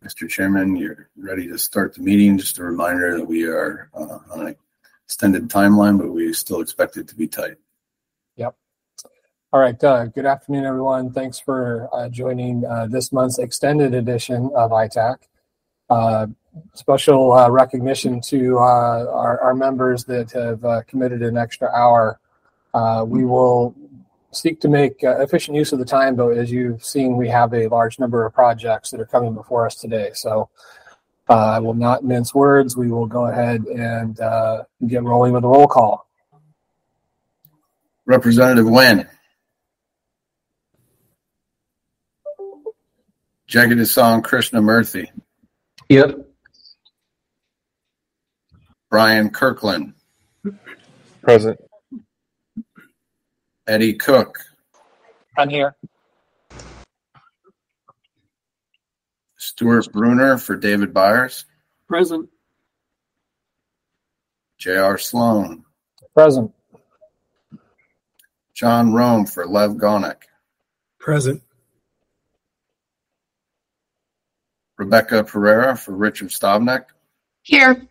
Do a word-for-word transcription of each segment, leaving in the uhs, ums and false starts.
Mister Chairman, you're ready to start the meeting. Just a reminder that we are uh, on an extended timeline, but we still expect it to be tight. Yep. All right. Uh, good afternoon, everyone. Thanks for uh, joining uh, this month's extended edition of I TAC. Uh, special uh, recognition to uh, our, our members that have uh, committed an extra hour. Uh, we will seek to make uh, efficient use of the time, but as you've seen, we have a large number of projects that are coming before us today. So uh, I will not mince words. We will go ahead and uh, get rolling with the roll call. Representative Nguyen. Jagadisan Krishnamurthy. Yep. Brian Kirkland. Present. Eddie Cook. I'm here. Stuart Bruner for David Byers. Present. J R Sloan. Present. John Rome for Lev Gonek. Present. Rebecca Pereira for Richard Stavnik. Here.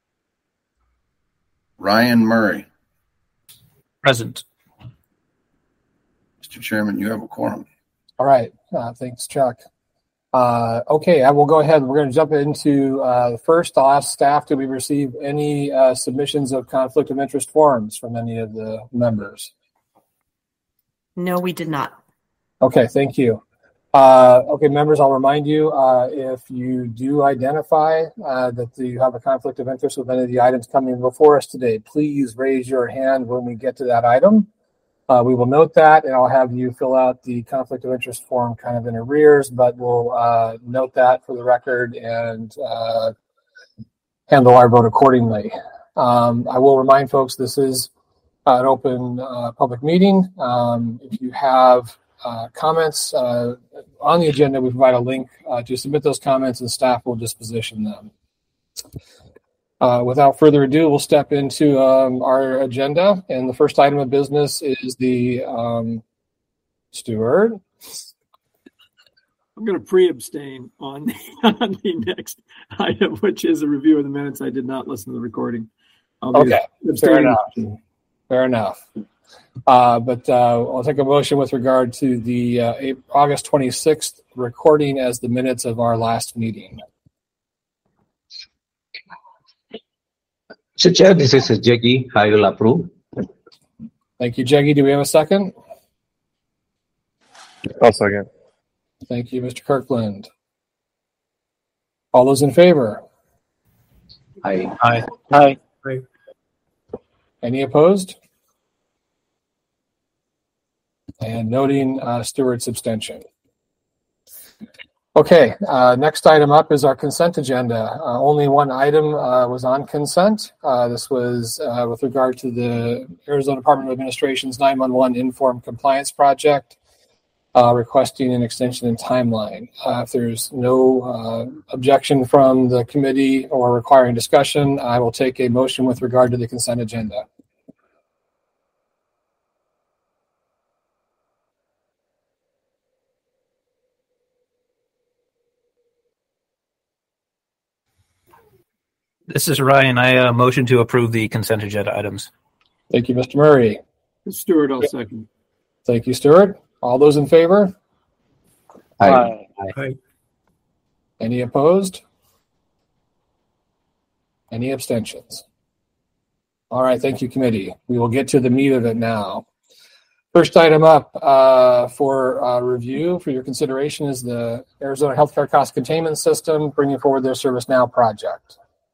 Ryan Murray. Present. Mister Chairman, you have a quorum. All right. Uh, thanks, Chuck. Uh, okay, I will go ahead. We're going to jump into uh, first. I'll ask staff, do we receive any uh, submissions of conflict of interest forms from any of the members? No, we did not. Okay, thank you. Uh, okay, members, I'll remind you, uh, if you do identify uh, that you have a conflict of interest with any of the items coming before us today, please raise your hand when we get to that item. Uh, we will note that, and I'll have you fill out the conflict of interest form kind of in arrears, but we'll uh, note that for the record and uh, handle our vote accordingly. Um, I will remind folks this is an open uh, public meeting. Um, if you have uh, comments uh, on the agenda, we provide a link uh, to submit those comments, and staff will disposition them. Uh, without further ado, we'll step into um, our agenda, and the first item of business is the um, Stuart. I'm going to pre-abstain on the, on the next item, which is a review of the minutes. I did not listen to the recording. I'll be Okay, fair enough. Fair enough. Uh, but uh, I'll take a motion with regard to the uh, August twenty-sixth recording as the minutes of our last meeting. Mister Chair, this is Jackie. I will approve. Thank you, Jackie. Do we have a second? I'll second. Thank you, Mister Kirkland. All those in favor? Aye. Aye. Aye. Aye. Any opposed? And noting uh, Stewart's abstention. Okay, uh, next item up is our consent agenda. Uh, only one item uh, was on consent. Uh, this was uh, with regard to the Arizona Department of Administration's nine one one Informed Compliance Project, uh, requesting an extension in timeline. Uh, if there's no uh, objection from the committee or requiring discussion, I will take a motion with regard to the consent agenda. This is Ryan. I uh, motion to approve the consent agenda items. Thank you, Mister Murray. Stuart, I'll second. Thank you, Stuart. All those in favor? Aye. Aye. Any opposed? Any abstentions? All right, thank you, committee. We will get to the meat of it now. First item up uh, for uh, review for your consideration is the Arizona Healthcare Cost Containment System bringing forward their ServiceNow project.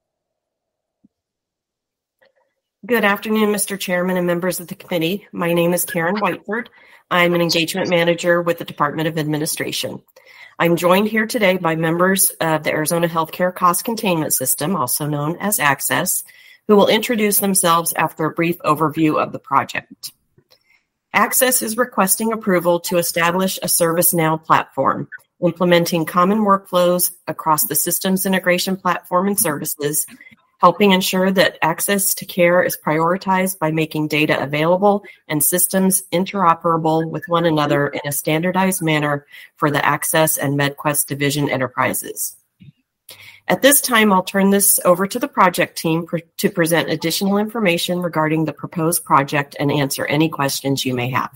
Good afternoon, Mister Chairman and members of the committee. My name is Karen Whiteford. I'm an engagement manager with the Department of Administration. I'm joined here today by members of the Arizona Healthcare Cost Containment System, also known as ACCESS, who will introduce themselves after a brief overview of the project. ACCESS is requesting approval to establish a ServiceNow platform, implementing common workflows across the systems integration platform and services, helping ensure that access to care is prioritized by making data available and systems interoperable with one another in a standardized manner for the ACCESS and MedQuest division enterprises. At this time, I'll turn this over to the project team pr- to present additional information regarding the proposed project and answer any questions you may have.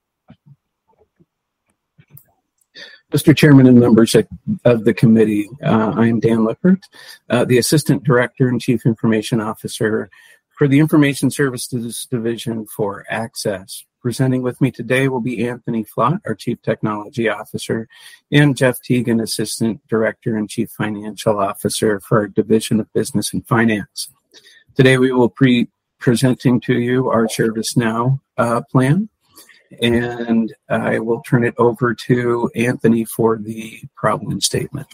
Mister Chairman and members of the committee, uh, I am Dan Lippert, uh, the Assistant Director and Chief Information Officer for the Information Services Division for Access. Presenting with me today will be Anthony Flott, our Chief Technology Officer, and Jeff Teagan, Assistant Director and Chief Financial Officer for our Division of Business and Finance. Today we will be presenting to you our ServiceNow uh, plan. And I will turn it over to Anthony for the problem statement.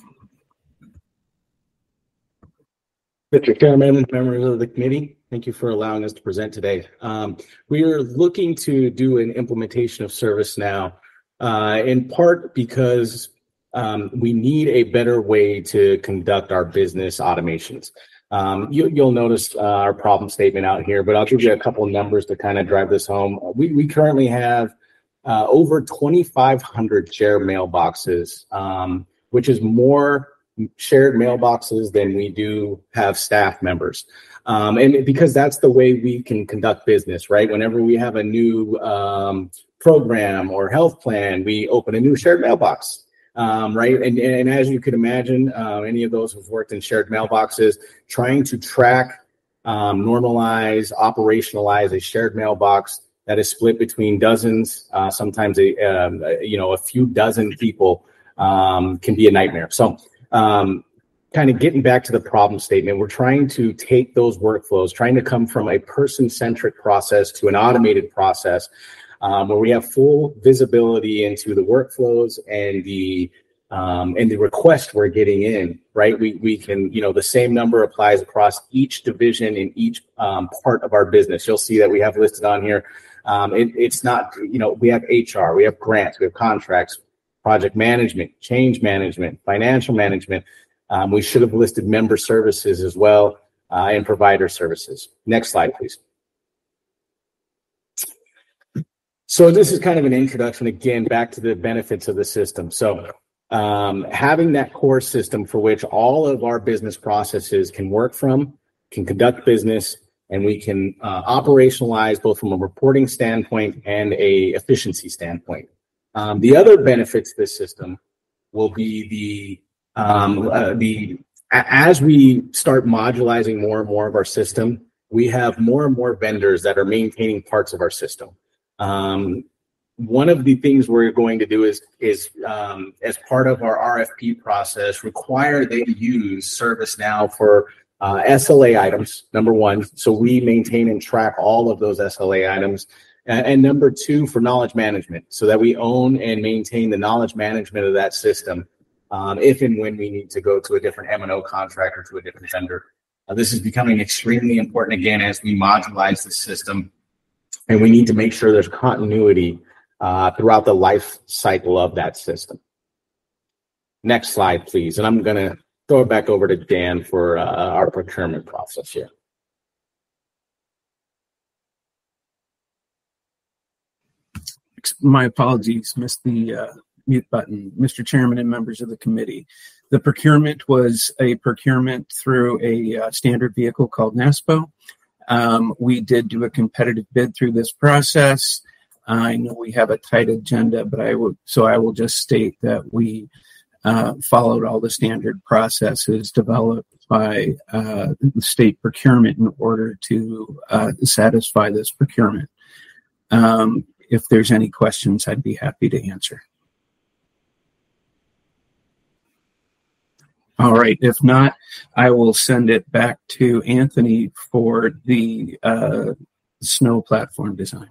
Mister Chairman, members of the committee, thank you for allowing us to present today. Um, we are looking to do an implementation of ServiceNow, uh, in part because um, we need a better way to conduct our business automations. Um, you, you'll notice uh, our problem statement out here, but I'll give you a couple of numbers to kind of drive this home. We, we currently have uh, over twenty-five hundred shared mailboxes, um, which is more shared mailboxes than we do have staff members. Um, and because that's the way we can conduct business, right? Whenever we have a new um, program or health plan, we open a new shared mailbox. Um, right. And, and as you could imagine, uh, any of those who've worked in shared mailboxes, trying to track, um, normalize, operationalize a shared mailbox that is split between dozens, uh, sometimes a, um, you know, a few dozen people um, can be a nightmare. So um, kind of getting back to the problem statement, we're trying to take those workflows, trying to come from a person-centric process to an automated process. Um, where we have full visibility into the workflows and the um, and the request we're getting in, right? We we can, you know, the same number applies across each division in each um, part of our business. You'll see that we have listed on here. Um, it, it's not, you know, we have H R, we have grants, we have contracts, project management, change management, financial management. Um, we should have listed member services as well uh, and provider services. Next slide, please. So this is kind of an introduction, again, back to the benefits of the system. So um, having that core system for which all of our business processes can work from, can conduct business, and we can uh, operationalize both from a reporting standpoint and a efficiency standpoint. Um, the other benefits of this system will be the, um, uh, the as we start modularizing more and more of our system, we have more and more vendors that are maintaining parts of our system. Um, one of the things we're going to do is, is um, as part of our R F P process, require they use ServiceNow for uh, S L A items, number one. So we maintain and track all of those S L A items. And, and number two, for knowledge management, so that we own and maintain the knowledge management of that system um, if and when we need to go to a different M and O contract or to a different vendor. Uh, this is becoming extremely important, again, as we modularize the system. And we need to make sure there's continuity uh, throughout the life cycle of that system. Next slide, please. And I'm going to throw it back over to Dan for uh, our procurement process here. My apologies, missed the uh, mute button. Mister Chairman and members of the committee, the procurement was a procurement through a uh, standard vehicle called NASPO. Um, we did do a competitive bid through this process. I know we have a tight agenda, but I will, so I will just state that we uh, followed all the standard processes developed by uh, the state procurement in order to uh, satisfy this procurement. Um, if there's any questions, I'd be happy to answer. All right. If not, I will send it back to Anthony for the uh, snow platform design.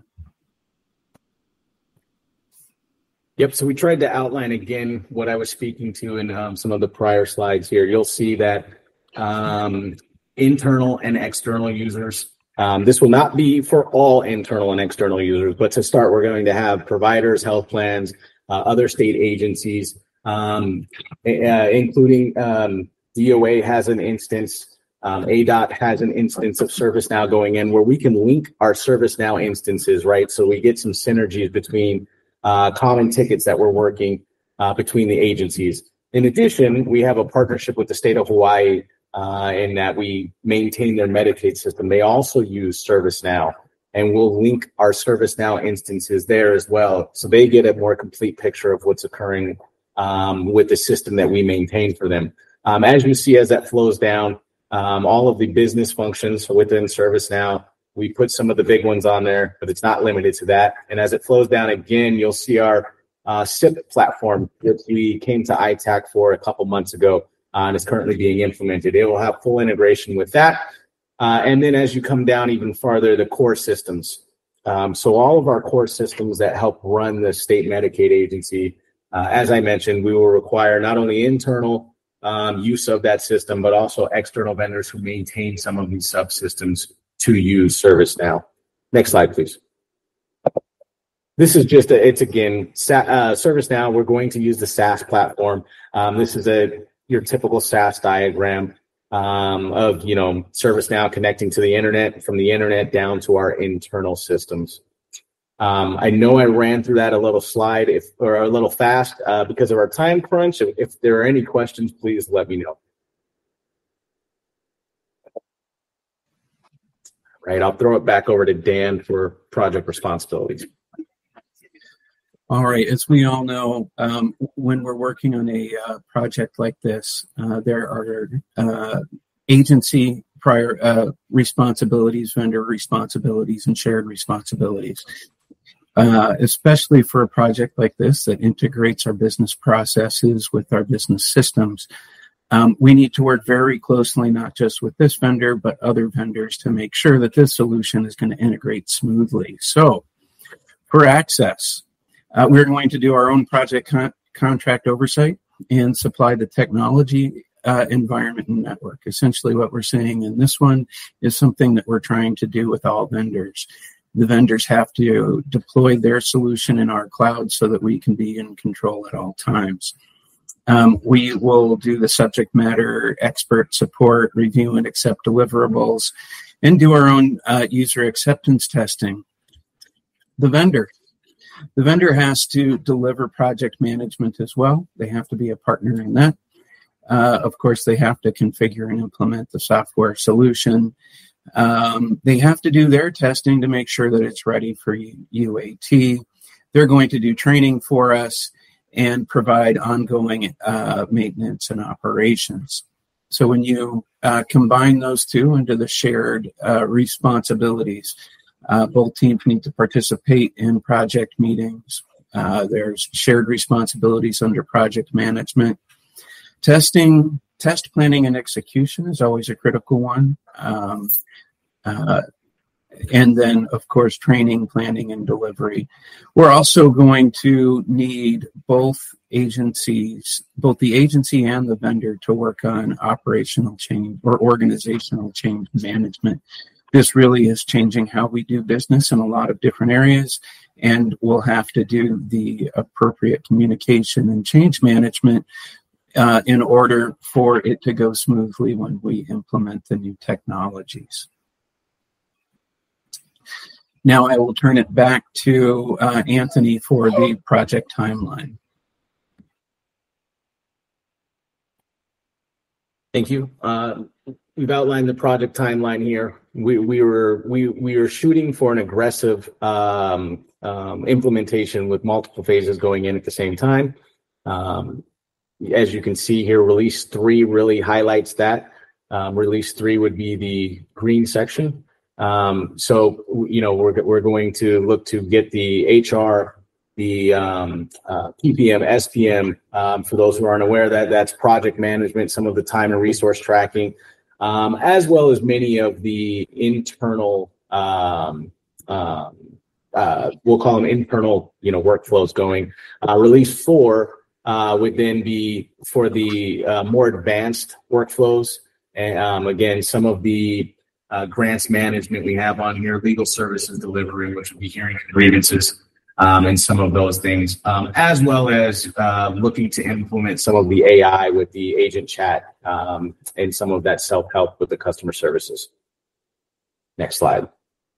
Yep. So we tried to outline again what I was speaking to in um, some of the prior slides here. You'll see that um, internal and external users. Um, this will not be for all internal and external users, but to start, we're going to have providers, health plans, uh, other state agencies. Um, uh, including um, D O A has an instance, um, A D O T has an instance of ServiceNow going in where we can link our ServiceNow instances, right? So we get some synergies between uh, common tickets that we're working uh, between the agencies. In addition, we have a partnership with the state of Hawaii uh, in that we maintain their Medicaid system. They also use ServiceNow, and we'll link our ServiceNow instances there as well. So they get a more complete picture of what's occurring um, with the system that we maintain for them. Um, as you see, as that flows down, um, all of the business functions within ServiceNow, we put some of the big ones on there, but it's not limited to that. And as it flows down again, you'll see our uh, S I P platform, which we came to I TAC for a couple months ago, uh, and is currently being implemented. It will have full integration with that. Uh, and then as you come down even farther, the core systems. Um, so all of our core systems that help run the state Medicaid agency, uh, as I mentioned, we will require not only internal um, use of that system, but also external vendors who maintain some of these subsystems to use ServiceNow. Next slide, please. This is just a, it's again, uh, ServiceNow, we're going to use the SaaS platform. Um, this is a your typical SaaS diagram um, of, you know, ServiceNow connecting to the internet, from the internet down to our internal systems. Um, I know I ran through that a little slide if or a little fast uh, because of our time crunch. If, if there are any questions, please let me know. Right, I'll throw it back over to Dan for project responsibilities. All right, as we all know, um, when we're working on a uh, project like this, uh, there are uh, agency prior uh, responsibilities, vendor responsibilities, and shared responsibilities. Uh, especially for a project like this that integrates our business processes with our business systems. Um, we need to work very closely, not just with this vendor, but other vendors to make sure that this solution is going to integrate smoothly. So for access, uh, we're going to do our own project con- contract oversight and supply the technology uh, environment and network. Essentially what we're saying in this one is something that we're trying to do with all vendors. The vendors have to deploy their solution in our cloud so that we can be in control at all times. Um, we will do the subject matter expert support, review and accept deliverables, and do our own uh, user acceptance testing. The vendor. The vendor has to deliver project management as well. They have to be a partner in that. Uh, of course, they have to configure and implement the software solution. Um, they have to do their testing to make sure that it's ready for U A T. They're going to do training for us and provide ongoing uh, maintenance and operations. So when you uh, combine those two into the shared uh, responsibilities, uh, both teams need to participate in project meetings. Uh, there's shared responsibilities under project management. Testing, test planning and execution is always a critical one. Um, uh, and then, of course, training, planning, and delivery. We're also going to need both agencies, both the agency and the vendor, to work on operational change or organizational change management. This really is changing how we do business in a lot of different areas, and we'll have to do the appropriate communication and change management uh, in order for it to go smoothly when we implement the new technologies. Now I will turn it back to uh, Anthony for the project timeline. Thank you. Uh, we've outlined the project timeline here. We we were we we were shooting for an aggressive um, um, implementation with multiple phases going in at the same time. Um, as you can see here, release three really highlights that. Um, release three would be the green section. Um, so, you know, we're, we're going to look to get the H R, the um, uh, P P M, S P M, um, for those who aren't aware, that that's project management, some of the time and resource tracking, um, as well as many of the internal, um, um, uh, we'll call them internal, you know, workflows going. Uh, release four uh, would then be for the uh, more advanced workflows. And um, again, some of the Uh, grants management we have on here, legal services delivery, which would be hearing and grievances, um, and some of those things, um, as well as uh, looking to implement some of the A I with the agent chat um, and some of that self-help with the customer services. Next slide.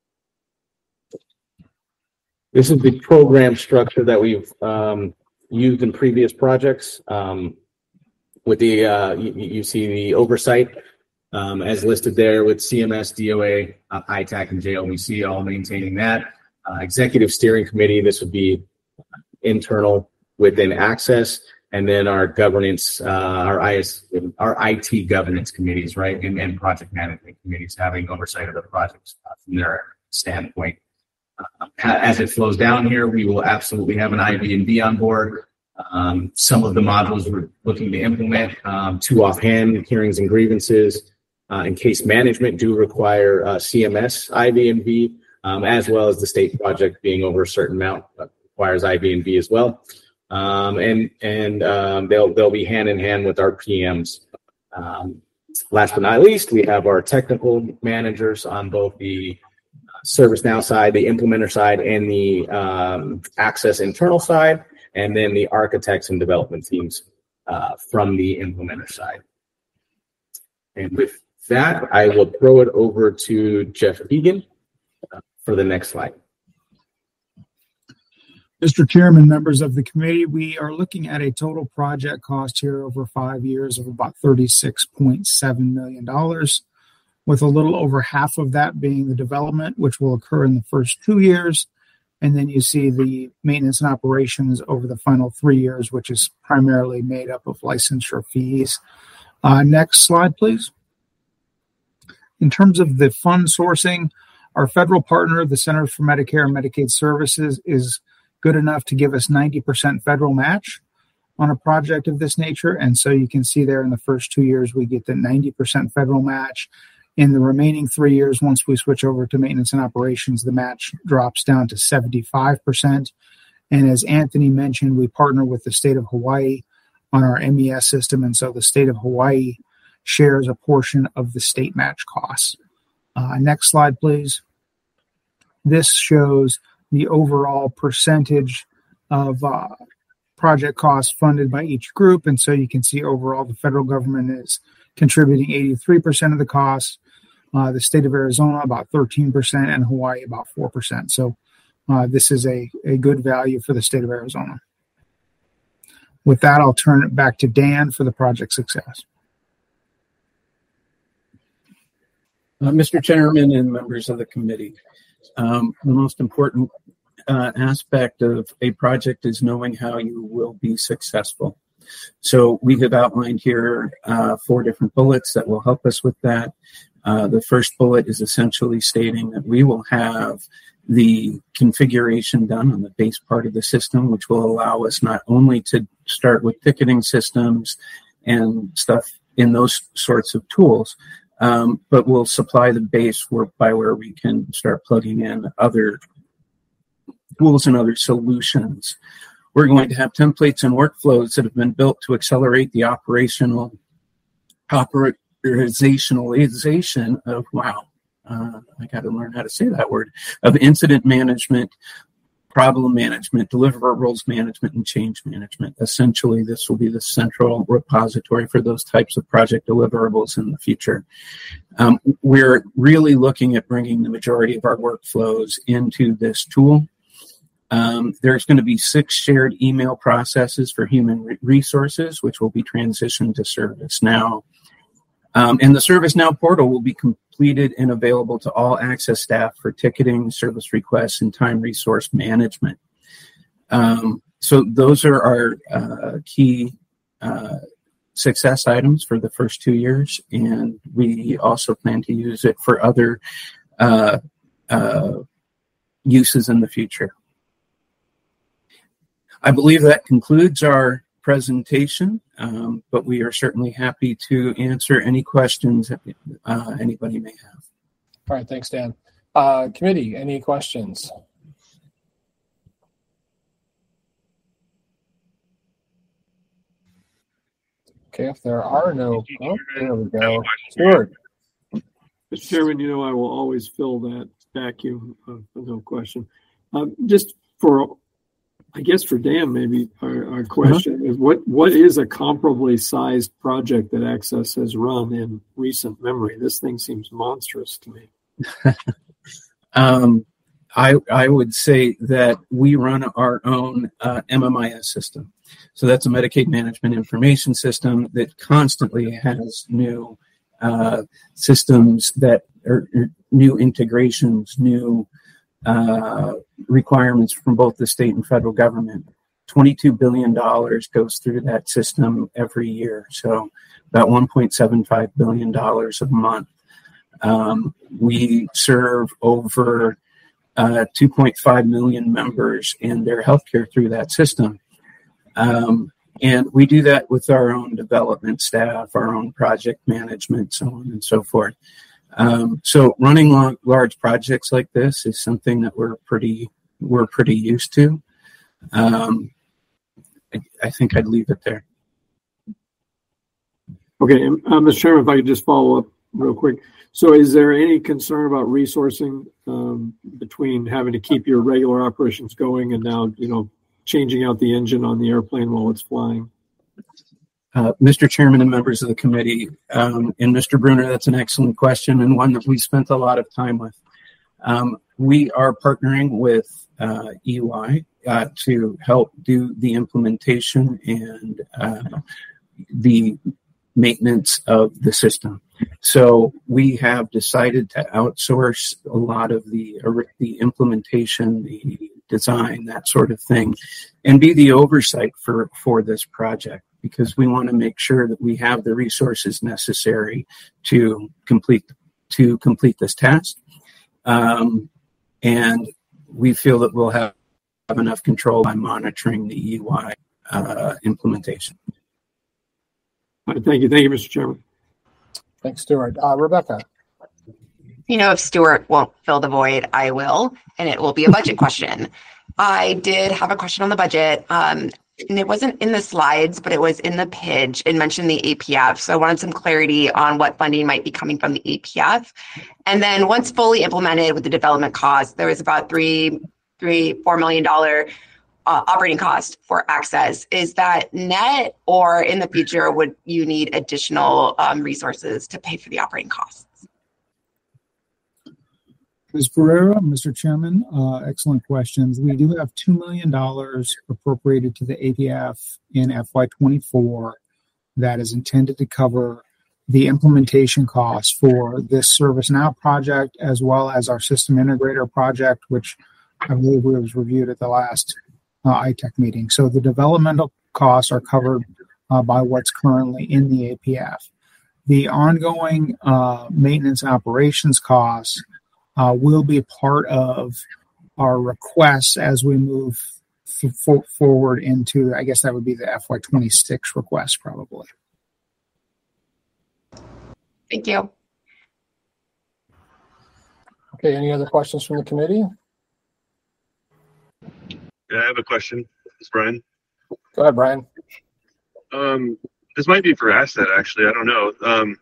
This is the program structure that we've um, used in previous projects. Um, with the uh, you, you see the oversight um, as listed there with C M S, D O A, uh, I T A C, and J L B C all maintaining that. Uh, executive steering committee, this would be internal within Access, and then our governance, uh, our I S, our I T governance committees, right, and, and project management committees having oversight of the projects uh, from their standpoint. Uh, as it flows down here, we will absolutely have an I B and B on board. Um, some of the modules we're looking to implement, um, two offhand, hearings and grievances, uh, and case management do require uh, C M S I B and B, um, as well as the state project being over a certain amount uh, requires I B and B as well. Um, and and um, they'll they'll be hand in hand with our P Ms. Um, last but not least, we have our technical managers on both the ServiceNow side, the implementer side, and the um, Access internal side, and then the architects and development teams uh, from the implementer side. And with that, I will throw it over to Jeff Egan uh, for the next slide. Mister Chairman, members of the committee, we are looking at a total project cost here over five years of about thirty-six point seven million dollars, with a little over half of that being the development, which will occur in the first two years. And then you see the maintenance and operations over the final three years, which is primarily made up of licensure fees. Uh, next slide, please. In terms of the fund sourcing, our federal partner, the Centers for Medicare and Medicaid Services, is good enough to give us ninety percent federal match on a project of this nature. And so you can see there in the first two years, we get the ninety percent federal match. In the remaining three years, once we switch over to maintenance and operations, the match drops down to seventy-five percent. And as Anthony mentioned, we partner with the state of Hawaii on our M E S system. And so the state of Hawaii shares a portion of the state match costs. Uh, next slide, please. This shows the overall percentage of uh, project costs funded by each group. And so you can see overall the federal government is contributing eighty-three percent of the costs, uh, the state of Arizona about thirteen percent, and Hawaii about four percent. So uh, this is a, a good value for the state of Arizona. With that, I'll turn it back to Dan for the project success. Uh, Mister Chairman and members of the committee, um, the most important uh, aspect of a project is knowing how you will be successful. So we have outlined here uh, four different bullets that will help us with that. Uh, the first bullet is essentially stating that we will have the configuration done on the base part of the system, which will allow us not only to start with ticketing systems and stuff in those sorts of tools, um, but will supply the base where, by where we can start plugging in other tools and other solutions. We're going to have templates and workflows that have been built to accelerate the operational operationalization of, wow, uh, I got to learn how to say that word, of incident management, problem management, deliverables management, and change management. Essentially, this will be the central repository for those types of project deliverables in the future. Um, we're really looking at bringing the majority of our workflows into this tool. Um, there's going to be six shared email processes for human re- resources, which will be transitioned to ServiceNow. Um, and the ServiceNow portal will be completed and available to all Access staff for ticketing, service requests, and time resource management. Um, so those are our uh, key uh, success items for the first two years. And we also plan to use it for other uh, uh, uses in the future. I believe that concludes our presentation, um, but we are certainly happy to answer any questions that uh, anybody may have. All right, thanks, Dan. Uh, committee, any questions? Okay, if there are no, oh, there we go. Stuart. Mister Chairman, you know I will always fill that vacuum, of no question. Um, just for I guess for Dan, maybe our, our question uh-huh. is what, what is a comparably sized project that Access has run in recent memory? This thing seems monstrous to me. um, I I would say that we run our own uh, M M I S system. So that's a Medicaid management information system that constantly has new uh, systems that are new integrations, new uh, requirements from both the state and federal government. twenty-two billion dollars goes through that system every year. So about one point seven five billion dollars a month. Um, we serve over uh, two point five million members in their healthcare through that system. Um, and we do that with our own development staff, our own project management, so on and so forth. Um, so running long, large projects like this is something that we're pretty we're pretty used to. Um, I, I think I'd leave it there. Okay, uh, Mister Chairman, if I could just follow up real quick. So is there any concern about resourcing um, between having to keep your regular operations going and now, you know, changing out the engine on the airplane while it's flying? Uh, Mister Chairman and members of the committee, um, and Mister Bruner, that's an excellent question and one that we spent a lot of time with. Um, we are partnering with uh, E Y uh, to help do the implementation and uh, the maintenance of the system. So we have decided to outsource a lot of the the implementation, the design, that sort of thing, and be the oversight for, for this project, because we want to make sure that we have the resources necessary to complete to complete this task. Um, and we feel that we'll have, have enough control by monitoring the E Y uh, implementation. All right, thank you. Thank you, Mister Chairman. Thanks, Stuart. Uh, Rebecca. You know, if Stuart won't fill the void, I will, and it will be a budget question. I did have a question on the budget, um, and it wasn't in the slides, but it was in the pitch. It mentioned the A P F, so I wanted some clarity on what funding might be coming from the A P F. And then once fully implemented with the development costs, there was about three, three, four million dollar uh, operating cost for access. Is that net, or in the future would you need additional um, resources to pay for the operating costs? Miz Ferreira, Mister Chairman, uh, excellent questions. We do have two million dollars appropriated to the A P F in F Y twenty-four that is intended to cover the implementation costs for this ServiceNow project, as well as our system integrator project, which I believe was reviewed at the last uh, I TEC meeting. So the developmental costs are covered uh, by what's currently in the A P F. The ongoing uh, maintenance operations costs Uh, will be part of our requests as we move f- f- forward into, I guess that would be the F Y twenty-six request probably. Thank you. Okay, any other questions from the committee? Yeah, I have a question. It's Brian. Go ahead, Brian. Um, this might be for Asset, actually. I don't know. Um,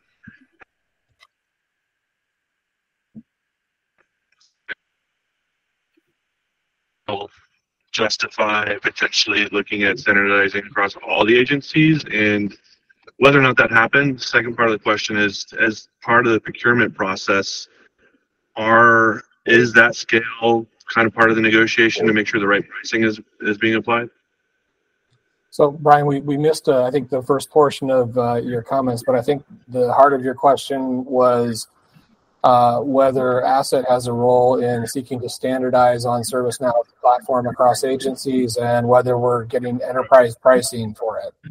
justify potentially looking at standardizing across all the agencies, and whether or not that happens. Second part of the question is, as part of the procurement process, are is that scale kind of part of the negotiation to make sure the right pricing is is being applied? So, Brian, we, we missed, uh, I think, the first portion of uh, your comments, but I think the heart of your question was uh, whether Asset has a role in seeking to standardize on ServiceNow platform across agencies, and whether we're getting enterprise pricing for it.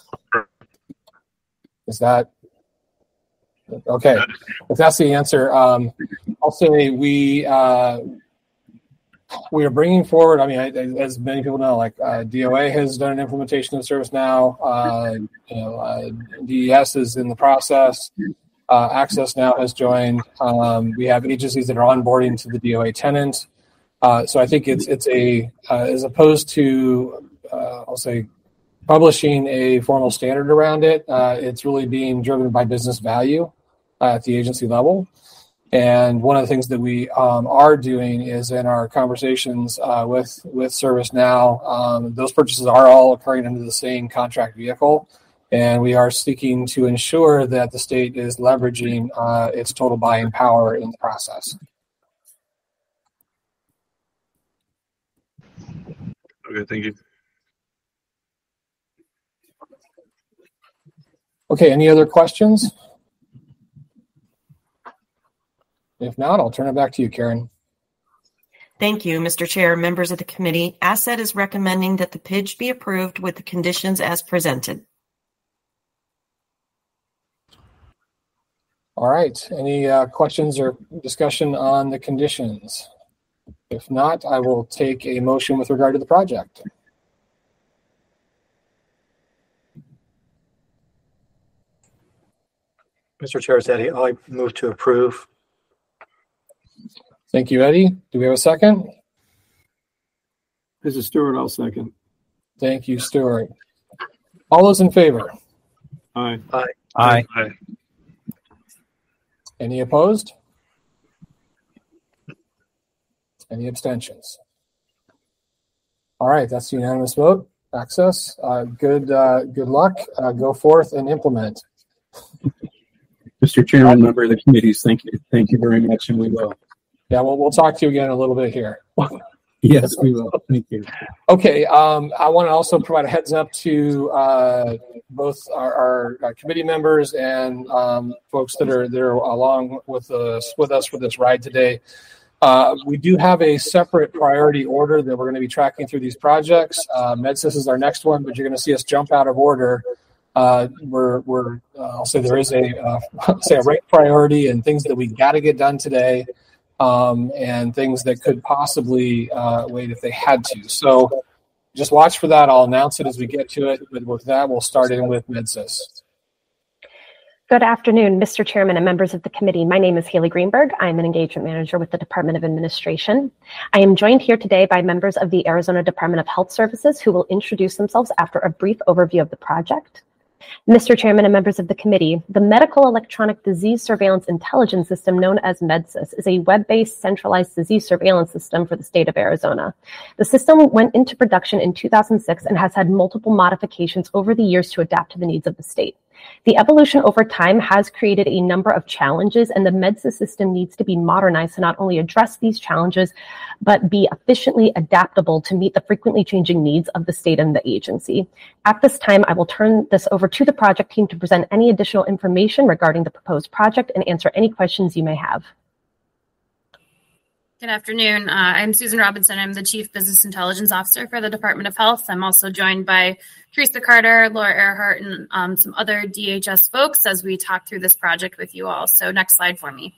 Is that okay? If that's the answer, um, I'll say we uh, we are bringing forward. I mean, I, as many people know, like uh, D O A has done an implementation of ServiceNow. Uh, you know, uh, D E S is in the process. Uh, Access Now has joined. Um, we have agencies that are onboarding to the D O A tenant. Uh, so I think it's it's a uh, as opposed to uh, I'll say publishing a formal standard around it. Uh, it's really being driven by business value uh, at the agency level. And one of the things that we um, are doing is in our conversations uh, with with ServiceNow, um, those purchases are all occurring under the same contract vehicle. And we are seeking to ensure that the state is leveraging uh, its total buying power in the process. Okay, thank you. Okay, any other questions? If not, I'll turn it back to you, Karen. Thank you, Mister Chair, members of the committee. Asset is recommending that the P I D G be approved with the conditions as presented. All right, any uh, questions or discussion on the conditions? If not, I will take a motion with regard to the project. Mister Chair, it's Eddie. I move to approve. Thank you, Eddie. Do we have a second? This is Stewart. I'll second. Thank you, Stewart. All those in favor? Aye. Aye. Aye. Aye. Any opposed? Any abstentions? All right, that's the unanimous vote. Access. Uh, good. Uh, good luck. Uh, go forth and implement. Mister Chairman, member of the committees, thank you. Thank you very much, and we will. Yeah, well, we'll talk to you again in a little bit here. Yes, we will. Thank you. Okay, um, I want to also provide a heads up to uh, both our, our, our committee members and um, folks that are that are along with us with us for this ride today. Uh, we do have a separate priority order that we're going to be tracking through these projects. Uh, MedSys is our next one, but you're going to see us jump out of order. Uh, we're we're uh, I'll say there is a uh, say a rank priority and things that we got to get done today. Um, and things that could possibly uh, wait if they had to. So just watch for that. I'll announce it as we get to it. But with that, we'll start in with MedSys. Good afternoon, Mister Chairman and members of the committee. My name is Haley Greenberg. I'm an engagement manager with the Department of Administration. I am joined here today by members of the Arizona Department of Health Services who will introduce themselves after a brief overview of the project. Mister Chairman and members of the committee, the Medical Electronic Disease Surveillance Intelligence System, known as MedSys, is a web-based centralized disease surveillance system for the state of Arizona. The system went into production in two thousand six and has had multiple modifications over the years to adapt to the needs of the state. The evolution over time has created a number of challenges, and the MedSys system needs to be modernized to not only address these challenges, but be efficiently adaptable to meet the frequently changing needs of the state and the agency. At this time, I will turn this over to the project team to present any additional information regarding the proposed project and answer any questions you may have. Good afternoon. Uh, I'm Susan Robinson. I'm the Chief Business Intelligence Officer for the Department of Health. I'm also joined by Teresa Carter, Laura Earhart, and um, some other D H S folks as we talk through this project with you all. So next slide for me.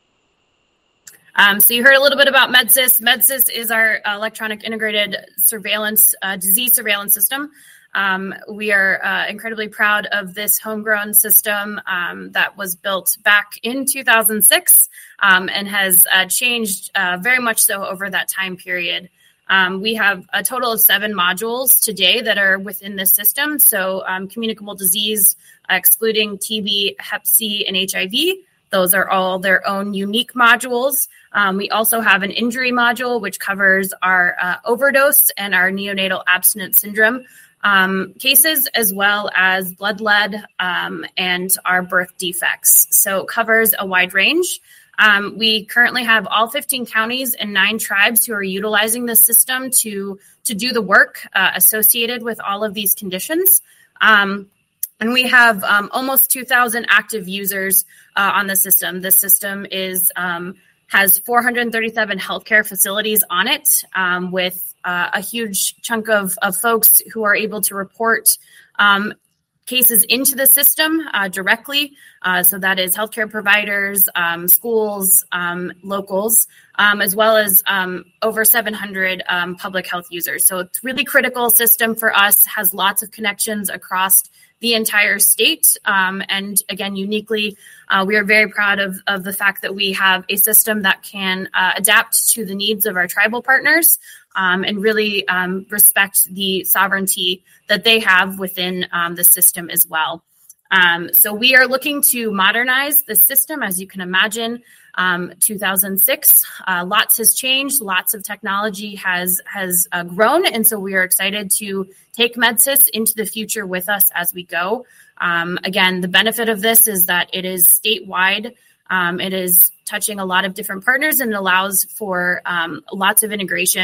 Um, so you heard a little bit about MedSys. MedSys is our electronic integrated surveillance, uh, disease surveillance system. Um, we are uh, incredibly proud of this homegrown system um, that was built back in two thousand six um, and has uh, changed uh, very much so over that time period. Um, we have a total of seven modules today that are within this system. So um, communicable disease, uh, excluding T B, Hep C, and H I V. Those are all their own unique modules. Um, we also have an injury module, which covers our uh, overdose and our neonatal abstinence syndrome um, cases, as well as blood lead um, and our birth defects. So it covers a wide range. Um, we currently have all fifteen counties and nine tribes who are utilizing this system to, to do the work uh, associated with all of these conditions. Um, and we have um, almost two thousand active users uh, on the system. This system is um, has four hundred thirty-seven healthcare facilities on it, um, with uh, a huge chunk of, of folks who are able to report um, cases into the system uh, directly. Uh, so that is healthcare providers, um, schools, um, locals, um, as well as um, over seven hundred um, public health users. So it's really critical system for us, has lots of connections across the entire state. Um, and again, uniquely, uh, we are very proud of, of the fact that we have a system that can uh, adapt to the needs of our tribal partners um, and really um, respect the sovereignty that they have within um, the system as well. Um, so we are looking to modernize the system, as you can imagine. Um, two thousand six, uh, lots has changed, lots of technology has has uh, grown, and so we are excited to take MedSys into the future with us as we go. Um, again, the benefit of this is that it is statewide. Um, it is touching a lot of different partners and it allows for um, lots of integration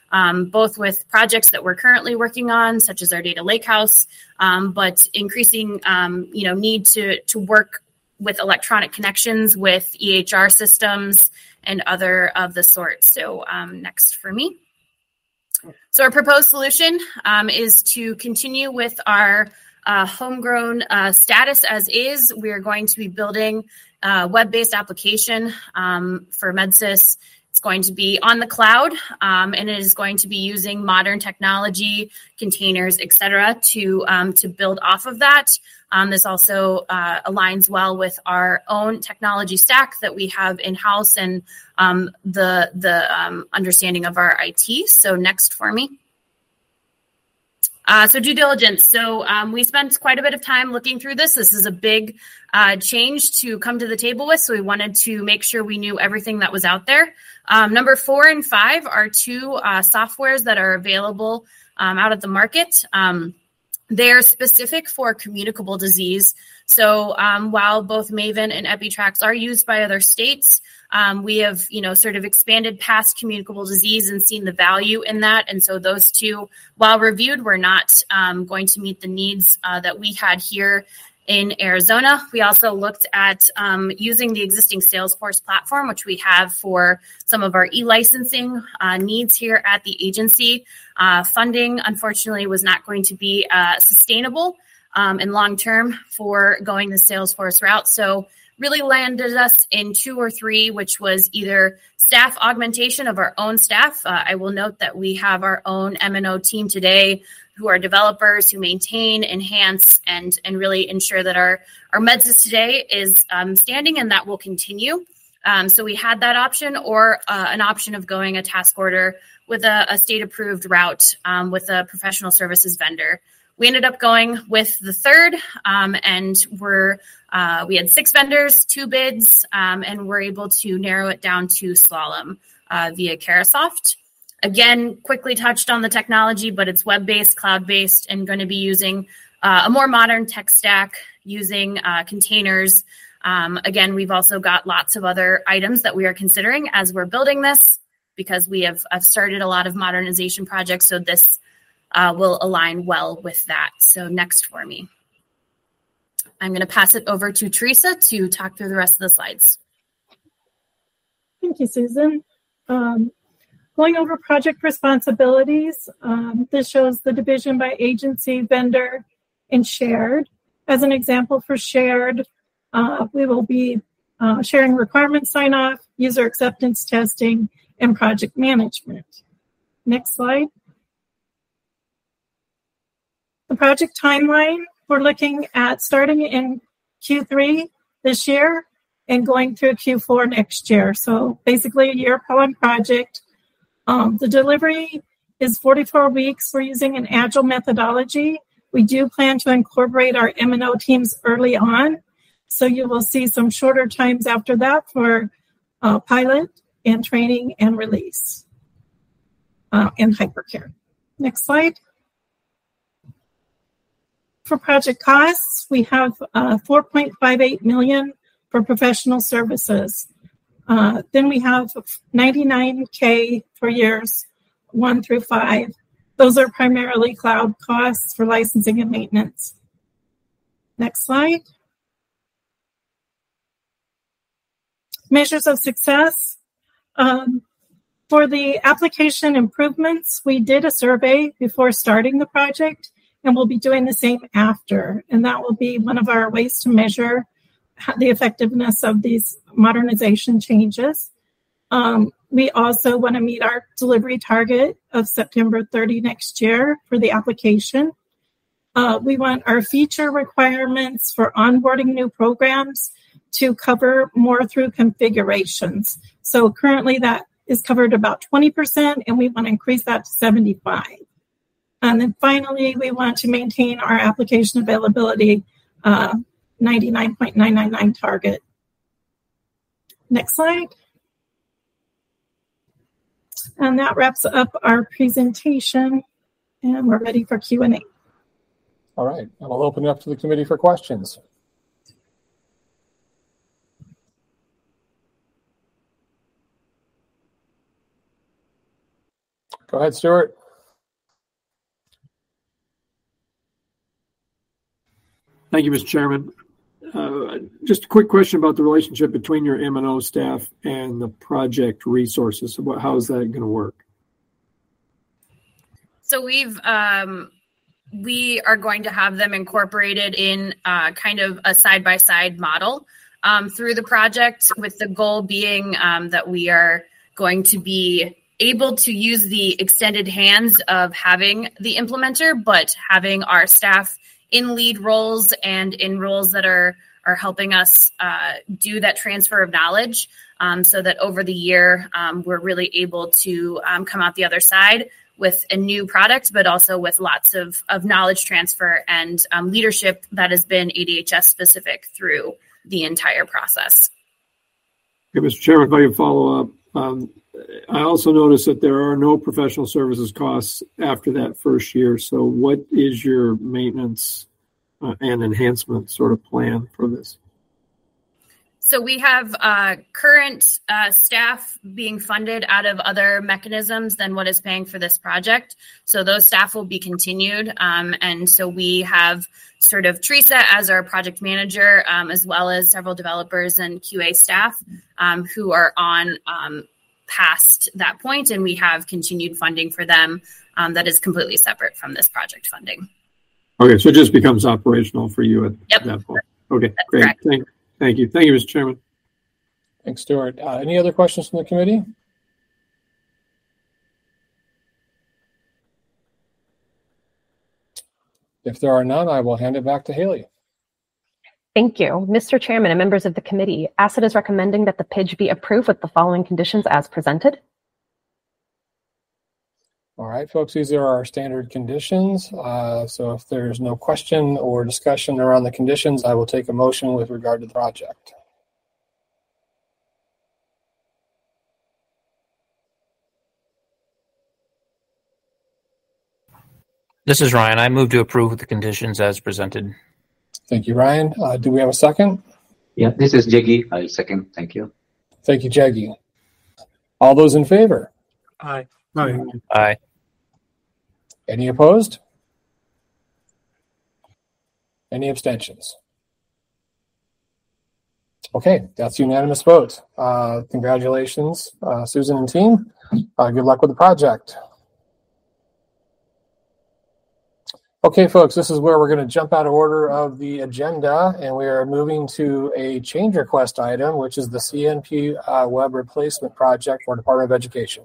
um, both with projects that we're currently working on, such as our data lakehouse, um, but increasing, um, you know, need to to work with electronic connections with E H R systems and other of the sort. So um, next for me. So our proposed solution um, is to continue with our uh, homegrown uh, status as is. We are going to be building a web-based application um, for MedSys. It's going to be on the cloud, um, and it is going to be using modern technology, containers, et cetera, to, um, to build off of that. Um, this also uh, aligns well with our own technology stack that we have in-house and um, the, the um, understanding of our I T. So next for me. Uh, so due diligence. So um, we spent quite a bit of time looking through this. This is a big uh, change to come to the table with. So we wanted to make sure we knew everything that was out there. Um, number four and five are two uh, softwares that are available um, out at the market. Um, they're specific for communicable disease. So um, while both Maven and EpiTrax are used by other states, Um, we have, you know, sort of expanded past communicable disease and seen the value in that. And so those two, while reviewed, were not um, going to meet the needs uh, that we had here in Arizona. We also looked at um, using the existing Salesforce platform, which we have for some of our e-licensing uh, needs here at the agency. Uh, funding, unfortunately, was not going to be uh, sustainable um, and long-term for going the Salesforce route. So really landed us in two or three, which was either staff augmentation of our own staff. Uh, I will note that we have our own M and O team today who are developers who maintain, enhance, and, and really ensure that our, our MedSys today is um, standing, and that will continue. Um, so we had that option, or uh, an option of going a task order with a, a state-approved route um, with a professional services vendor. We ended up going with the third, um, and we're, uh, we had six vendors, two bids, um, and we're able to narrow it down to Slalom uh, via Carahsoft. Again, quickly touched on the technology, but it's web-based, cloud-based, and going to be using uh, a more modern tech stack, using uh, containers. Um, again, we've also got lots of other items that we are considering as we're building this, because we have I've started a lot of modernization projects, so this Uh, will align well with that. So next for me. I'm going to pass it over to Teresa to talk through the rest of the slides. Thank you, Susan. Um, going over project responsibilities, um, this shows the division by agency, vendor, and shared. As an example for shared, uh, we will be uh, sharing requirement sign-off, user acceptance testing, and project management. Next slide. The project timeline, we're looking at starting in Q three this year and going through Q four next year. So basically a year per one project. Um, the delivery is forty-four weeks. We're using an agile methodology. We do plan to incorporate our M and O teams early on. So you will see some shorter times after that for uh, pilot and training and release uh, and hypercare. Next slide. For project costs, we have uh, four point five eight million dollars for professional services. Uh, then we have ninety-nine K for years one through five. Those are primarily cloud costs for licensing and maintenance. Next slide. Measures of success. Um, for the application improvements, we did a survey before starting the project, and we'll be doing the same after. And that will be one of our ways to measure the effectiveness of these modernization changes. Um, we also want to meet our delivery target of September thirtieth next year for the application. Uh, we want our feature requirements for onboarding new programs to cover more through configurations. So currently that is covered about twenty percent, and we want to increase that to seventy-five. And then finally, we want to maintain our application availability uh, ninety-nine point nine nine nine target. Next slide. And that wraps up our presentation, and we're ready for Q and A. All right, and I'll open it up to the committee for questions. Go ahead, Stuart. Thank you, Mister Chairman. Uh, just a quick question about the relationship between your M and O staff and the project resources. What, how is that going to work? So we've um, we are going to have them incorporated in uh, kind of a side-by-side model um, through the project, with the goal being um, that we are going to be able to use the extended hands of having the implementer, but having our staff in lead roles and in roles that are are helping us uh, do that transfer of knowledge, um, so that over the year um, we're really able to um, come out the other side with a new product, but also with lots of, of knowledge transfer and um, leadership that has been A D H S specific through the entire process. Okay, Mister Chairman, if I can follow up. Um, I also noticed that there are no professional services costs after that first year. So what is your maintenance uh, and enhancement sort of plan for this? So we have uh, current uh, staff being funded out of other mechanisms than what is paying for this project. So those staff will be continued. Um, and so we have sort of Teresa as our project manager, um, as well as several developers and Q A staff um, who are on um, past that point. And we have continued funding for them um, that is completely separate from this project funding. Okay, so it just becomes operational for you at yep. that point. Okay, That's great. correct. Thank, thank you. Thank you, Mister Chairman. Thanks, Stuart. Uh, any other questions from the committee? If there are none, I will hand it back to Haley. Thank you. Mister Chairman and members of the committee, ACID is recommending that the P I J be approved with the following conditions as presented. All right, folks, these are our standard conditions. Uh, so if there's no question or discussion around the conditions, I will take a motion with regard to the project. This is Ryan. I move to approve with the conditions as presented. Thank you, Ryan. Uh, do we have a second? Yeah, this is Jiggy. I'll second. Thank you. Thank you, Jaggy. All those in favor? Aye. Aye. Aye. Any opposed? Any abstentions? Okay, that's unanimous vote. Uh, congratulations, uh, Susan and team. Uh, good luck with the project. Okay, folks, this is where we're going to jump out of order of the agenda, and we are moving to a change request item, which is the C N P uh, web replacement project for Department of Education.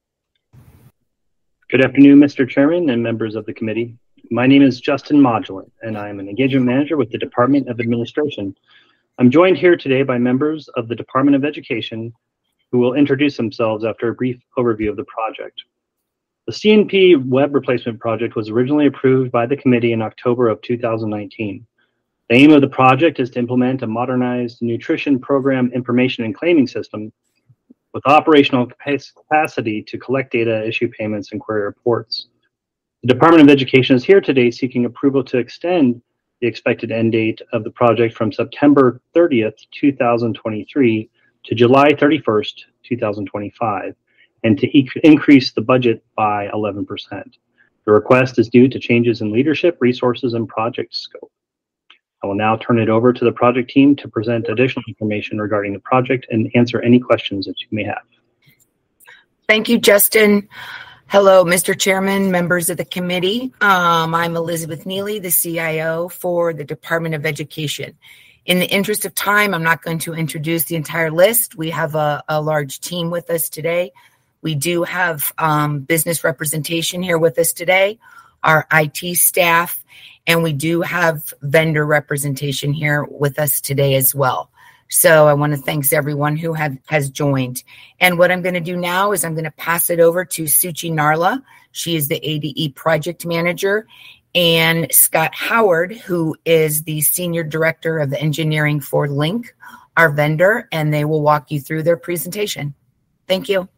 Good afternoon, Mister Chairman and members of the committee. My name is Justin Modulin, and I am an engagement manager with the Department of Administration. I'm joined here today by members of the Department of Education who will introduce themselves after a brief overview of the project. The C N P web replacement project was originally approved by the committee in October of two thousand nineteen. The aim of the project is to implement a modernized nutrition program information and claiming system with operational capacity to collect data, issue payments, and query reports. The Department of Education is here today seeking approval to extend the expected end date of the project from September thirtieth, two thousand twenty-three to July thirty-first, two thousand twenty-five. And to e- increase the budget by eleven percent. The request is due to changes in leadership, resources, and project scope. I will now turn it over to the project team to present additional information regarding the project and answer any questions that you may have. Thank you, Justin. Hello, Mister Chairman, members of the committee. Um, I'm Elizabeth Neely, the C I O for the Department of Education. In the interest of time, I'm not going to introduce the entire list. We have a, a large team with us today. We do have um, business representation here with us today, our I T staff, and we do have vendor representation here with us today as well. So I want to thank everyone who have, has joined. And what I'm going to do now is I'm going to pass it over to Suchi Narla. She is the A D E project manager, and Scott Howard, who is the senior director of engineering for Link, our vendor, and they will walk you through their presentation. Thank you.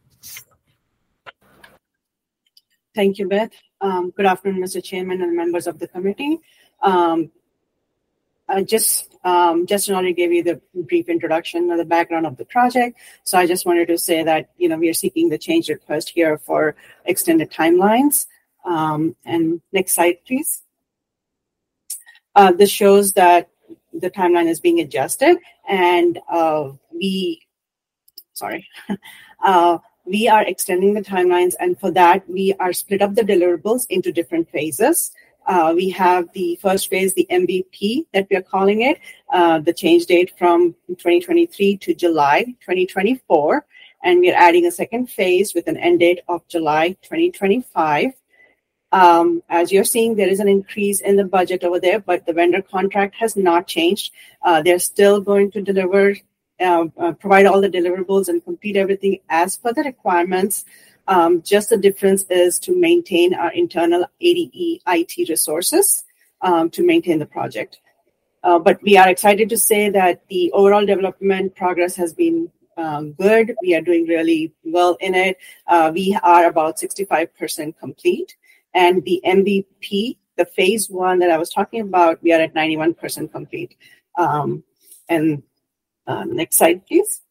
Thank you, Beth. Um, good afternoon, Mister Chairman and members of the committee. Um, uh, just um, Justin already gave you the brief introduction of the background of the project. So I just wanted to say that, you know, we are seeking the change request here for extended timelines. Um, and next slide, please. Uh, this shows that the timeline is being adjusted, and uh, we, sorry, uh, we are extending the timelines, and for that, we are split up the deliverables into different phases. Uh, we have the first phase, the M V P that we are calling it, uh, the change date from twenty twenty-three to July twenty twenty-four, and we are adding a second phase with an end date of July twenty twenty-five. Um, as you're seeing, there is an increase in the budget over there, but the vendor contract has not changed. Uh, they're still going to deliver, uh, uh, provide all the deliverables and complete everything as per the requirements. Um, just the difference is to maintain our internal A D E I T resources um, to maintain the project. Uh, but we are excited to say that the overall development progress has been um, good. We are doing really well in it. Uh, we are about sixty-five percent complete. And the M V P, the phase one that I was talking about, we are at ninety-one percent complete. Um, and uh, next slide, please.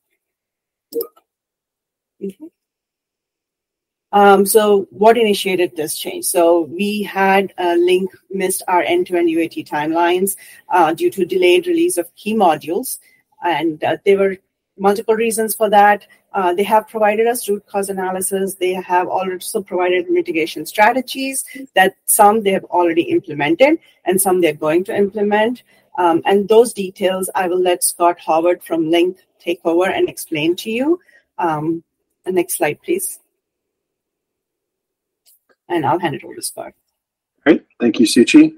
Mm-hmm. Um, so what initiated this change? So we had uh, Link missed our end-to-end U A T timelines uh, due to delayed release of key modules. And uh, there were multiple reasons for that. Uh, they have provided us root cause analysis. They have also provided mitigation strategies that some they have already implemented and some they're going to implement. Um, and those details, I will let Scott Howard from Link take over and explain to you. Um, the next slide, please. And I'll hand it over to Scott. Great. Thank you, Suchi.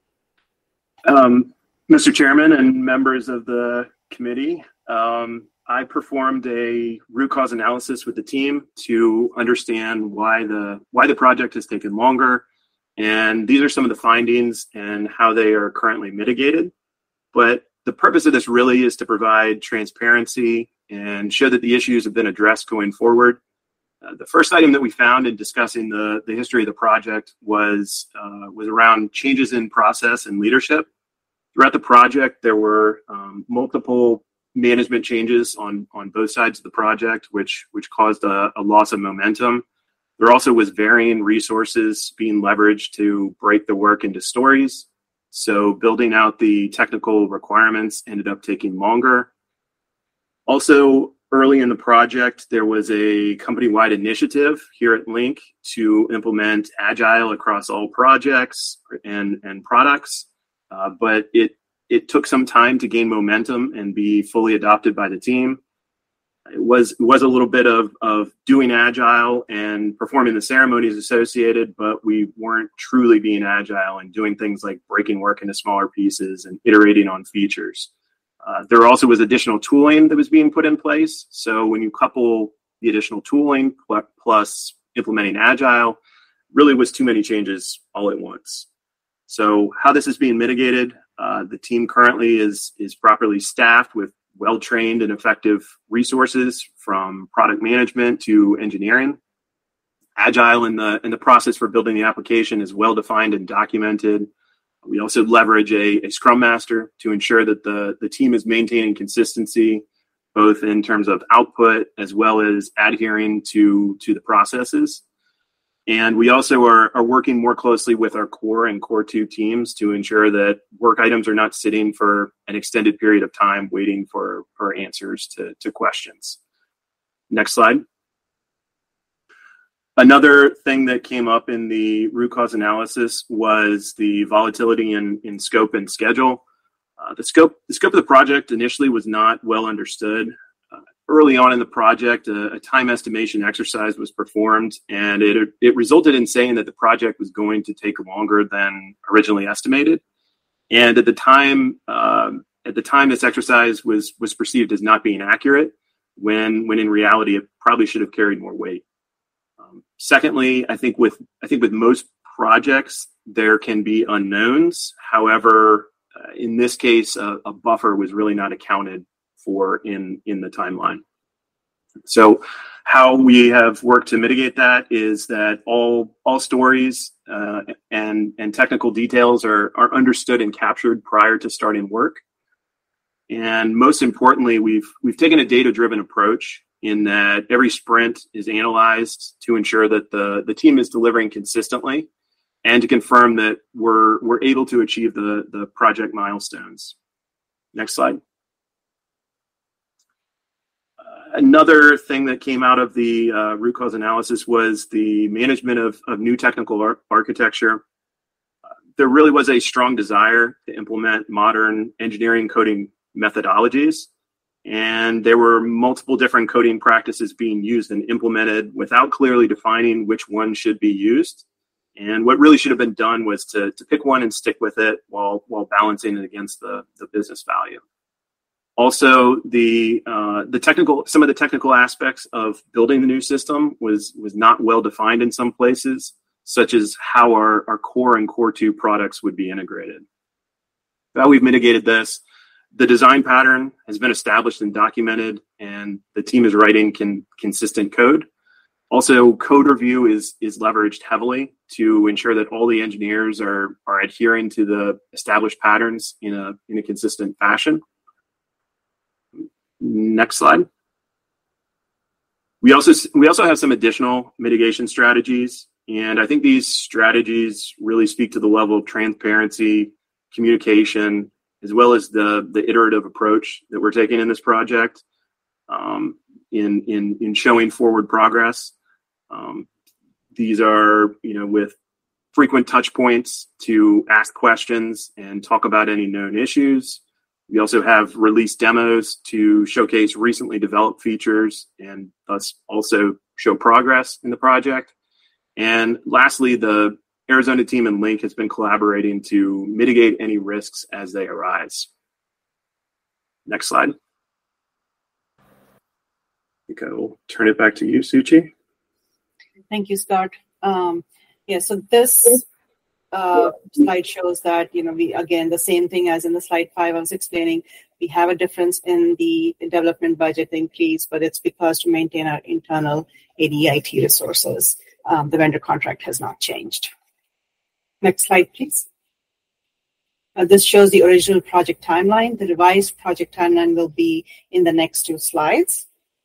Um, Mister Chairman and members of the committee, um, I performed a root cause analysis with the team to understand why the why the project has taken longer, and these are some of the findings and how they are currently mitigated. But the purpose of this really is to provide transparency and show that the issues have been addressed going forward. Uh, the first item that we found in discussing the, the history of the project was uh, was around changes in process and leadership. Throughout the project, there were um, multiple management changes on, on both sides of the project, which which caused a, a loss of momentum. There also was varying resources being leveraged to break the work into stories. So building out the technical requirements ended up taking longer. Also, early in the project, there was a company-wide initiative here at Link to implement Agile across all projects and, and products, uh, but it It took some time to gain momentum and be fully adopted by the team. It was it was a little bit of, of doing Agile and performing the ceremonies associated, but we weren't truly being Agile and doing things like breaking work into smaller pieces and iterating on features. Uh, there also was additional tooling that was being put in place. So when you couple the additional tooling plus implementing Agile, really was too many changes all at once. So how this is being mitigated, uh, the team currently is is properly staffed with well-trained and effective resources from product management to engineering. Agile in the in the process for building the application is well-defined and documented. We also leverage a, a Scrum Master to ensure that the, the team is maintaining consistency, both in terms of output as well as adhering to, to the processes. And we also are, are working more closely with our core and core two teams to ensure that work items are not sitting for an extended period of time waiting for, for answers to, to questions. Next slide. Another thing that came up in the root cause analysis was the volatility in, in scope and schedule. Uh, the scope the scope of the project initially was not well understood. Uh, early on in the project, a, a time estimation exercise was performed, and it it resulted in saying that the project was going to take longer than originally estimated. And at the time, um, at the time, this exercise was was perceived as not being accurate, when when in reality it probably should have carried more weight. Um, secondly, I think with I think with most projects there can be unknowns. However, uh, in this case, uh, a buffer was really not accounted for in in the timeline. So how we have worked to mitigate that is that all all stories uh, and and technical details are are understood and captured prior to starting work. And most importantly, we've we've taken a data-driven approach in that every sprint is analyzed to ensure that the the team is delivering consistently and to confirm that we're we're able to achieve the the project milestones. Next slide. Another thing that came out of the uh, root cause analysis was the management of, of new technical ar- architecture. Uh, there really was a strong desire to implement modern engineering coding methodologies, and there were multiple different coding practices being used and implemented without clearly defining which one should be used. And what really should have been done was to, to pick one and stick with it while, while balancing it against the, the business value. Also, the uh, the technical some of the technical aspects of building the new system was was not well defined in some places, such as how our, our core and core two products would be integrated. How we've mitigated this, the design pattern has been established and documented, and the team is writing con- consistent code. Also, code review is is leveraged heavily to ensure that all the engineers are are adhering to the established patterns in a in a consistent fashion. Next slide. We also we also have some additional mitigation strategies, and I think these strategies really speak to the level of transparency, communication, as well as the the iterative approach that we're taking in this project, um, in in in showing forward progress. Um, these are, you know, with frequent touch points to ask questions and talk about any known issues. We also have release demos to showcase recently developed features and thus also show progress in the project. And lastly, the Arizona team and Link has been collaborating to mitigate any risks as they arise. Next slide. I think I will turn it back to you, Suchi. Thank you, Scott. Um, yeah, so this Uh, slide shows that, you know, we, again, the same thing as in the slide five I was explaining, we have a difference in the development budget increase, but it's because to maintain our internal A D I T resources. Um, the vendor contract has not changed. Next slide, please. Uh, this shows the original project timeline. The revised project timeline will be in the next two slides.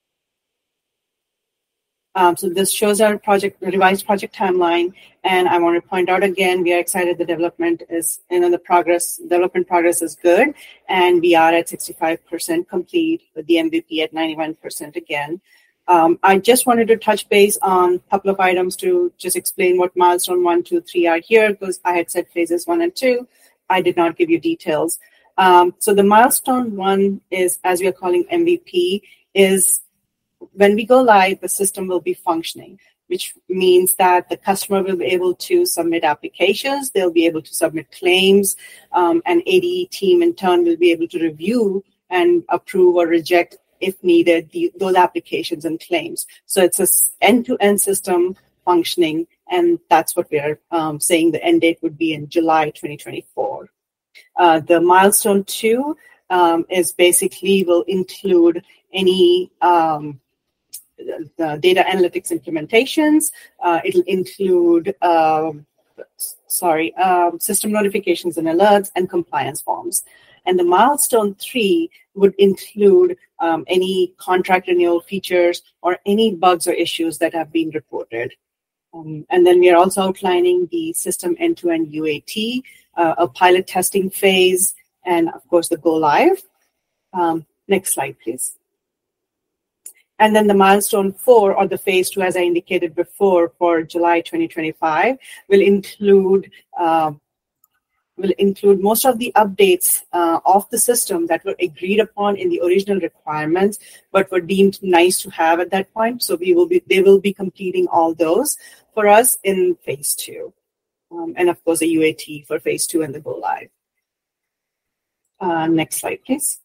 Um, so this shows our project, revised project timeline, and I want to point out again, we are excited the development is, you know, the progress, development progress is good, and we are at sixty-five percent complete with the M V P at ninety-one percent again. Um, I just wanted to touch base on a couple of items to just explain what milestone one, two, three are here, because I had said phases one and two. I did not give you details. Um, so the milestone one is, as we are calling M V P, is when we go live, the system will be functioning, which means that the customer will be able to submit applications, they'll be able to submit claims, um, and A D E team in turn will be able to review and approve or reject, if needed, the, those applications and claims. So it's an end-to-end system functioning, and that's what we're um, saying the end date would be in July twenty twenty-four. Uh, the milestone two um, is basically will include any um, the data analytics implementations. Uh, it'll include, um, sorry, um, system notifications and alerts and compliance forms. And the milestone three would include um, any contract renewal features or any bugs or issues that have been reported. Um, and then we are also outlining the system end-to-end U A T, uh, a pilot testing phase, and of course the go live. Um, next slide, please. And then the milestone four, or the phase two, as I indicated before, for July twenty twenty-five, will include uh, will include most of the updates uh, of the system that were agreed upon in the original requirements, but were deemed nice to have at that point. So we will be they will be completing all those for us in phase two, um, and of course a U A T for phase two and the go live. Uh, next slide, please.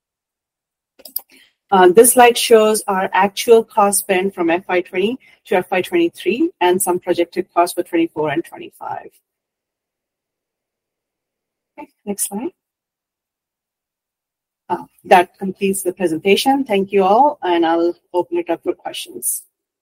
Uh, this slide shows our actual cost spend from F Y twenty to F Y twenty-three and some projected costs for twenty-four and twenty-five. Okay, next slide. Uh, that completes the presentation. Thank you all, and I'll open it up for questions.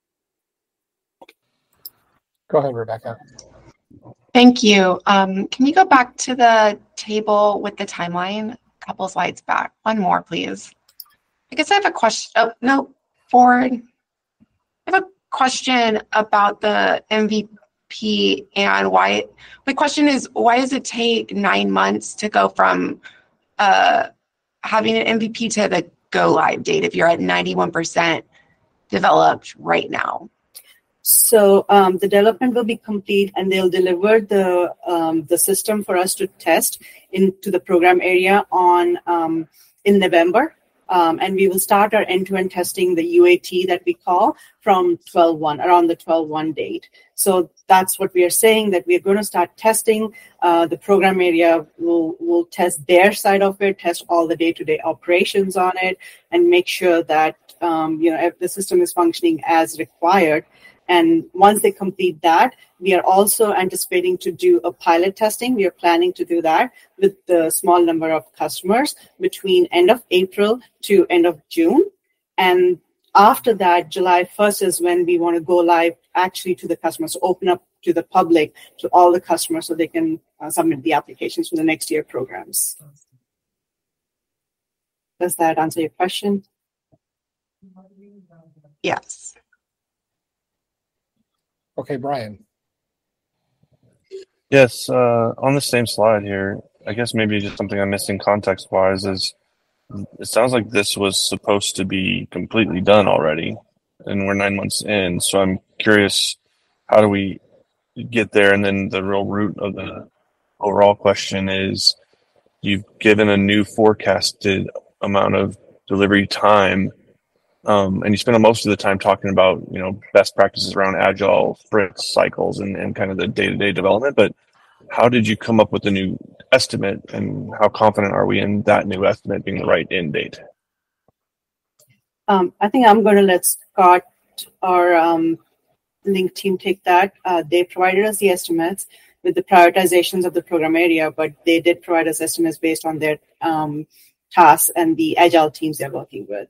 Go ahead, Rebecca. Thank you. Um, can you go back to the table with the timeline? A couple slides back. One more, please. I guess I have a question. Oh, no, forward. I have a question about the M V P and why. My question is, why does it take nine months to go from uh, having an M V P to the go live date if you're at ninety-one percent developed right now? So um, the development will be complete, and they'll deliver the um, the system for us to test into the program area on um, in November, um, and we will start our end-to-end testing, the U A T that we call, from twelve one, around the twelve one date. So that's what we are saying, that we are going to start testing. Uh, the program area will will test their side of it, test all the day-to-day operations on it, and make sure that um, you know if the system is functioning as required. And once they complete that, we are also anticipating to do a pilot testing. We are planning to do that with the small number of customers between end of April to end of June. And after that, July first is when we want to go live actually to the customers, open up to the public, to all the customers, so they can uh, submit the applications for the next year programs. Does that answer your question? Yes. Okay, Brian. Yes, uh, on the same slide here, I guess maybe just something I'm missing context-wise is it sounds like this was supposed to be completely done already, and we're nine months in. So I'm curious, how do we get there? And then the real root of the overall question is, you've given a new forecasted amount of delivery time. Um, and you spend most of the time talking about, you know, best practices around agile sprint cycles and, and kind of the day-to-day development. But how did you come up with the new estimate, and how confident are we in that new estimate being the right end date? Um, I think I'm going to let Scott, our um, Link team, take that. Uh, they provided us the estimates with the prioritizations of the program area, but they did provide us estimates based on their um, tasks and the agile teams they're working with.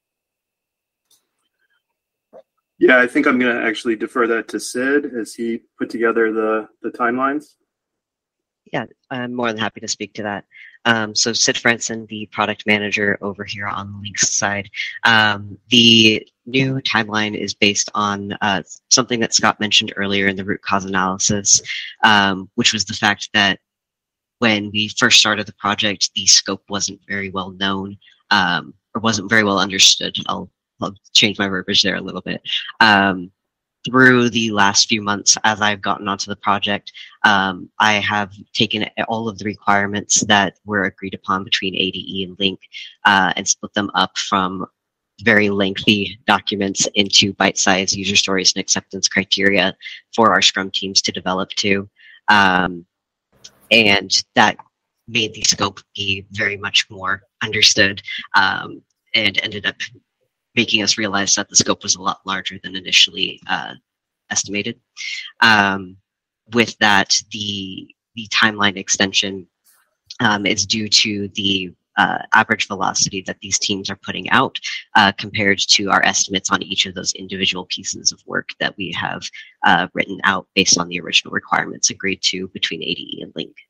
Yeah, I think I'm going to actually defer that to Sid as he put together the, the timelines. Yeah, I'm more than happy to speak to that. Um, so Sid Franson, the product manager over here on the Links side. Um, the new timeline is based on uh, something that Scott mentioned earlier in the root cause analysis, um, which was the fact that when we first started the project, the scope wasn't very well known, um, or wasn't very well understood. I'll I'll change my verbiage there a little bit. Um, through the last few months, as I've gotten onto the project, um, I have taken all of the requirements that were agreed upon between A D E and Link uh, and split them up from very lengthy documents into bite-sized user stories and acceptance criteria for our Scrum teams to develop to. Um, and that made the scope be very much more understood, um, and ended up making us realize that the scope was a lot larger than initially uh, estimated. Um, with that, the the timeline extension um, is due to the uh, average velocity that these teams are putting out uh, compared to our estimates on each of those individual pieces of work that we have uh, written out based on the original requirements agreed to between A D E and Link.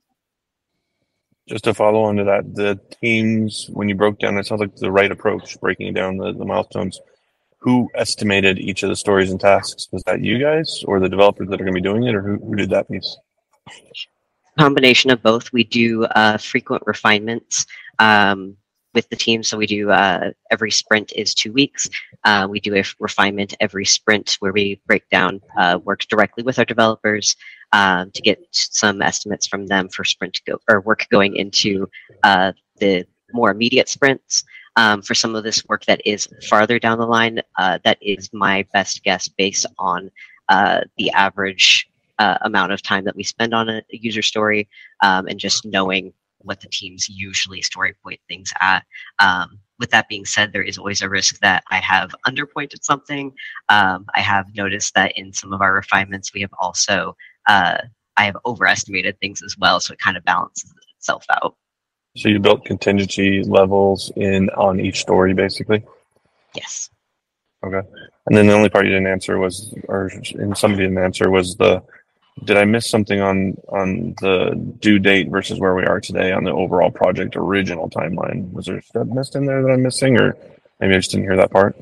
Just to follow on to that, the teams, when you broke down, it sounds like the right approach, breaking down the, the milestones. Who estimated each of the stories and tasks? Was that you guys or the developers that are going to be doing it, or who, who did that piece? Combination of both. We do uh, frequent refinements um, with the team. So we do uh, every sprint is two weeks. Uh, we do a refinement every sprint where we break down uh, work directly with our developers um, to get some estimates from them for sprint go or work going into uh, the more immediate sprints. Um, for some of this work that is farther down the line, uh, that is my best guess based on uh, the average uh, amount of time that we spend on a user story um, and just knowing what the teams usually story point things at. Um, with that being said, there is always a risk that I have underpointed something. Um, I have noticed that in some of our refinements, we have also, uh, I have overestimated things as well, so it kind of balances itself out. So you built contingency levels in on each story, basically? Yes. Okay. And then the only part you didn't answer was, or and somebody didn't answer was the, did I miss something on on the due date versus where we are today on the overall project original timeline? Was there stuff missed in there that I'm missing, or maybe I just didn't hear that part?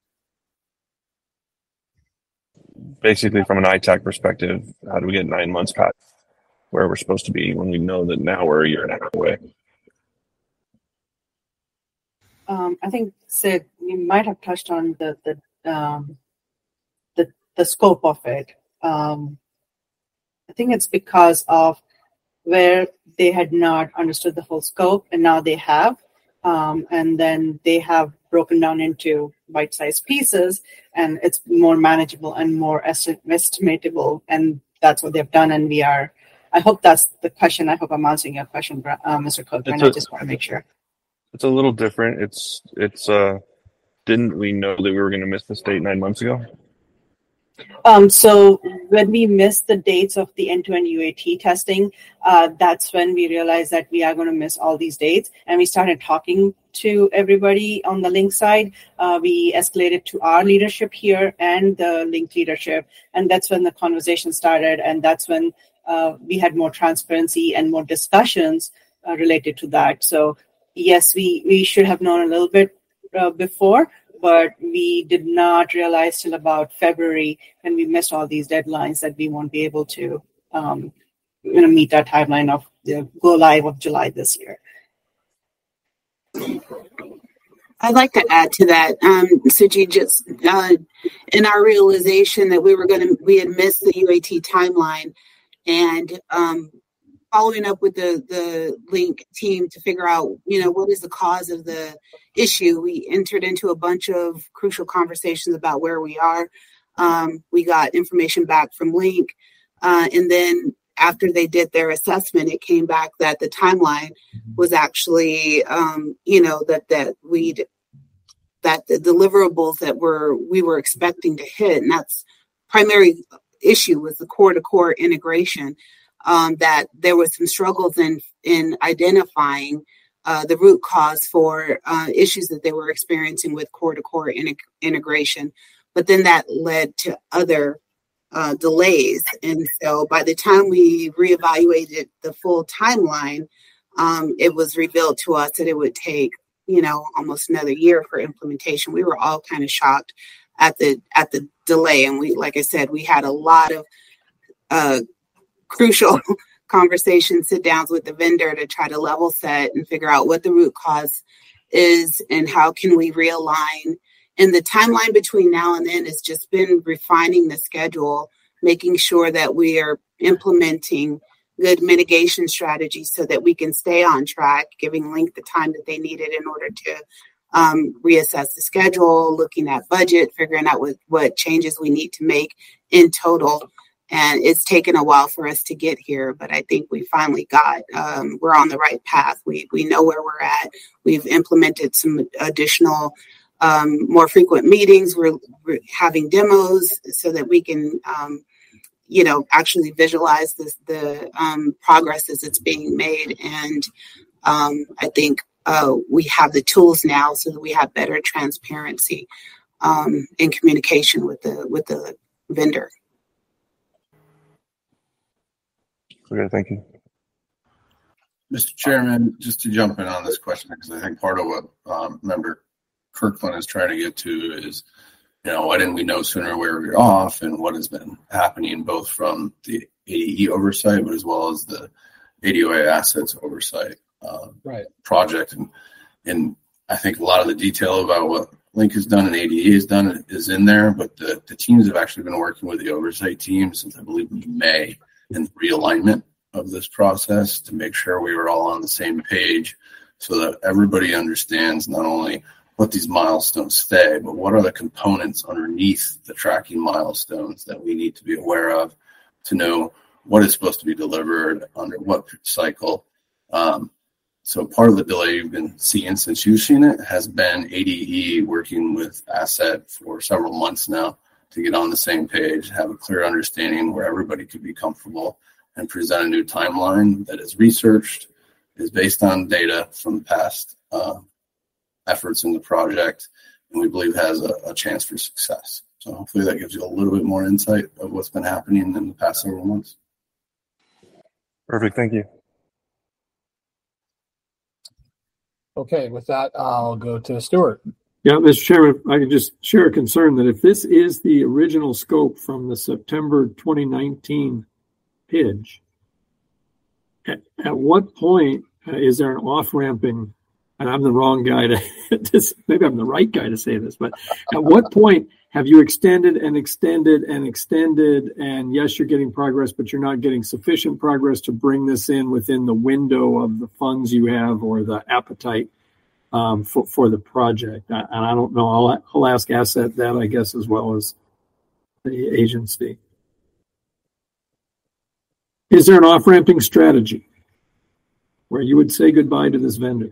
Basically, from an I TAC perspective, how do we get nine months past where we're supposed to be when we know that now we're a year and a half away? Um, I think, Sid, you might have touched on the the um, the, the scope of it. Um, I think it's because of where they had not understood the full scope, and now they have, um, and then they have broken down into bite-sized pieces, and it's more manageable and more esti- estimatable, and that's what they've done. And we are. I hope that's the question. I hope I'm answering your question, uh, Mister Cook, and I just want to make sure. It's a little different. It's it's uh didn't we know that we were going to miss this date nine months ago? Um, so when we missed the dates of the end-to-end U A T testing, uh, that's when we realized that we are going to miss all these dates, and we started talking to everybody on the Link side. Uh, we escalated to our leadership here and the Link leadership, and that's when the conversation started, and that's when uh, we had more transparency and more discussions uh, related to that. So yes, we, we should have known a little bit uh, before, but we did not realize till about February when we missed all these deadlines that we won't be able to um, you know, meet that timeline of the go live of July this year. I'd like to add to that, um, Suji, just uh, in our realization that we were going to, we had missed the U A T timeline, and um, following up with the, the Link team to figure out, you know, what is the cause of the issue. We entered into a bunch of crucial conversations about where we are. Um, we got information back from Link. Uh, and then after they did their assessment, it came back that the timeline was actually, um, you know, that, that we'd, that the deliverables that were, we were expecting to hit. And that's primary issue was the core to core integration. Um, that there was some struggles in in identifying uh, the root cause for uh, issues that they were experiencing with core-to-core in- integration. But then that led to other uh, delays. And so by the time we reevaluated the full timeline, um, it was revealed to us that it would take, you know, almost another year for implementation. We were all kind of shocked at the at the delay. And we, like I said, we had a lot of uh, crucial conversation sit downs with the vendor to try to level set and figure out what the root cause is and how can we realign. And the timeline between now and then has just been refining the schedule, making sure that we are implementing good mitigation strategies so that we can stay on track, giving Link the time that they needed in order to um, reassess the schedule, looking at budget, figuring out what, what changes we need to make in total. And it's taken a while for us to get here, but I think we finally got, um, we're on the right path. We we know where we're at. We've implemented some additional, um, more frequent meetings. We're, we're having demos so that we can, um, you know, actually visualize this, the um, progress as it's being made. And um, I think uh, we have the tools now so that we have better transparency um, in communication with the with the vendor. Okay, thank you. Mister Chairman, just to jump in on this question, because I think part of what um, Member Kirkland is trying to get to is, you know, why didn't we know sooner where we were off and what has been happening both from the A D E oversight, but as well as the A D O A assets oversight uh, right. project. And, and I think a lot of the detail about what Link has done and A D E has done is in there, but the, the teams have actually been working with the oversight team since I believe May in the realignment of this process to make sure we were all on the same page so that everybody understands not only what these milestones say, but what are the components underneath the tracking milestones that we need to be aware of to know what is supposed to be delivered under what cycle. Um, so part of the delay you've been seeing since you've seen it has been A D E working with Asset for several months now to get on the same page, have a clear understanding where everybody could be comfortable and present a new timeline that is researched, is based on data from past uh, efforts in the project, and we believe has a, a chance for success. So hopefully that gives you a little bit more insight of what's been happening in the past several months. Perfect. Thank you. Okay, with that, I'll go to Stuart. Yeah, Mister Chairman, I can just share a concern that if this is the original scope from the September twenty nineteen P I J, at, at what point uh, is there an off-ramping, and I'm the wrong guy to, to, maybe I'm the right guy to say this, but at what point have you extended and extended and extended, and yes, you're getting progress, but you're not getting sufficient progress to bring this in within the window of the funds you have or the appetite um, for, for the project? And I don't know, I'll, I'll ask Asset that, I guess, as well as the agency. Is there an off-ramping strategy where you would say goodbye to this vendor?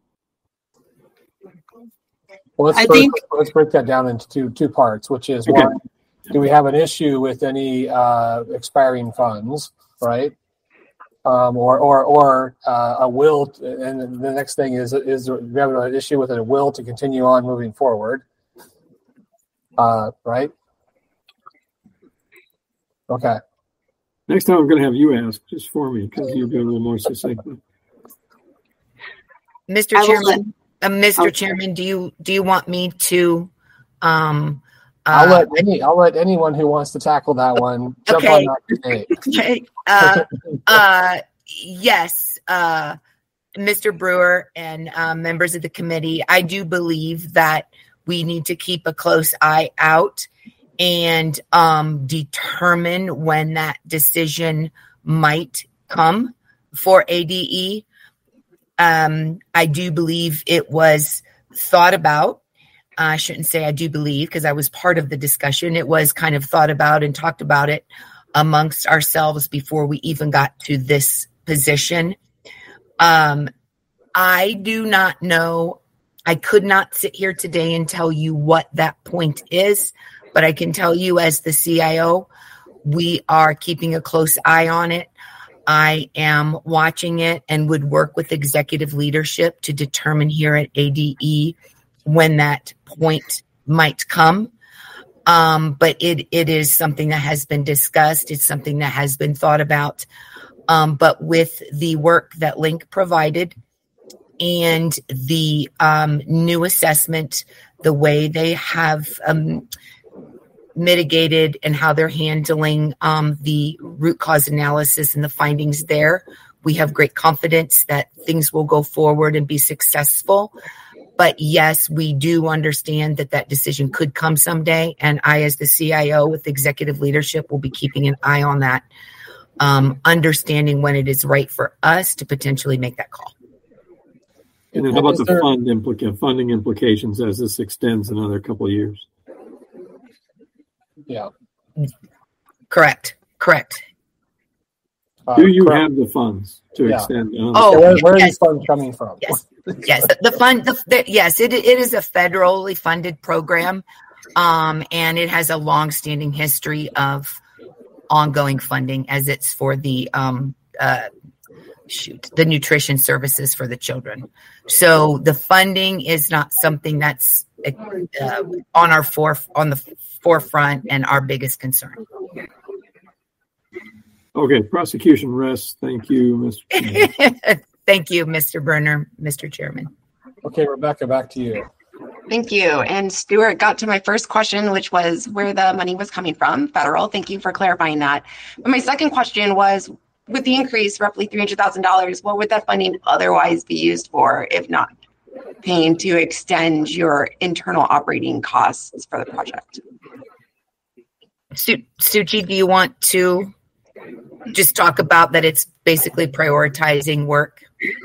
Well, let's, I first, think- let's break that down into two two parts, which is Okay. one, do we have an issue with any uh, expiring funds, right? Um, or or or uh, a will, to, and the next thing is is we have an issue with a will to continue on moving forward, uh, right? Okay. Next time I'm going to have you ask just for me because you'll be a little more succinct. Mister I will Chairman, uh, Mister Okay. Chairman, do you do you want me to? Um, I'll uh, let any I'll let anyone who wants to tackle that one jump Okay. on that today. Okay. Uh, uh, yes, uh, Mister Brewer and uh, members of the committee, I do believe that we need to keep a close eye out and um, determine when that decision might come for A D E. Um, I do believe it was thought about. I shouldn't say I do believe because I was part of the discussion. It was kind of thought about and talked about it amongst ourselves before we even got to this position. Um, I do not know. I could not sit here today and tell you what that point is, but I can tell you as the C I O, we are keeping a close eye on it. I am watching it and would work with executive leadership to determine here at A D E when that point might come. Um, but it it is something that has been discussed. It's something that has been thought about. Um, but with the work that Link provided and the um, new assessment, the way they have um, mitigated and how they're handling um, the root cause analysis and the findings there, we have great confidence that things will go forward and be successful. But yes, we do understand that that decision could come someday. And I, as the C I O with executive leadership, will be keeping an eye on that, um, understanding when it is right for us to potentially make that call. And then how about the fund implica- funding implications as this extends another couple of years? Yeah. Correct. Correct. Uh, Do you correct. have the funds to Yeah. extend? Um, Oh, where, where are yes. these funds coming from? Yes, yes. The, the fund, the, the, yes, it it is a federally funded program, um, and it has a long-standing history of ongoing funding, as it's for the um, uh, shoot the nutrition services for the children. So the funding is not something that's uh, on our fore on the forefront and our biggest concern. Okay, prosecution rests. Thank you, Mister Chairman. Thank you, Mister Berner, Mister Chairman. Okay, Rebecca, back to you. Thank you. And Stuart got to my first question, which was where the money was coming from, federal. Thank you for clarifying that. But my second question was, with the increase, roughly three hundred thousand dollars, what would that funding otherwise be used for, if not paying to extend your internal operating costs for the project? Su- Suchi, do you want to just talk about that it's basically prioritizing work?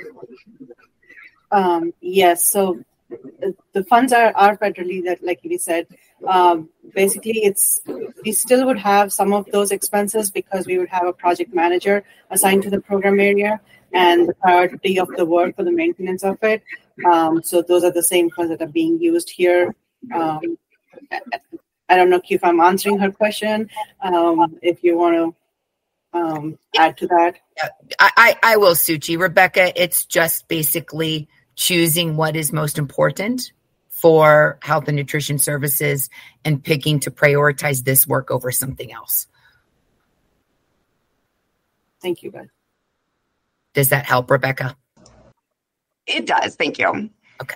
Um, yes, so the, the funds are, are federally, that like you said. Um, basically, it's we still would have some of those expenses because we would have a project manager assigned to the program area and the priority of the work for the maintenance of it. Um, so those are the same funds that are being used here. Um, I don't know if I'm answering her question. Um, if you want to um, add to that. I, I, I will, Suchi. Rebecca, it's just basically choosing what is most important for health and nutrition services and picking to prioritize this work over something else. Thank you, guys. Does that help, Rebecca? It does. Thank you. Okay.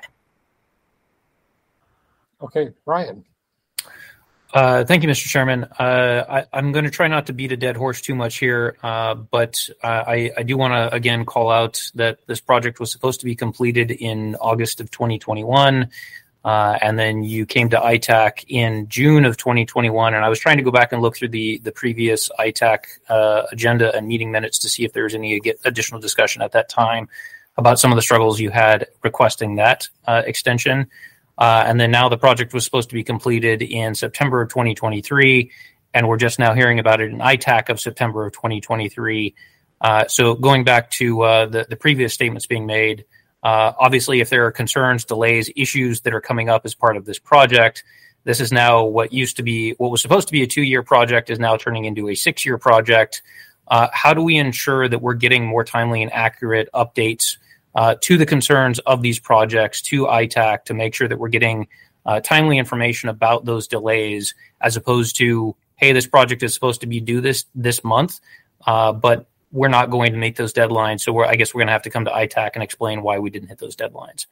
Okay, Ryan. Uh, thank you, Mister Chairman. Uh, I, I'm going to try not to beat a dead horse too much here, uh, but uh, I, I do want to again call out that this project was supposed to be completed in August of twenty twenty-one, uh, and then you came to I TAC in June of twenty twenty-one. And I was trying to go back and look through the the previous I TAC uh, agenda and meeting minutes to see if there was any additional discussion at that time about some of the struggles you had requesting that uh, extension. Uh, and then now the project was supposed to be completed in September of twenty twenty-three, and we're just now hearing about it in I TAC of September of twenty twenty-three. Uh, so going back to uh, the, the previous statements being made, uh, obviously if there are concerns, delays, issues that are coming up as part of this project, this is now what used to be, what was supposed to be a two-year project is now turning into a six-year project. Uh, how do we ensure that we're getting more timely and accurate updates Uh, to the concerns of these projects, to I TAC, to make sure that we're getting uh, timely information about those delays, as opposed to, hey, this project is supposed to be due this this month, uh, but we're not going to meet those deadlines. So we're, I guess we're going to have to come to I TAC and explain why we didn't hit those deadlines.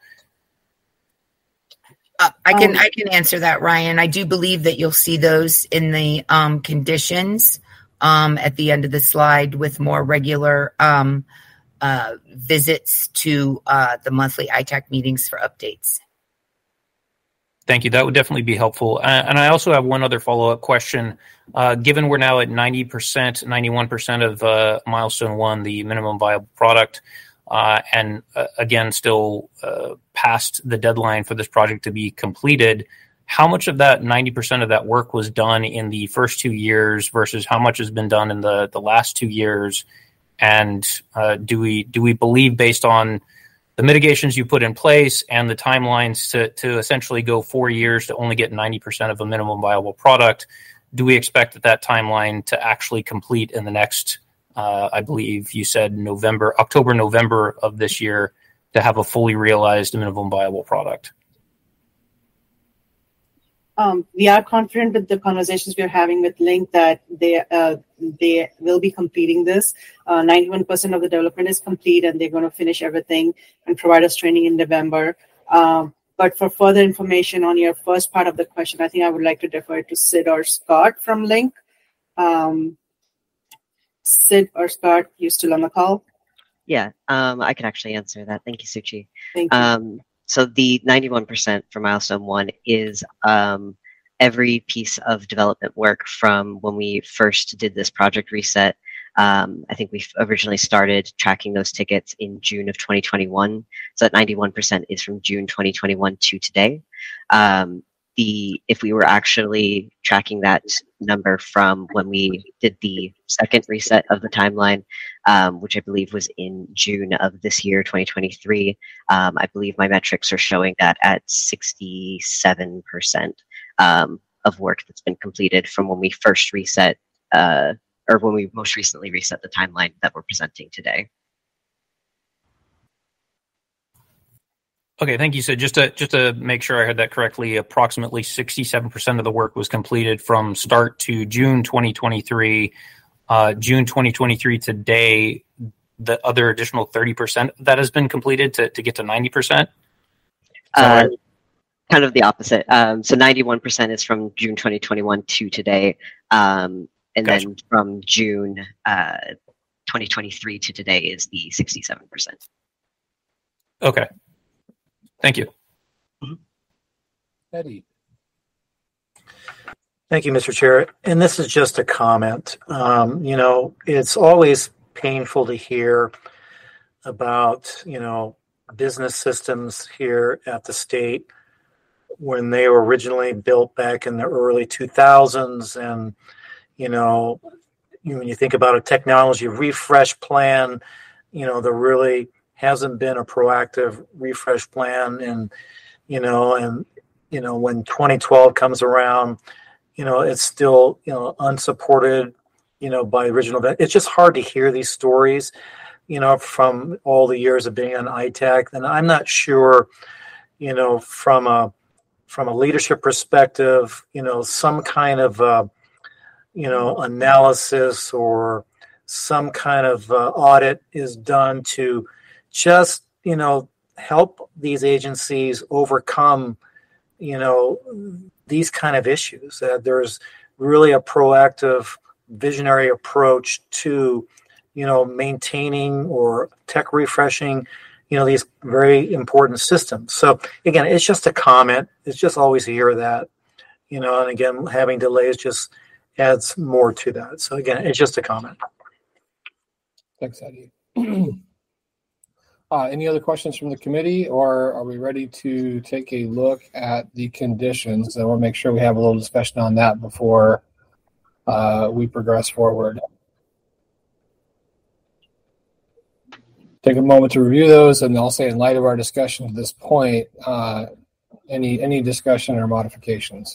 Uh, I can I can answer that, Ryan. I do believe that you'll see those in the um, conditions um, at the end of the slide with more regular um Uh, visits to uh, the monthly I TAC meetings for updates. Thank you. That would definitely be helpful. Uh, and I also have one other follow-up question. Uh, given we're now at ninety percent, ninety-one percent of uh, milestone one, the minimum viable product, uh, and uh, again, still uh, past the deadline for this project to be completed, how much of that ninety percent of that work was done in the first two years versus how much has been done in the, the last two years? And uh, do we do we believe, based on the mitigations you put in place and the timelines to to essentially go four years to only get ninety percent of a minimum viable product, do we expect that that timeline to actually complete in the next, uh, I believe you said November, October, November of this year, to have a fully realized minimum viable product? Um, we are confident with the conversations we're having with Link that they uh, they will be completing this. Uh, ninety-one percent of the development is complete, and they're going to finish everything and provide us training in November. Um, but for further information on your first part of the question, I think I would like to defer to Sid or Scott from Link. Um, Sid or Scott, you still on the call? Yeah, um, I can actually answer that. Thank you, Suchi. Thank you. Um, So the ninety-one percent for milestone one is um, every piece of development work from when we first did this project reset. Um, I think we originally started tracking those tickets in June of twenty twenty-one. So that ninety-one percent is from June twenty twenty-one to today. Um, the if we were actually tracking that number from when we did the second reset of the timeline, um, which I believe was in June of this year, twenty twenty-three, um, I believe my metrics are showing that at sixty-seven percent um, of work that's been completed from when we first reset, uh, or when we most recently reset the timeline that we're presenting today. Okay, thank you. So just to just to make sure I heard that correctly, approximately sixty-seven percent of the work was completed from start to June twenty twenty-three. Uh, June twenty twenty-three today, the other additional thirty percent that has been completed to, to get to ninety percent? Uh, kind of the opposite. Um, so ninety-one percent is from June twenty twenty-one to today. Um, and gotcha. Then from June uh, twenty twenty-three to today is the sixty-seven percent. Okay. Thank you. Eddie. Thank you, Mister Chair. And this is just a comment. Um, you know, it's always painful to hear about, you know, business systems here at the state when they were originally built back in the early two thousands. And, you know, when you think about a technology refresh plan, you know, there really hasn't been a proactive refresh plan. And, you know, and, you know, when twenty twelve comes around, you know, it's still, you know, unsupported, you know, by original event. It's just hard to hear these stories, you know, from all the years of being on I TAC. And I'm not sure, you know, from a from a leadership perspective, you know, some kind of uh, you know, analysis or some kind of uh, audit is done to just, you know, help these agencies overcome, you know, these kind of issues. Uh, there's really a proactive, visionary approach to, you know, maintaining or tech refreshing, you know, these very important systems. So again, it's just a comment. It's just always hear that, you know, and again, having delays just adds more to that. So again, it's just a comment. Thanks, Eddie. uh, any other questions from the committee, or are we ready to take a look at the conditions? I want to make sure we have a little discussion on that before uh, we progress forward. Take a moment to review those, and I'll say in light of our discussion to this point, uh, any any discussion or modifications?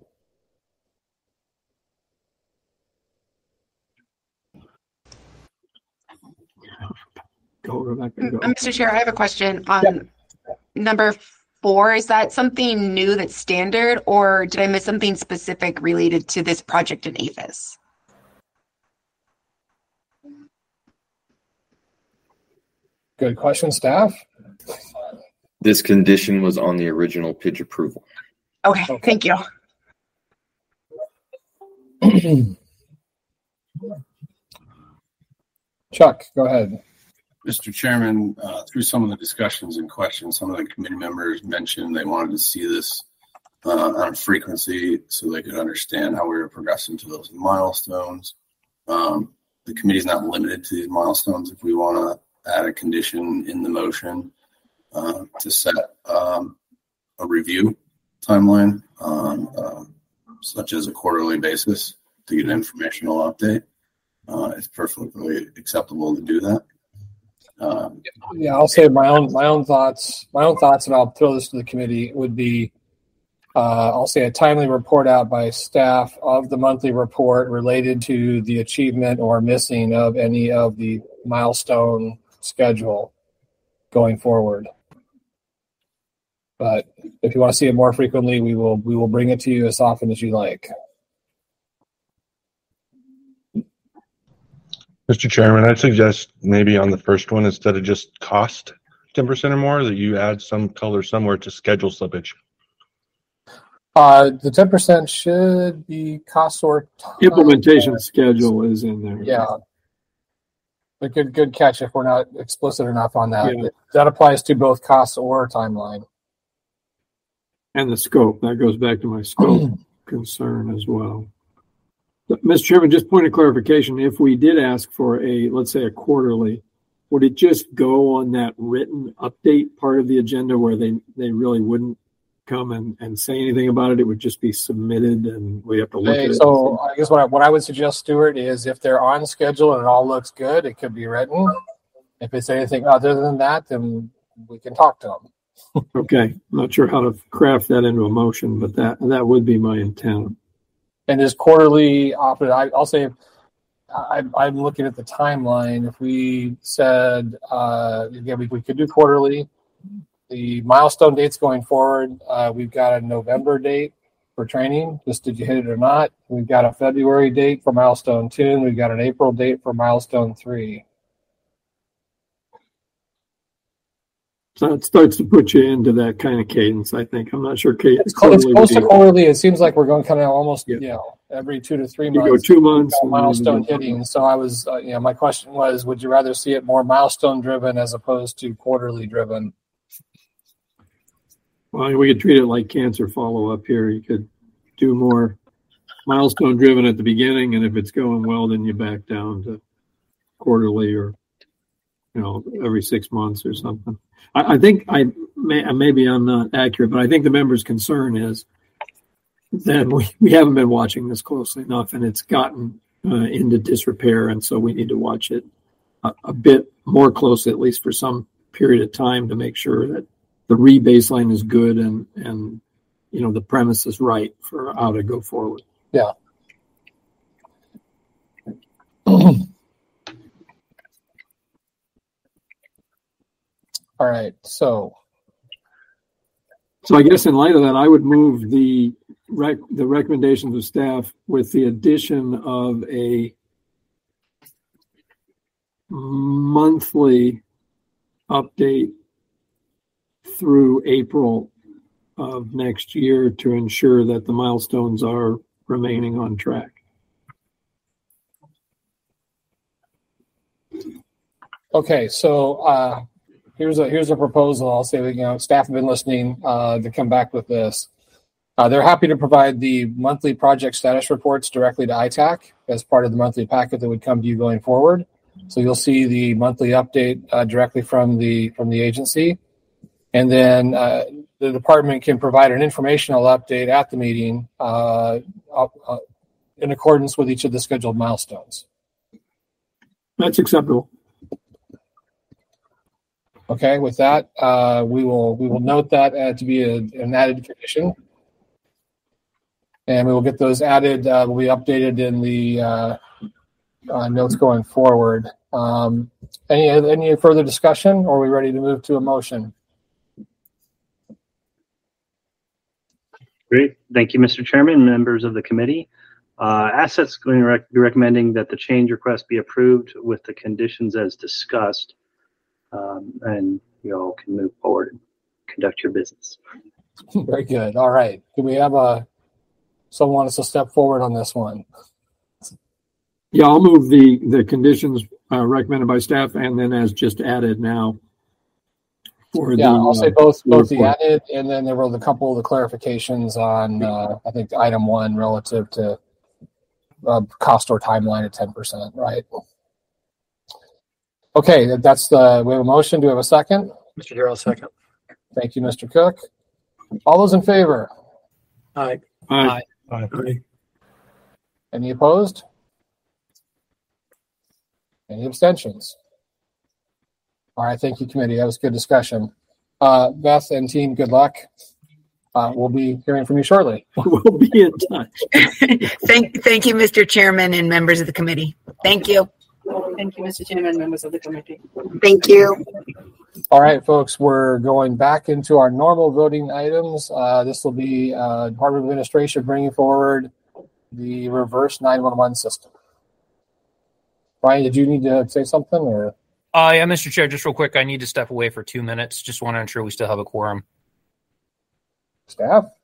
Go, Rebecca, go. Mister Chair, I have a question on yep. number four. Is that something new that's standard, or did I miss something specific related to this project in A P H I S? Good question, staff. This condition was on the original P I D approval. Okay, okay. Thank you. Chuck, go ahead. Mister Chairman, uh, through some of the discussions and questions, some of the committee members mentioned they wanted to see this uh, on frequency so they could understand how we were progressing to those milestones. Um, the committee is not limited to these milestones. If we want to add a condition in the motion uh, to set um, a review timeline, um, uh, such as a quarterly basis to get an informational update, uh, it's perfectly acceptable to do that. Um, yeah, I'll say my own my own thoughts. My own thoughts, and I'll throw this to the committee. Would be, uh, I'll say, a timely report out by staff of the monthly report related to the achievement or missing of any of the milestone schedule going forward. But if you want to see it more frequently, we will we will bring it to you as often as you like. Mister Chairman, I'd suggest maybe on the first one, instead of just cost ten percent or more, that you add some color somewhere to schedule slippage. Uh, the ten percent should be cost or time. Implementation schedule is in there. Yeah. But good, good catch if we're not explicit enough on that. Yeah. That applies to both costs or timeline. And the scope. That goes back to my scope concern as well. Mister Chairman, just point of clarification. If we did ask for a, let's say, a quarterly, would it just go on that written update part of the agenda where they, they really wouldn't come and, and say anything about it? It would just be submitted and we have to look Hey, at it. So I guess what I, what I would suggest, Stuart, is if they're on schedule and it all looks good, it could be written. If it's anything other than that, then we can talk to them. Okay. I'm not sure how to craft that into a motion, but that that would be my intent. And is quarterly opted? I, I'll say, I, I'm looking at the timeline. If we said, uh, again, we, we could do quarterly. The milestone dates going forward, uh, we've got a November date for training. Just did you hit it or not? We've got a February date for milestone two, and we've got an April date for milestone three. So it starts to put you into that kind of cadence, I think. I'm not sure. Cadence it's close, it's close to quarterly. It seems like we're going kind of almost, yeah. you know, every two to three you months. You go two months. Milestone hitting. So I was, uh, you know, my question was, would you rather see it more milestone driven as opposed to quarterly driven? Well, we could treat it like cancer follow-up here. You could do more milestone driven at the beginning, and if it's going well, then you back down to quarterly or, you know, every six months or something. I think I may, maybe I'm not accurate, but I think the members' concern is that we, we haven't been watching this closely enough, and it's gotten uh, into disrepair, and so we need to watch it a, a bit more closely, at least for some period of time, to make sure that the re-baseline is good and and you know the premise is right for how to go forward. Yeah. All right, so So I guess in light of that, I would move the rec, the recommendations of staff with the addition of a monthly update through April of next year to ensure that the milestones are remaining on track. Okay, so uh, here's a here's a proposal. I'll say that, you know, staff have been listening uh, to come back with this. Uh, they're happy to provide the monthly project status reports directly to I TAC as part of the monthly packet that would come to you going forward. So you'll see the monthly update uh, directly from the from the agency, and then uh, the department can provide an informational update at the meeting uh, uh, in accordance with each of the scheduled milestones. That's acceptable. Okay, with that, uh, we will we will note that uh, to be a, an added condition, and we will get those added. Uh, will be updated in the uh, uh, notes going forward. Um, any any further discussion, or are we ready to move to a motion? Great. Thank you, Mister Chairman, members of the committee. Uh, Assets going to rec- be recommending that the change request be approved with the conditions as discussed, um, and you all can move forward and conduct your business. Very good. All right. Do we have a someone wants to step forward on this one? Yeah, I'll move the the conditions uh, recommended by staff, and then as just added now. For Yeah, the, I'll say uh, both both the report. added, and then there were a couple of the clarifications on uh, I think item one relative to uh, cost or timeline at ten percent. Right. Okay, that's the we have a motion. Do we have a second? Mister Darrell, second. Thank you, Mister Cook. All those in favor? Aye. Aye. Aye. Any opposed? Any abstentions? All right, thank you, committee. That was good discussion. Uh, Beth and team, good luck. Uh, we'll be hearing from you shortly. We'll be in touch. Thank, thank you, Mister Chairman and members of the committee. Thank you. Thank you, Mister Chairman, members of the committee. Thank you. All right, folks, we're going back into our normal voting items. Uh, this will be uh, Department of Administration bringing forward the reverse nine one one system. Brian, did you need to say something? Or Uh, yeah, Mister Chair, just real quick, I need to step away for two minutes. Just want to ensure we still have a quorum. Staff?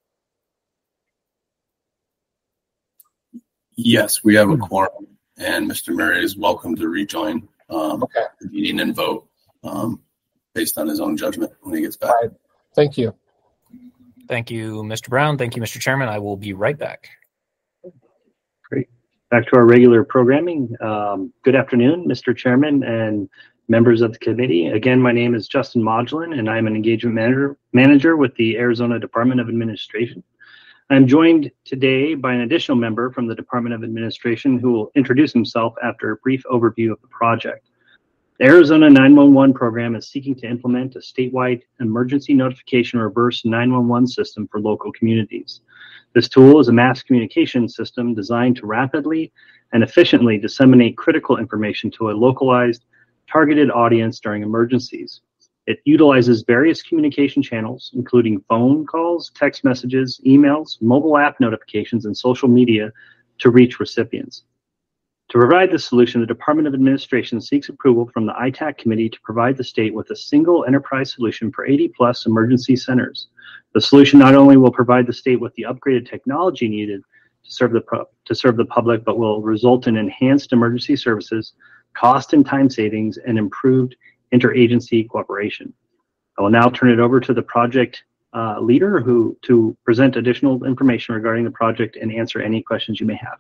Yes, we have a quorum, and Mister Murray is welcome to rejoin um, okay. the meeting and vote um, based on his own judgment when he gets back. All right. Thank you. Thank you, Mister Brown. Thank you, Mister Chairman. I will be right back. Great. Back to our regular programming. Um, good afternoon, Mister Chairman and members of the committee. Again, my name is Justin Modulin, and I'm an engagement manager, manager with the Arizona Department of Administration. I'm joined today by an additional member from the Department of Administration who will introduce himself after a brief overview of the project. The Arizona nine one one program is seeking to implement a statewide emergency notification reverse nine one one system for local communities. This tool is a mass communication system designed to rapidly and efficiently disseminate critical information to a localized, targeted audience during emergencies. It utilizes various communication channels, including phone calls, text messages, emails, mobile app notifications, and social media to reach recipients. To provide this solution, the Department of Administration seeks approval from the I TAC committee to provide the state with a single enterprise solution for eighty plus emergency centers. The solution not only will provide the state with the upgraded technology needed to serve the pu- to serve the public, but will result in enhanced emergency services, cost and time savings, and improved interagency cooperation. I will now turn it over to the project uh, leader who to present additional information regarding the project and answer any questions you may have.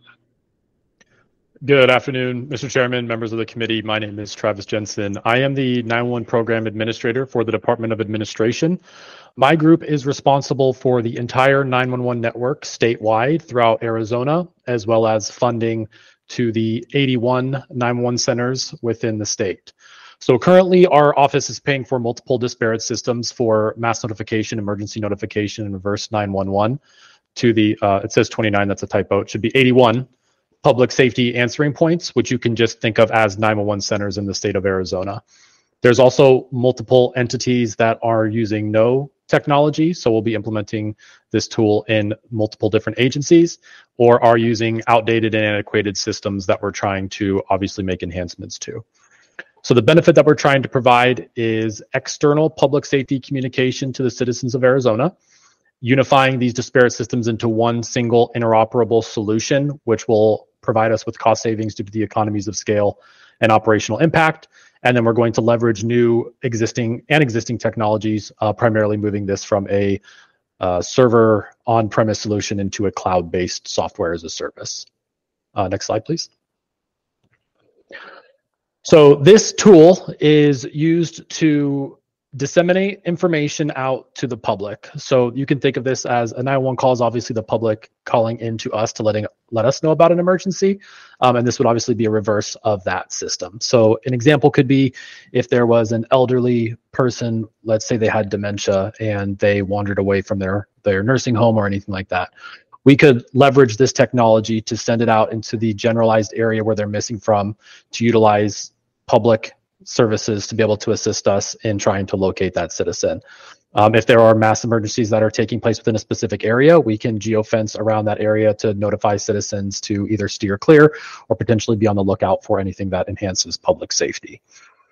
Good afternoon, Mister Chairman, members of the committee. My name is Travis Jensen. I am the nine one one Program Administrator for the Department of Administration. My group is responsible for the entire nine one one network statewide throughout Arizona, as well as funding to the eighty-one nine one one centers within the state. So currently, our office is paying for multiple disparate systems for mass notification, emergency notification, and reverse nine one one to the, uh, it says twenty-nine, that's a typo. It should be eighty-one public safety answering points, which you can just think of as nine one one centers in the state of Arizona. There's also multiple entities that are using no technology, so we'll be implementing this tool in multiple different agencies, or are using outdated and antiquated systems that we're trying to obviously make enhancements to. So the benefit that we're trying to provide is external public safety communication to the citizens of Arizona, unifying these disparate systems into one single interoperable solution, which will provide us with cost savings due to the economies of scale and operational impact. And then we're going to leverage new existing and existing technologies, uh, primarily moving this from a uh, server on-premise solution into a cloud-based software as a service. Uh, next slide, please. So this tool is used to disseminate information out to the public. So you can think of this as a nine one one call is obviously the public calling into us to letting let us know about an emergency. Um, and this would obviously be a reverse of that system. So an example could be if there was an elderly person, let's say they had dementia and they wandered away from their, their nursing home or anything like that. We could leverage this technology to send it out into the generalized area where they're missing from to utilize public services to be able to assist us in trying to locate that citizen. Um, if there are mass emergencies that are taking place within a specific area, we can geofence around that area to notify citizens to either steer clear or potentially be on the lookout for anything that enhances public safety.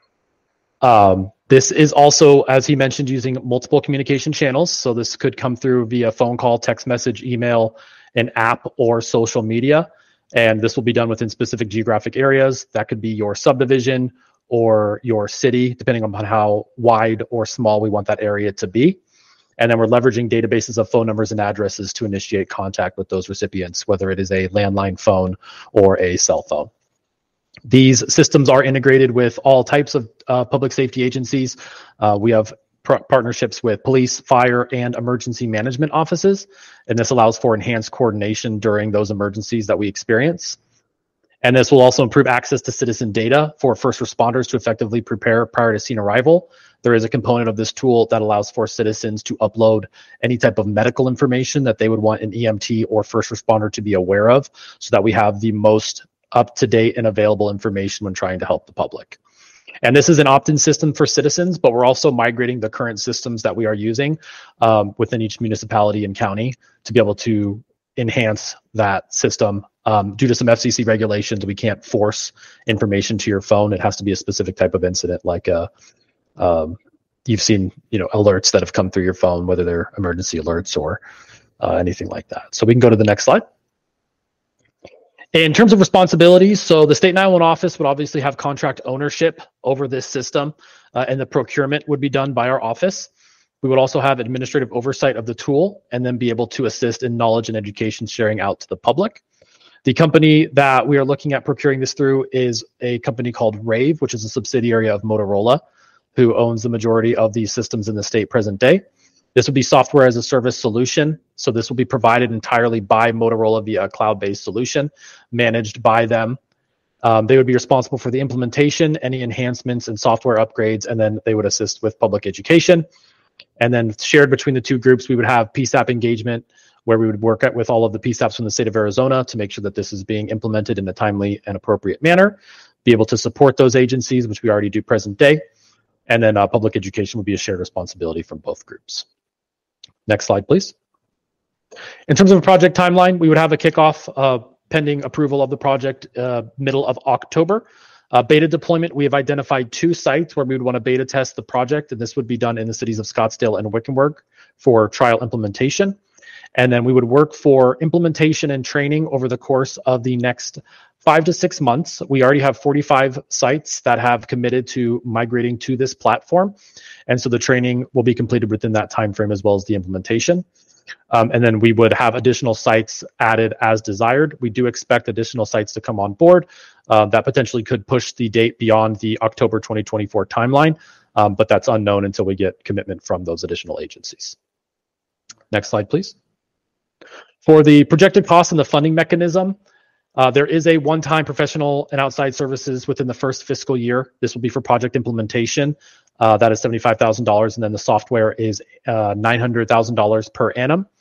Um, this is also, as he mentioned, using multiple communication channels. So this could come through via phone call, text message, email, an app, or social media. And this will be done within specific geographic areas. That could be your subdivision or your city, depending upon how wide or small we want that area to be. And then we're leveraging databases of phone numbers and addresses to initiate contact with those recipients, whether it is a landline phone or a cell phone. These systems are integrated with all types of uh, public safety agencies. Uh, we have pr- partnerships with police, fire, and emergency management offices, and this allows for enhanced coordination during those emergencies that we experience. And this will also improve access to citizen data for first responders to effectively prepare prior to scene arrival. There is a component of this tool that allows for citizens to upload any type of medical information that they would want an E M T or first responder to be aware of, so that we have the most up-to-date and available information when trying to help the public. And this is an opt-in system for citizens, but we're also migrating the current systems that we are using um, within each municipality and county to be able to enhance that system. Um, due to some F C C regulations, we can't force information to your phone. It has to be a specific type of incident, like a, um, you've seen, you know, alerts that have come through your phone, whether they're emergency alerts or uh, anything like that. So we can go to the next slide. In terms of responsibilities, so the State nine one one office would obviously have contract ownership over this system, uh, and the procurement would be done by our office. We would also have administrative oversight of the tool and then be able to assist in knowledge and education sharing out to the public. The company that we are looking at procuring this through is a company called Rave, which is a subsidiary of Motorola, who owns the majority of these systems in the state present day. This would be software as a service solution. So this will be provided entirely by Motorola via a cloud-based solution managed by them. Um, they would be responsible for the implementation, any enhancements and software upgrades, and then they would assist with public education. And then shared between the two groups, we would have P SAP engagement, where we would work at, with all of the P SAPs from the state of Arizona to make sure that this is being implemented in a timely and appropriate manner, be able to support those agencies, which we already do present day. And then uh, public education would be a shared responsibility from both groups. Next slide, please. In terms of a project timeline, we would have a kickoff uh, pending approval of the project uh, middle of October. Uh, beta deployment, we have identified two sites where we would want to beta test the project, and this would be done in the cities of Scottsdale and Wickenburg for trial implementation. And then we would work for implementation and training over the course of the next five to six months. We already have forty-five sites that have committed to migrating to this platform. And so the training will be completed within that time frame as well as the implementation. Um, and then we would have additional sites added as desired. We do expect additional sites to come on board. Uh, that potentially could push the date beyond the October twenty twenty-four timeline, um, but that's unknown until we get commitment from those additional agencies. Next slide, please. For the projected costs and the funding mechanism, uh, there is a one-time professional and outside services within the first fiscal year. This will be for project implementation. Uh, that is seventy-five thousand dollars, and then the software is uh, nine hundred thousand dollars per annum.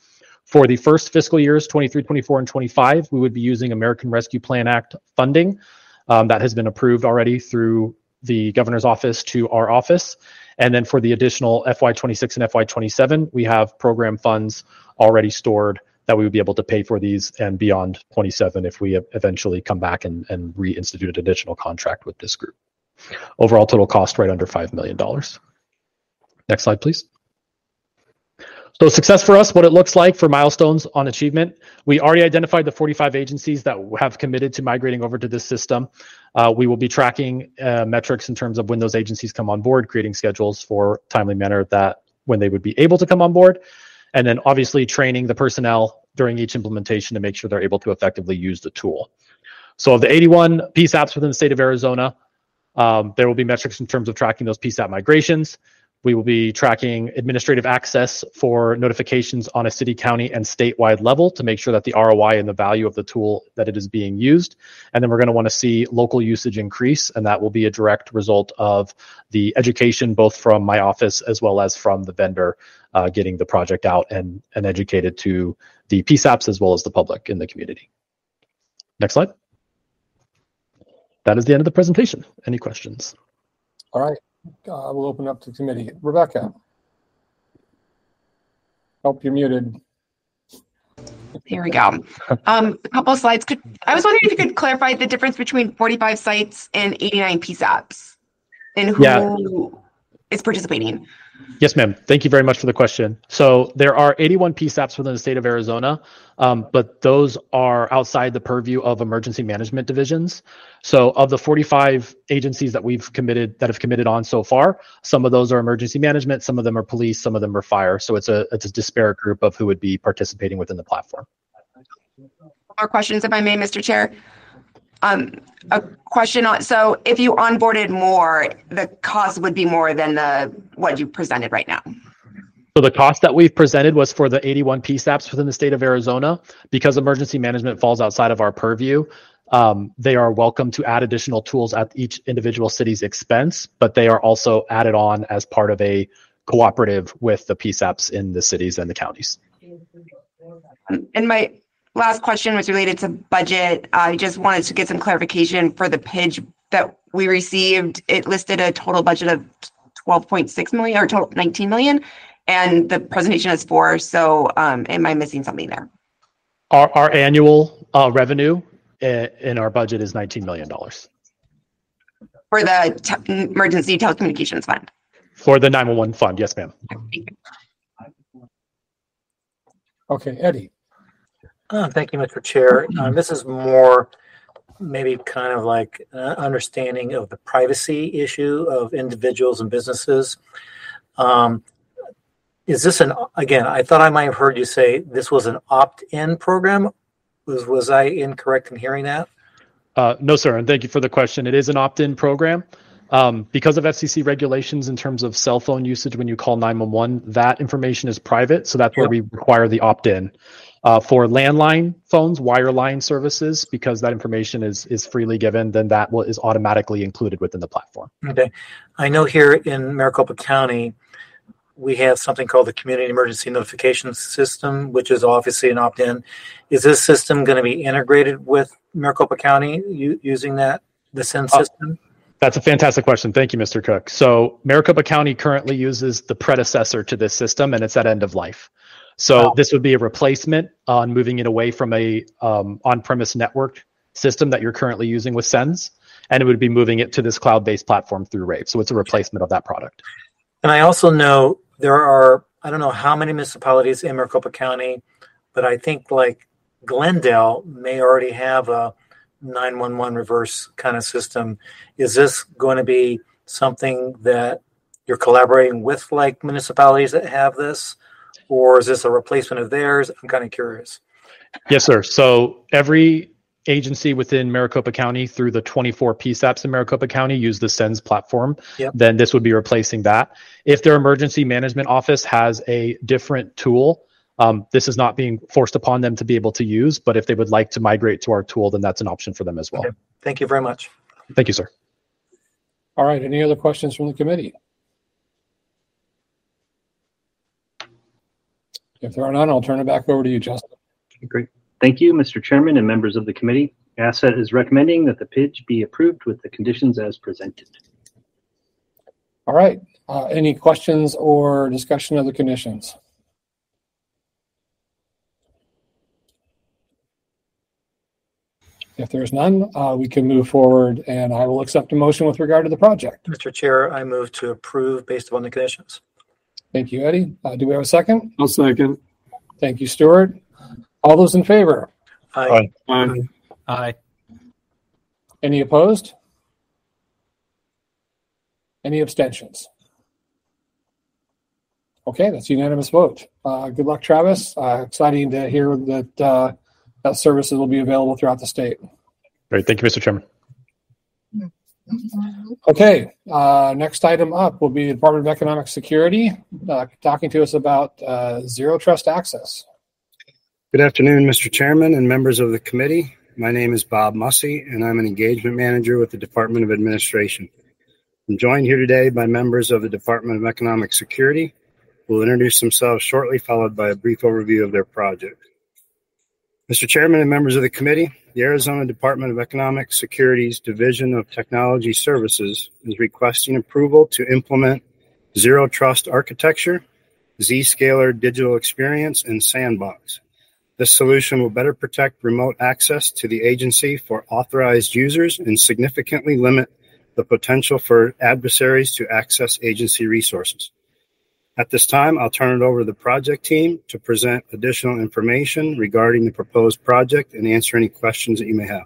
For the first fiscal years, twenty-three, twenty-four, and twenty-five, we would be using American Rescue Plan Act funding um, that has been approved already through the governor's office to our office. And then for the additional F Y twenty-six and F Y twenty-seven, we have program funds already stored that we would be able to pay for these and beyond twenty-seven if we eventually come back and, and reinstitute an additional contract with this group. Overall total cost right under five million dollars. Next slide, please. So success for us, what it looks like for milestones on achievement. We already identified the forty-five agencies that have committed to migrating over to this system. Uh, we will be tracking uh, metrics in terms of when those agencies come on board, creating schedules for timely manner that when they would be able to come on board. And then obviously training the personnel during each implementation to make sure they're able to effectively use the tool. So of the eighty-one P SAPs within the state of Arizona, um, there will be metrics in terms of tracking those P SAP migrations. We will be tracking administrative access for notifications on a city, county, and statewide level to make sure that the R O I and the value of the tool that it is being used. And then we're going to want to see local usage increase, and that will be a direct result of the education, both from my office as well as from the vendor, uh, getting the project out and, and educated to the P SAPs as well as the public in the community. Next slide. That is the end of the presentation. Any questions? All right. Uh, we'll open up to committee. Rebecca. Oh, you're muted. Here we go. Um, a couple of slides. Could, I was wondering if you could clarify the difference between forty-five sites and eighty-nine P SAPs and who Yeah. is participating. Yes, ma'am. Thank you very much for the question. So there are eighty-one P SAPs within the state of Arizona, um, but those are outside the purview of emergency management divisions. So of the forty-five agencies that we've committed, that have committed on so far, some of those are emergency management, some of them are police, some of them are fire. So it's a it's a disparate group of who would be participating within the platform. More questions, if I may, Mister Chair. Um, a question on, so if you onboarded more, the cost would be more than the what you presented right now. So the cost that we've presented was for the eighty-one P SAPs within the state of Arizona. Because emergency management falls outside of our purview, um, they are welcome to add additional tools at each individual city's expense, but they are also added on as part of a cooperative with the P SAPs in the cities and the counties. And my last question was related to budget. I just wanted to get some clarification for the P I J that we received. It listed a total budget of twelve point six million or total nineteen million, and the presentation is four. So um, am I missing something there? Our, our annual uh, revenue in our budget is nineteen million dollars. For the te- emergency telecommunications fund? For the nine one one fund, yes, ma'am. Okay, Eddie. Uh, thank you, Mister Chair. Um, this is more maybe kind of like uh, understanding of the privacy issue of individuals and businesses. Um, is this an, again, I thought I might have heard you say this was an opt-in program. Was, was I incorrect in hearing that? Uh, no, sir, and thank you for the question. It is an opt-in program. Um, because of F C C regulations in terms of cell phone usage when you call nine one one, that information is private, so that's where Yep. we require the opt-in. Uh, for landline phones, wireline services, because that information is is freely given, then that will, is automatically included within the platform. Okay. I know here in Maricopa County, we have something called the Community Emergency Notification System, which is obviously an opt-in. Is this system going to be integrated with Maricopa County u- using that, the S E N system? That's a fantastic question. Thank you, Mister Cook. So Maricopa County currently uses the predecessor to this system, and it's at end of life. So this would be a replacement on moving it away from a um, on-premise network system that you're currently using with S E N S, and it would be moving it to this cloud-based platform through Rave. So it's a replacement of that product. And I also know there are, I don't know how many municipalities in Maricopa County, but I think like Glendale may already have a nine one one reverse kind of system. Is this going to be something that you're collaborating with like municipalities that have this? Or is this a replacement of theirs? I'm kind of curious. Yes, sir. So every agency within Maricopa County through the twenty-four P SAPs in Maricopa County use the S E N S platform. Yep. Then this would be replacing that. If their emergency management office has a different tool, um, this is not being forced upon them to be able to use, but if they would like to migrate to our tool, then that's an option for them as well. Okay. Thank you very much. Thank you, sir. All right, any other questions from the committee? If there are none, I'll turn it back over to you, Justin. Great. Thank you, Mister Chairman and members of the committee. Asset is recommending that the P I D G be approved with the conditions as presented. All right. Uh, any questions or discussion of the conditions? If there's none, uh, we can move forward, and I will accept a motion with regard to the project. Mister Chair, I move to approve based upon the conditions. Thank you, Eddie. Uh, do we have a second? I'll second. Thank you, Stuart. All those in favor? Aye. Aye. Aye. Any opposed? Any abstentions? Okay, that's a unanimous vote. Uh, good luck, Travis. Uh, exciting to hear that uh, that services will be available throughout the state. Great. Thank you, Mister Chairman. Okay, uh, next item up will be the Department of Economic Security uh, talking to us about uh, zero trust access. Good afternoon, Mister Chairman and members of the committee. My name is Bob Mussey, and I'm an engagement manager with the Department of Administration. I'm joined here today by members of the Department of Economic Security, who will introduce themselves shortly, followed by a brief overview of their project. Mister Chairman and members of the committee, the Arizona Department of Economic Security's Division of Technology Services is requesting approval to implement Zero Trust Architecture, Zscaler Digital Experience, and Sandbox. This solution will better protect remote access to the agency for authorized users and significantly limit the potential for adversaries to access agency resources. At this time, I'll turn it over to the project team to present additional information regarding the proposed project and answer any questions that you may have.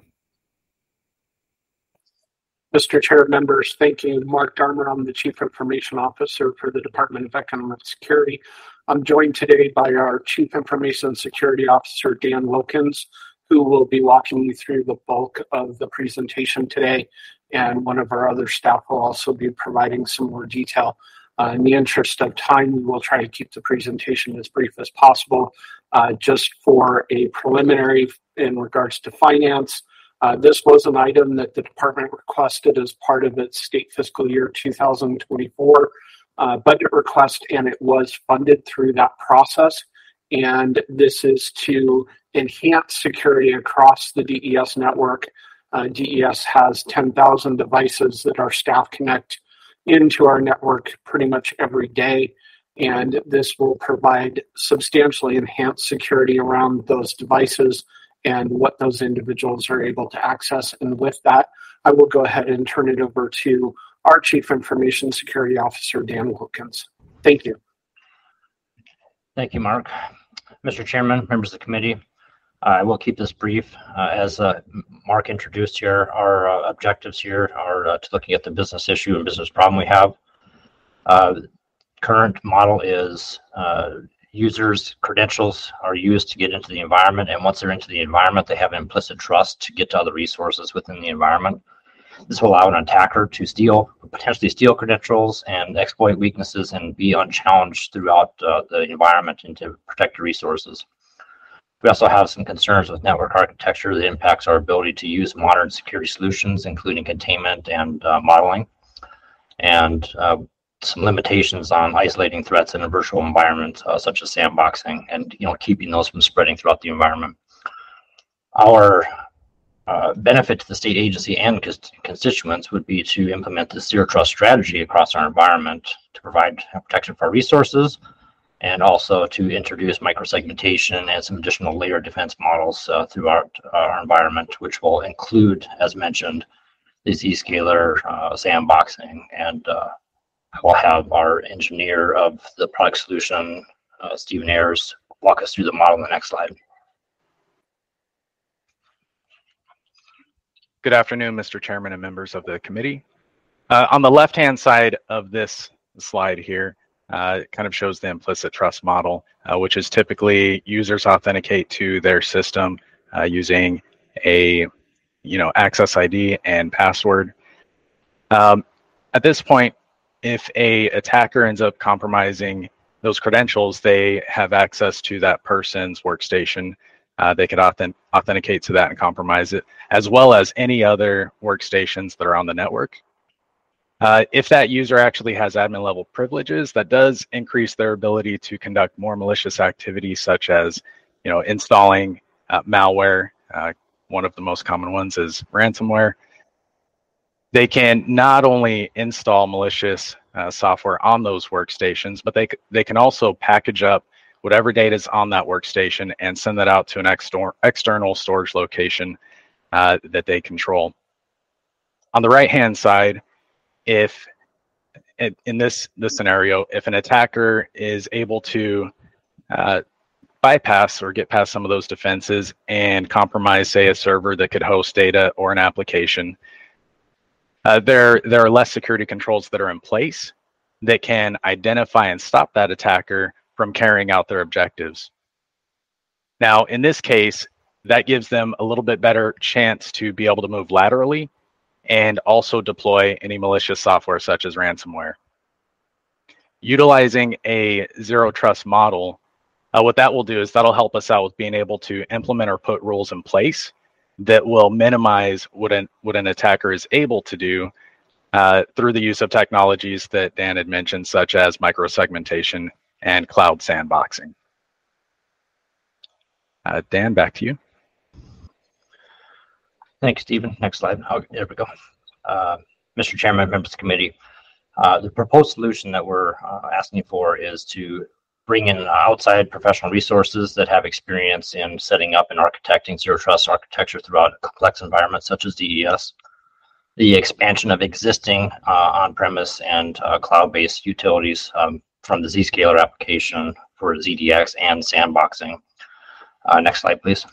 Mister Chair, members, thank you. Mark Darmer, I'm the Chief Information Officer for the Department of Economic Security. I'm joined today by our Chief Information Security Officer, Dan Wilkins, who will be walking you through the bulk of the presentation today. And one of our other staff will also be providing some more detail. Uh, in the interest of time, we will try to keep the presentation as brief as possible. Uh, just for a preliminary in regards to finance, uh, this was an item that the department requested as part of its state fiscal year two thousand twenty-four uh, budget request, and it was funded through that process. And this is to enhance security across the D E S network. Uh, D E S has ten thousand devices that our staff connect into our network pretty much every day, and this will provide substantially enhanced security around those devices and what those individuals are able to access. And with that, I will go ahead and turn it over to our Chief Information Security Officer, Dan Wilkins. Thank you. Thank you, Mark. Mister Chairman, members of the committee, I will keep this brief. Uh, as uh, Mark introduced here, our uh, objectives here are uh, to looking at the business issue and business problem we have. Uh, current model is uh, users' credentials are used to get into the environment, and once they're into the environment, they have implicit trust to get to other resources within the environment. This will allow an attacker to steal, potentially steal credentials and exploit weaknesses and be unchallenged throughout uh, the environment and to protect the resources. We also have some concerns with network architecture that impacts our ability to use modern security solutions, including containment and uh, modeling, and uh, some limitations on isolating threats in a virtual environment, uh, such as sandboxing, and you know keeping those from spreading throughout the environment. Our uh, benefit to the state agency and constituents would be to implement the zero trust strategy across our environment to provide protection for our resources, and also to introduce microsegmentation and some additional layer defense models uh, throughout our environment, which will include, as mentioned, the Zscaler uh, sandboxing. And uh, we'll have our engineer of the product solution, uh, Stephen Ayers, walk us through the model in the next slide. Good afternoon, Mister Chairman and members of the committee. Uh, on the left-hand side of this slide here, Uh, it kind of shows the implicit trust model, uh, which is typically users authenticate to their system uh, using a, you know, access I D and password. Um, at this point, if a attacker ends up compromising those credentials, they have access to that person's workstation. Uh, they could authentic- authenticate to that and compromise it, as well as any other workstations that are on the network. Uh, if that user actually has admin level privileges, that does increase their ability to conduct more malicious activities, such as, you know, installing uh, malware. Uh, one of the most common ones is ransomware. They can not only install malicious uh, software on those workstations, but they they can also package up whatever data is on that workstation and send that out to an extor- external storage location uh, that they control. On the right-hand side, if in this this scenario, if an attacker is able to uh, bypass or get past some of those defenses and compromise, say, a server that could host data or an application, uh, there there are less security controls that are in place that can identify and stop that attacker from carrying out their objectives. Now, in this case, that gives them a little bit better chance to be able to move laterally and also deploy any malicious software such as ransomware. Utilizing a zero trust model, uh, what that will do is that'll help us out with being able to implement or put rules in place that will minimize what an, what an attacker is able to do uh, through the use of technologies that Dan had mentioned, such as microsegmentation and cloud sandboxing. Uh, Dan, back to you. Thanks, Stephen. Next slide. Oh, there we go. Uh, Mister Chairman, members of the committee, uh, the proposed solution that we're uh, asking for is to bring in outside professional resources that have experience in setting up and architecting zero trust architecture throughout a complex environment such as D E S. The expansion of existing uh, on-premise and uh, cloud-based utilities um, from the Zscaler application for Z D X and sandboxing. Uh, next slide, please.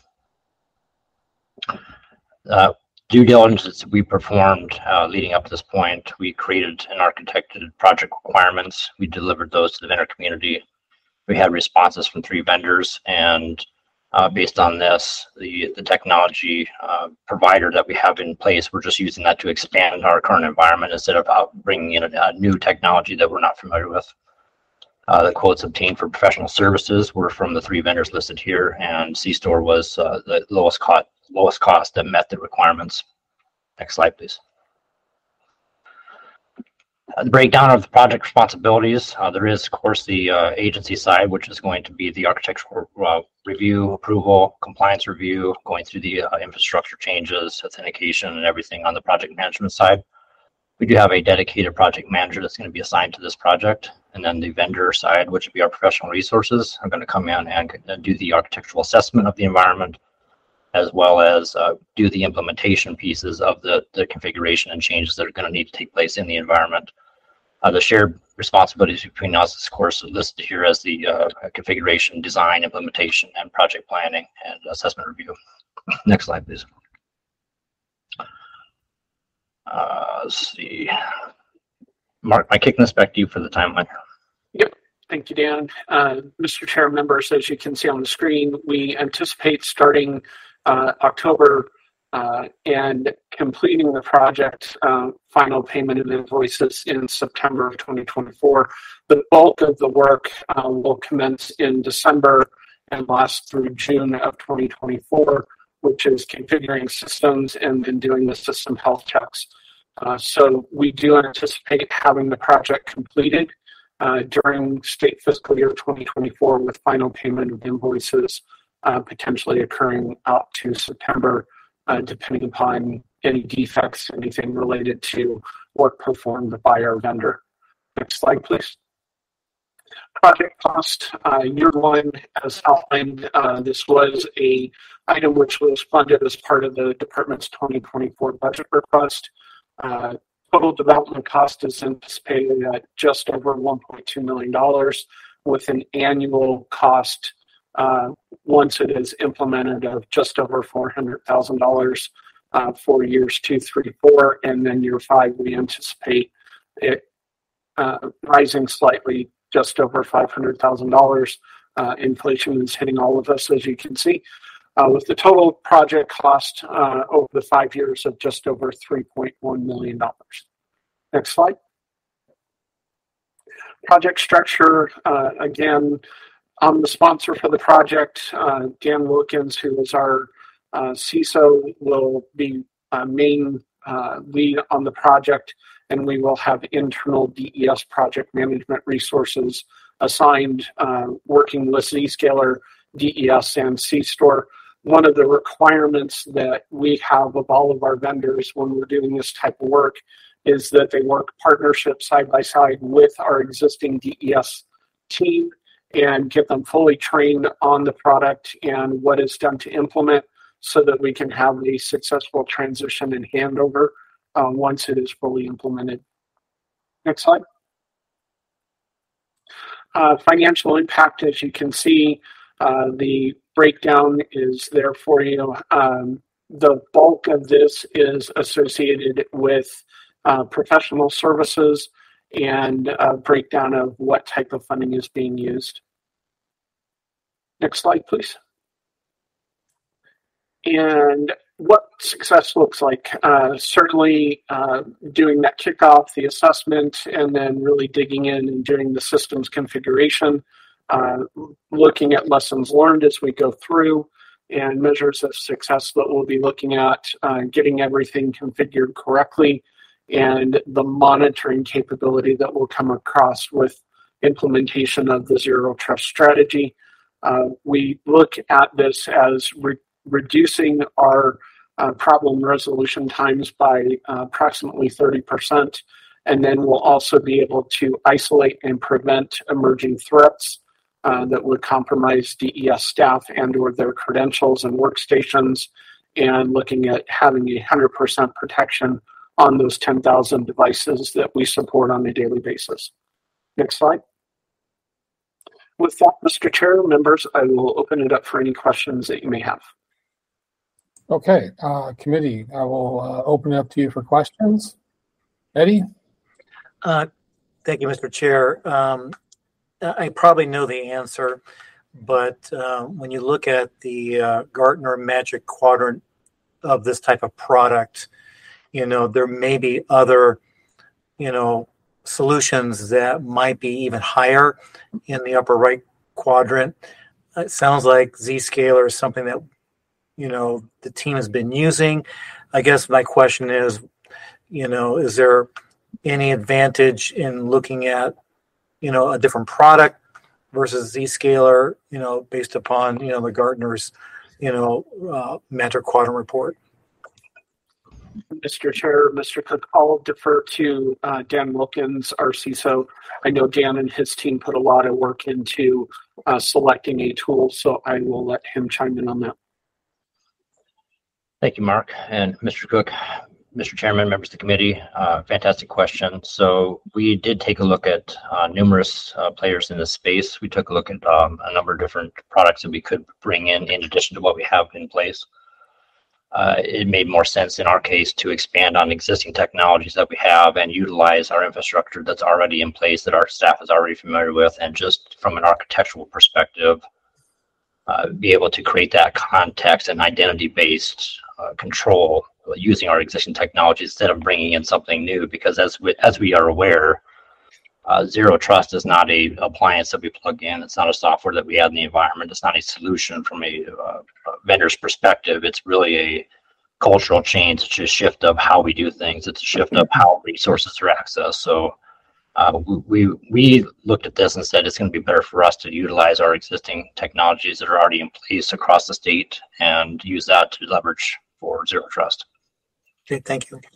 Uh, due diligence we performed uh, leading up to this point, we created and architected project requirements. We delivered those to the vendor community. We had responses from three vendors, and uh, based on this, the, the technology uh, provider that we have in place, we're just using that to expand our current environment instead of uh, bringing in a, a new technology that we're not familiar with. Uh, the quotes obtained for professional services were from the three vendors listed here, and C-Store was uh, the lowest cost, lowest cost that met the requirements. Next slide, please. Uh, the breakdown of the project responsibilities. Uh, there is, of course, the uh, agency side, which is going to be the architectural uh, review, approval, compliance review, going through the uh, infrastructure changes, authentication, and everything on the project management side. We do have a dedicated project manager that's going to be assigned to this project. And then the vendor side, which would be our professional resources, are going to come in and do the architectural assessment of the environment, as well as uh, do the implementation pieces of the, the configuration and changes that are going to need to take place in the environment. Uh, the shared responsibilities between us is, of course, listed here as the uh, configuration, design, implementation, and project planning and assessment review. Next slide, please. Uh, let's see. Mark, I kick this back to you for the timeline. Yep. Thank you, Dan. Uh, Mister Chair, members, as you can see on the screen, we anticipate starting uh, October uh, and completing the project uh, final payment of invoices in September of twenty twenty-four. The bulk of the work uh, will commence in December and last through June of twenty twenty-four, which is configuring systems and then doing the system health checks. Uh, so we do anticipate having the project completed uh, during state fiscal year twenty twenty-four with final payment of invoices uh, potentially occurring out to September, uh, depending upon any defects, anything related to work performed by our vendor. Next slide, please. Project cost, uh, year one, as outlined, uh, this was a item which was funded as part of the department's twenty twenty-four budget request. Uh, total development cost is anticipated at just over one point two million dollars, with an annual cost uh, once it is implemented of just over four hundred thousand dollars uh, for years two, three, four, and then year five we anticipate it uh, rising slightly, just over five hundred thousand dollars. Uh, inflation is hitting all of us, as you can see. Uh, with the total project cost uh, over the five years of just over three point one million dollars. Next slide. Project structure, uh, again, I'm the sponsor for the project. Uh, Dan Wilkins, who is our uh, C I S O, will be uh, main uh, lead on the project, and we will have internal D E S project management resources assigned, uh, working with Zscaler, D E S, and C-Store. One of the requirements that we have of all of our vendors when we're doing this type of work is that they work partnership side by side with our existing D E S team and get them fully trained on the product and what is done to implement, so that we can have a successful transition and handover uh, once it is fully implemented. Next slide. Uh, financial impact, as you can see, uh, the breakdown is there for you. Um, the bulk of this is associated with uh, professional services and a breakdown of what type of funding is being used. Next slide, please. And what success looks like. Uh, certainly uh, doing that kickoff, the assessment, and then really digging in and doing the systems configuration, uh, looking at lessons learned as we go through, and measures of success that we'll be looking at, uh, getting everything configured correctly, and the monitoring capability that will come across with implementation of the Zero Trust strategy. Uh, we look at this as re- reducing our uh, problem resolution times by uh, approximately thirty percent, and then we'll also be able to isolate and prevent emerging threats uh, that would compromise D E S staff and or their credentials and workstations, and looking at having a one hundred percent protection on those ten thousand devices that we support on a daily basis. Next slide. With that, Mister Chair, members, I will open it up for any questions that you may have. Okay, uh, committee, I will uh, open it up to you for questions. Eddie? Uh, thank you, Mister Chair. Um, I probably know the answer, but uh, when you look at the uh, Gartner Magic Quadrant of this type of product, you know, there may be other, you know, solutions that might be even higher in the upper right quadrant. It sounds like Zscaler is something that, you know, the team has been using. I guess my question is, you know, is there any advantage in looking at, you know, a different product versus Zscaler, you know, based upon, you know, the Gartner's, you know, uh, Magic Quadrant report? Mister Chair, Mister Cook, I'll defer to uh, Dan Wilkins, our C I S O. I know Dan and his team put a lot of work into uh, selecting a tool, so I will let him chime in on that. Thank you, Mark and Mister Cook. Mister Chairman, members of the committee, uh, fantastic question. So we did take a look at uh, numerous uh, players in this space. We took a look at um, a number of different products that we could bring in in addition to what we have in place. Uh, it made more sense in our case to expand on existing technologies that we have and utilize our infrastructure that's already in place, that our staff is already familiar with, and just from an architectural perspective, uh, be able to create that context and identity-based uh, control using our existing technology instead of bringing in something new. Because as we, as we are aware, uh, Zero Trust is not a appliance that we plug in. It's not a software that we add in the environment. It's not a solution from a uh, vendor's perspective. It's really a cultural change. It's a shift of how we do things. It's a shift of how resources are accessed. So uh, we we looked at this and said it's going to be better for us to utilize our existing technologies that are already in place across the state and use that to leverage for Zero Trust. Okay, thank you.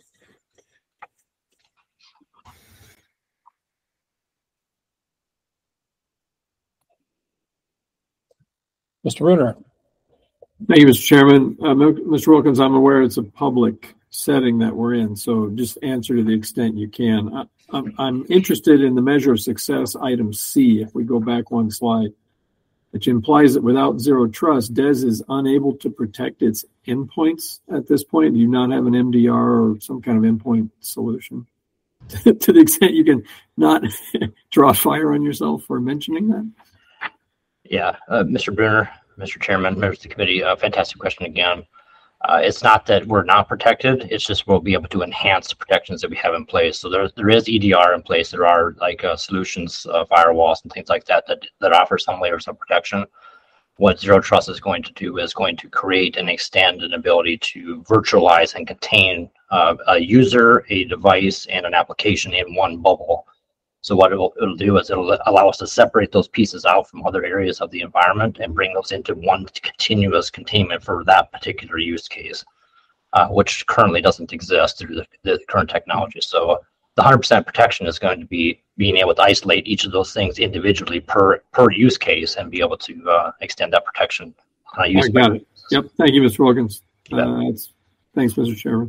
Mister Bruner. Thank you, Mister Chairman. Uh, Mister Wilkins, I'm aware it's a public setting that we're in, so just answer to the extent you can. I, I'm, I'm interested in the measure of success, item C, if we go back one slide, which implies that without Zero Trust, D E S is unable to protect its endpoints at this point. Do you not have an M D R or some kind of endpoint solution? To the extent you can not draw fire on yourself for mentioning that? Yeah, uh, Mister Bruner, Mister Chairman, members of the committee, uh, fantastic question again. Uh, it's not that we're not protected, it's just we'll be able to enhance the protections that we have in place. So there, there is E D R in place. There are like uh, solutions, uh, firewalls and things like that, that that offer some layers of protection. what Zero Trust is going to do is going to create and extend an ability to virtualize and contain uh, a user, a device, and an application in one bubble. So what it'll, it'll do is it'll allow us to separate those pieces out from other areas of the environment and bring those into one continuous containment for that particular use case, uh, which currently doesn't exist through the, the current technology. So the one hundred percent protection is going to be being able to isolate each of those things individually per per use case and be able to uh, extend that protection on a use I got it. Yep. Thank you, Mister Wilkins. Uh, thanks, Mister Chairman.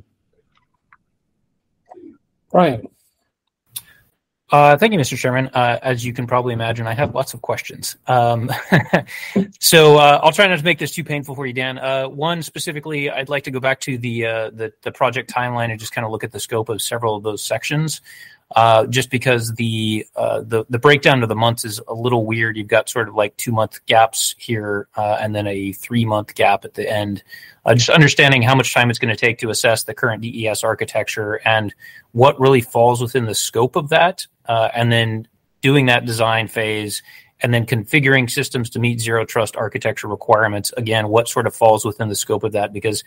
Brian. Uh, thank you, Mister Chairman. Uh, as you can probably imagine, I have lots of questions. Um, so uh, I'll try not to make this too painful for you, Dan. Uh, one specifically, I'd like to go back to the, uh, the the project timeline and just kind of look at the scope of several of those sections. Uh, just because the uh, the the breakdown of the months is a little weird. You've got sort of like two month gaps here, uh, and then a three month gap at the end. Uh, just understanding how much time it's going to take to assess the current D E S architecture and what really falls within the scope of that, uh, and then doing that design phase, and then configuring systems to meet Zero Trust architecture requirements. Again, what sort of falls within the scope of that? Because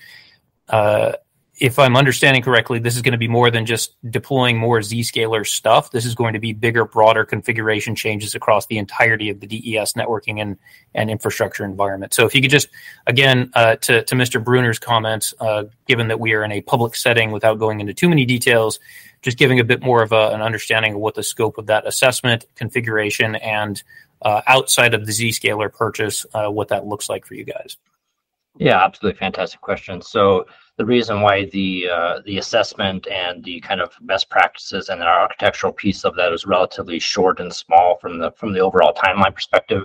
uh, if I'm understanding correctly, this is going to be more than just deploying more Zscaler stuff. This is going to be bigger, broader configuration changes across the entirety of the D E S networking and, and infrastructure environment. So if you could just, again, uh, to, to Mister Bruner's comments, uh, given that we are in a public setting without going into too many details, just giving a bit more of a, an understanding of what the scope of that assessment, configuration, and uh, outside of the Zscaler purchase, uh, what that looks like for you guys. Yeah, absolutely. Fantastic question. So the reason why the uh, the assessment and the kind of best practices and our architectural piece of that is relatively short and small from the from the overall timeline perspective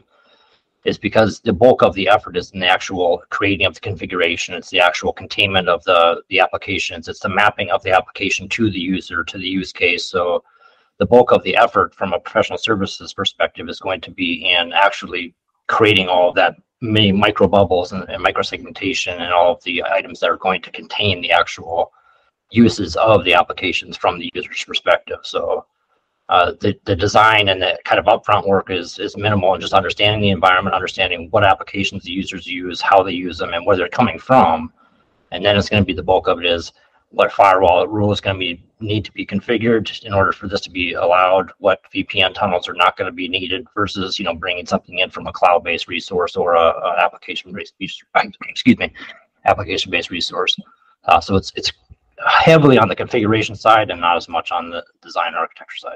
is because the bulk of the effort is in the actual creating of the configuration. It's the actual containment of the the applications. It's the mapping of the application to the user, to the use case. So the bulk of the effort from a professional services perspective is going to be in actually creating all of that many micro bubbles and, and micro segmentation and all of the items that are going to contain the actual uses of the applications from the user's perspective. So uh, the, the design and the kind of upfront work is, is minimal, and just understanding the environment, understanding what applications the users use, how they use them, and where they're coming from. And then it's going to be the bulk of it is what firewall rule is going to be need to be configured in order for this to be allowed, what V P N tunnels are not going to be needed versus, you know, bringing something in from a cloud-based resource or a, a application-based, excuse me, application-based resource. Uh, so it's it's heavily on the configuration side and not as much on the design architecture side.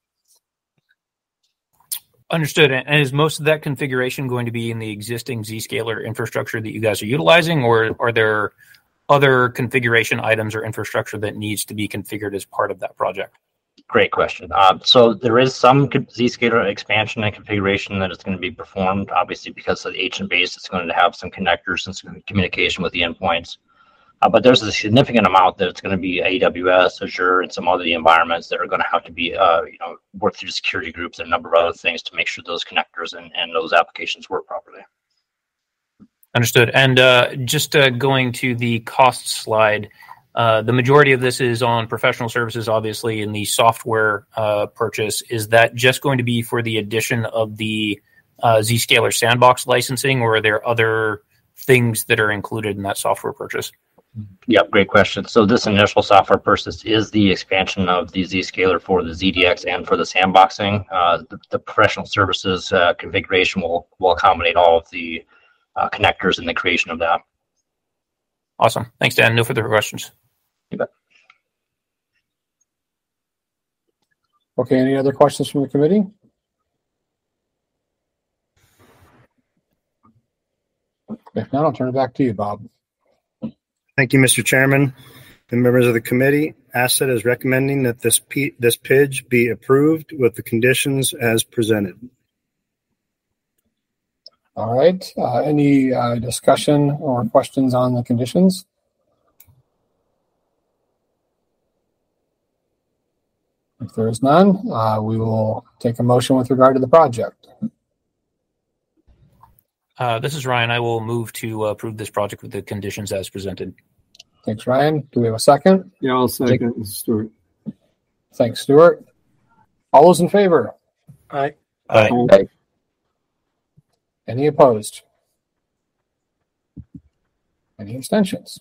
Understood. And is most of that configuration going to be in the existing Zscaler infrastructure that you guys are utilizing, or are there other configuration items or infrastructure that needs to be configured as part of that project? Great question. Uh, so there is some Zscaler expansion and configuration that is going to be performed, obviously because of the agent base. It's going to have some connectors and some communication with the endpoints. Uh, but there's a significant amount that's going to be A W S, Azure, and some other environments that are going to have to be, uh, you know, work through security groups and a number of other things to make sure those connectors and, and those applications work properly. Understood. And uh, just uh, going to the cost slide, uh, the majority of this is on professional services, obviously, in the software uh, purchase. Is that just going to be for the addition of the uh, Zscaler Sandbox licensing, or are there other things that are included in that software purchase? Yep, great question. So this initial software purchase is the expansion of the Zscaler for the Z D X and for the sandboxing. Uh, the, the professional services uh, configuration will, will accommodate all of the Uh, connectors and the creation of that. Awesome. Thanks, Dan. No further questions. You bet. Okay, any other questions from the committee? If not, I'll turn it back to you, Bob. Thank you, Mister Chairman. The members of the committee, Asset is recommending that this P- this P I D G be approved with the conditions as presented. All right. Uh, any uh, discussion or questions on the conditions? If there is none, uh, we will take a motion with regard to the project. Uh, this is Ryan. I will move to uh, approve this project with the conditions as presented. Thanks, Ryan. Do we have a second? Yeah, I'll second, Stuart. Thanks, Stuart. All those in favor? Aye. Aye. Aye. Any opposed? Any abstentions?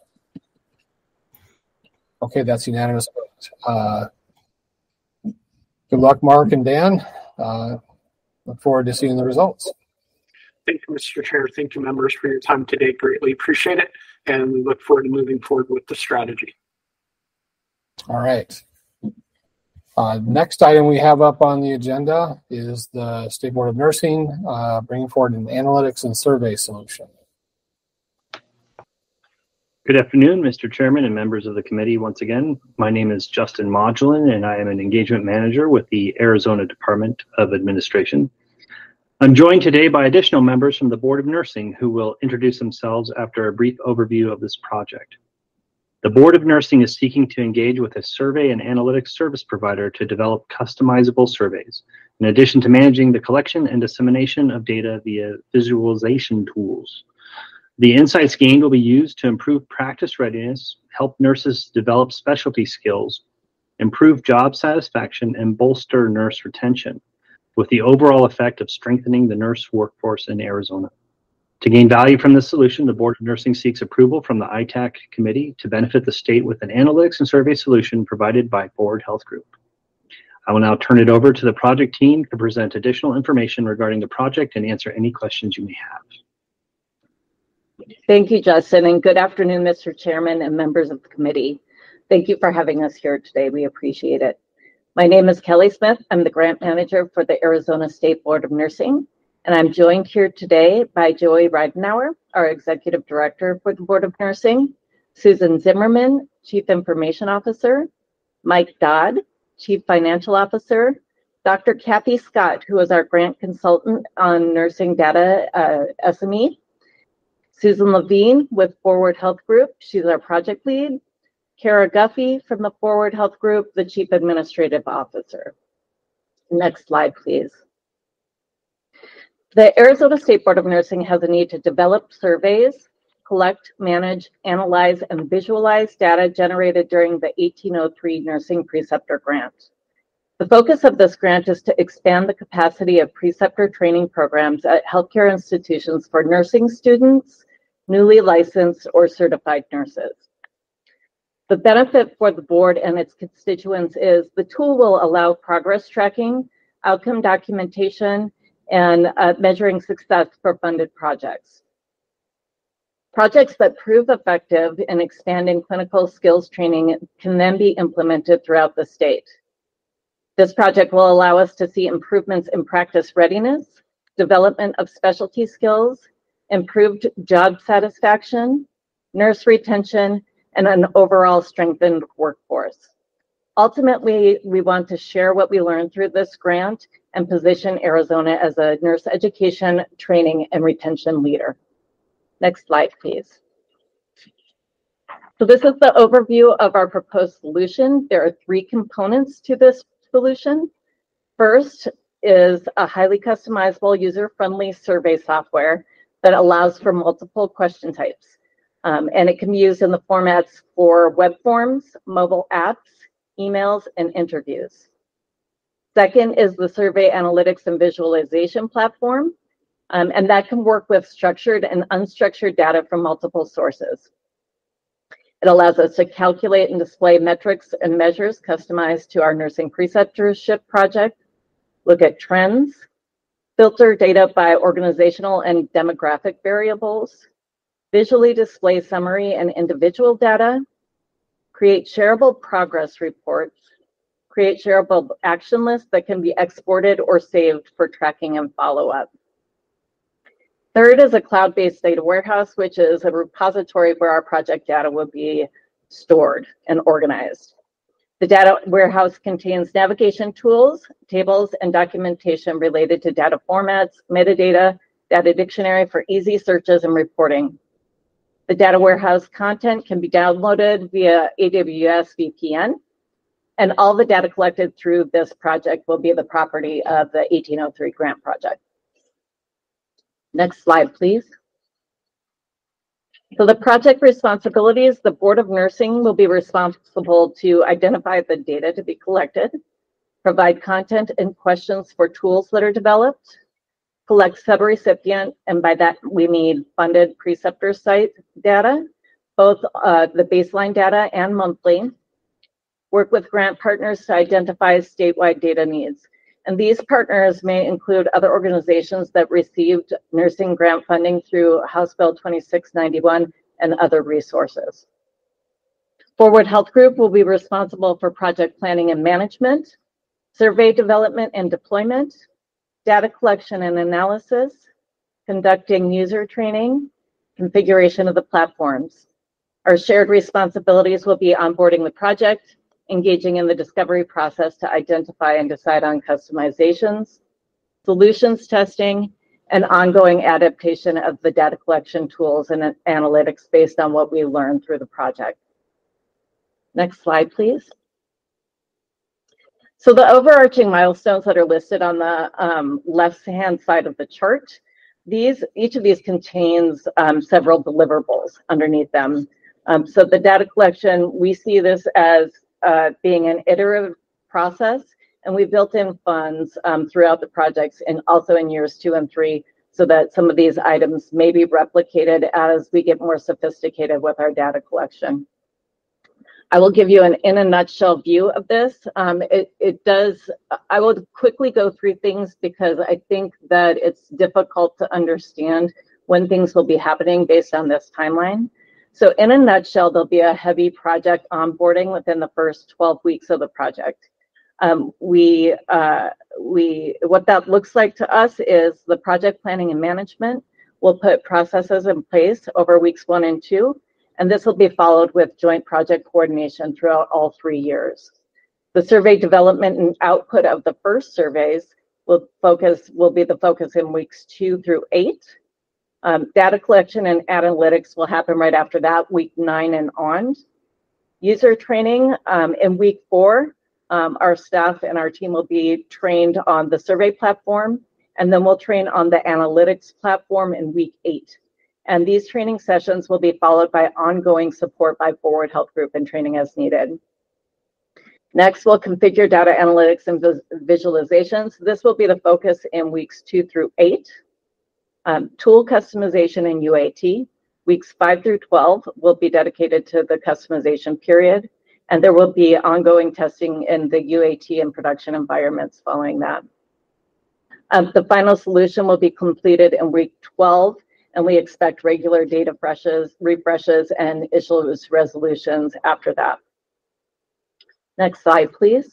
Okay, that's unanimous. Uh, good luck, Mark and Dan. Uh, look forward to seeing the results. Thank you, Mister Chair. Thank you, members, for your time today. Greatly appreciate it. And we look forward to moving forward with the strategy. All right. Uh, next item we have up on the agenda is the State Board of Nursing uh, bringing forward an analytics and survey solution. Good afternoon, Mister Chairman and members of the committee. Once again, my name is Justin Modulin, and I am an engagement manager with the Arizona Department of Administration. I'm joined today by additional members from the Board of Nursing who will introduce themselves after a brief overview of this project. The Board of Nursing is seeking to engage with a survey and analytics service provider to develop customizable surveys, in addition to managing the collection and dissemination of data via visualization tools. The insights gained will be used to improve practice readiness, help nurses develop specialty skills, improve job satisfaction, and bolster nurse retention, with the overall effect of strengthening the nurse workforce in Arizona. To gain value from this solution, the Board of Nursing seeks approval from the I TAC committee to benefit the state with an analytics and survey solution provided by Forward Health Group. I will now turn it over to the project team to present additional information regarding the project and answer any questions you may have. Thank you, Justin, and good afternoon, Mister Chairman and members of the committee. Thank you for having us here today. We appreciate it. My name is Kelly Smith. I'm the grant manager for the Arizona State Board of Nursing, and I'm joined here today by Joey Reidenauer, our executive director for the Board of Nursing, Susan Zimmerman, Chief Information Officer, Mike Dodd, Chief Financial Officer, Doctor Kathy Scott, who is our grant consultant on nursing data uh, S M E, Susan Levine with Forward Health Group, she's our project lead, Kara Guffey from the Forward Health Group, the Chief Administrative Officer. Next slide, please. The Arizona State Board of Nursing has a need to develop surveys, collect, manage, analyze, and visualize data generated during the eighteen oh three Nursing Preceptor Grant. The focus of this grant is to expand the capacity of preceptor training programs at healthcare institutions for nursing students, newly licensed or certified nurses. The benefit for the board and its constituents is the tool will allow progress tracking, outcome documentation, and uh, measuring success for funded projects. Projects that prove effective in expanding clinical skills training can then be implemented throughout the state. This project will allow us to see improvements in practice readiness, development of specialty skills, improved job satisfaction, nurse retention, and an overall strengthened workforce. Ultimately, we want to share what we learned through this grant and position Arizona as a nurse education, training, and retention leader. Next slide, please. So this is the overview of our proposed solution. There are three components to this solution. First is a highly customizable, user-friendly survey software that allows for multiple question types. Um, and it can be used in the formats for web forms, mobile apps, emails, and interviews. Second is the survey analytics and visualization platform, um, and that can work with structured and unstructured data from multiple sources. It allows us to calculate and display metrics and measures customized to our nursing preceptorship project, look at trends, filter data by organizational and demographic variables, visually display summary and individual data, create shareable progress reports, create shareable action lists that can be exported or saved for tracking and follow-up. Third is a cloud-based data warehouse, which is a repository where our project data will be stored and organized. The data warehouse contains navigation tools, tables, and documentation related to data formats, metadata, data dictionary for easy searches and reporting. The data warehouse content can be downloaded via A W S V P N, and all the data collected through this project will be the property of the eighteen oh three grant project. Next slide, please. So the project responsibilities, the Board of Nursing will be responsible to identify the data to be collected, provide content and questions for tools that are developed, collect subrecipient, and by that we need funded preceptor site data, both uh, the baseline data and monthly, work with grant partners to identify statewide data needs. And these partners may include other organizations that received nursing grant funding through House Bill twenty-six ninety-one and other resources. Forward Health Group will be responsible for project planning and management, survey development and deployment, data collection and analysis, conducting user training, configuration of the platforms. Our shared responsibilities will be onboarding the project, engaging in the discovery process to identify and decide on customizations, solutions testing, and ongoing adaptation of the data collection tools and analytics based on what we learned through the project. Next slide, please. So the overarching milestones that are listed on the um, left-hand side of the chart, these, each of these contains um, several deliverables underneath them. Um, so the data collection, we see this as uh, being an iterative process, and we built in funds um, throughout the projects and also in years two and three, so that some of these items may be replicated as we get more sophisticated with our data collection. I will give you an in a nutshell view of this. Um, it, it does, I will quickly go through things because I think that it's difficult to understand when things will be happening based on this timeline. So in a nutshell, there'll be a heavy project onboarding within the first twelve weeks of the project. Um, we, uh, we, what that looks like to us is the project planning and management will put processes in place over weeks one and two. And this will be followed with joint project coordination throughout all three years. The survey development and output of the first surveys will focus will be the focus in weeks two through eight. Um, data collection and analytics will happen right after that, week nine and on. User training um, in week four, um, our staff and our team will be trained on the survey platform, and then we'll train on the analytics platform in week eight. And these training sessions will be followed by ongoing support by Forward Health Group and training as needed. Next, we'll configure data analytics and visualizations. This will be the focus in weeks two through eight. Um, tool customization and U A T. Weeks five through twelve will be dedicated to the customization period, and there will be ongoing testing in the U A T and production environments following that. Um, the final solution will be completed in week twelve, and we expect regular data refreshes, refreshes and issues resolutions after that. Next slide, please.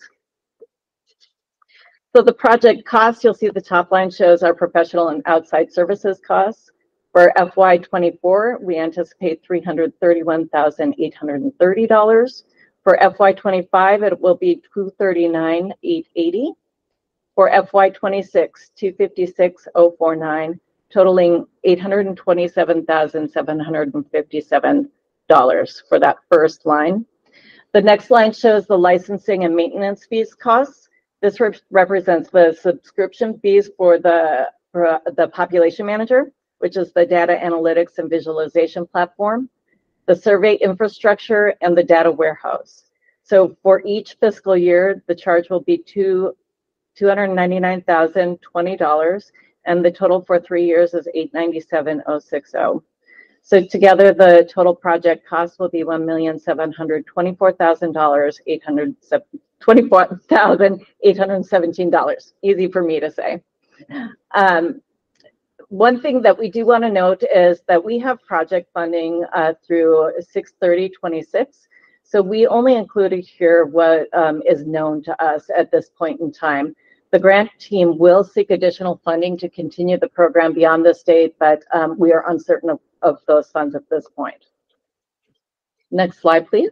So the project costs, you'll see the top line shows our professional and outside services costs. For F Y twenty-four, we anticipate three hundred thirty-one thousand eight hundred thirty dollars. For F Y twenty-five, it will be two hundred thirty-nine thousand eight hundred eighty dollars. For F Y twenty-six, two hundred fifty-six thousand forty-nine, totaling eight hundred twenty-seven thousand seven hundred fifty-seven dollars for that first line. The next line shows the licensing and maintenance fees costs. This re represents the subscription fees for the, for the population manager, which is the data analytics and visualization platform, the survey infrastructure, and the data warehouse. So for each fiscal year, the charge will be two hundred ninety-nine thousand twenty dollars, and the total for three years is eight hundred ninety-seven thousand sixty. So together, the total project cost will be one million seven hundred twenty-four thousand eight hundred twenty-four thousand eight hundred seventeen dollars. Easy for me to say. Um, one thing that we do want to note is that we have project funding uh, through six thirty twenty-six. So we only included here what um, is known to us at this point in time. The grant team will seek additional funding to continue the program beyond this date, but um, we are uncertain of, of those funds at this point. Next slide, please.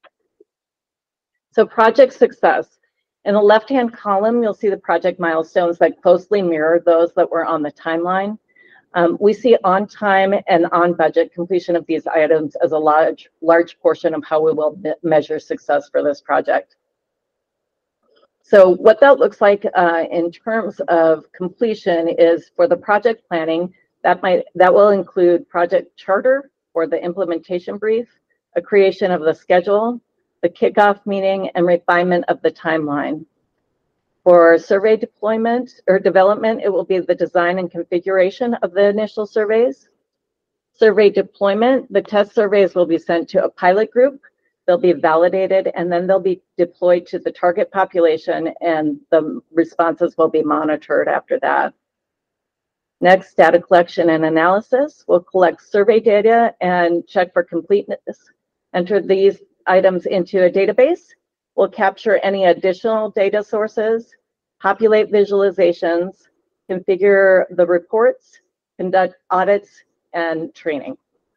So project success. In the left-hand column, you'll see the project milestones that closely mirror those that were on the timeline. Um, we see on time and on budget completion of these items as a large, large portion of how we will me measure success for this project. So what that looks like uh, in terms of completion is for the project planning, that might that will include project charter or the implementation brief, a creation of the schedule, the kickoff meeting, and refinement of the timeline. For survey deployment or development, it will be the design and configuration of the initial surveys. survey deployment, the test surveys will be sent to a pilot group. They'll be validated, and then they'll be deployed to the target population, and the responses will be monitored after that. Next, data collection and analysis. We'll collect survey data and check for completeness. Enter these items into a database. We'll capture any additional data sources, populate visualizations, configure the reports, conduct audits, and training.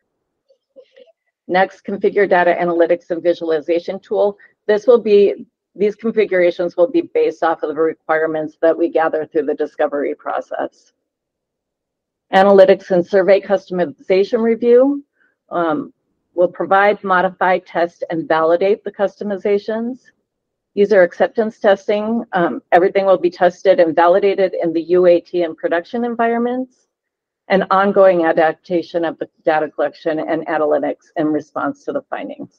Next, configure data analytics and visualization tool. This will be, these configurations will be based off of the requirements that we gather through the discovery process. Analytics and survey customization review. Um, will provide, modify, test, and validate the customizations. User acceptance testing. Um, everything will be tested and validated in the U A T and production environments. And ongoing adaptation of the data collection and analytics in response to the findings.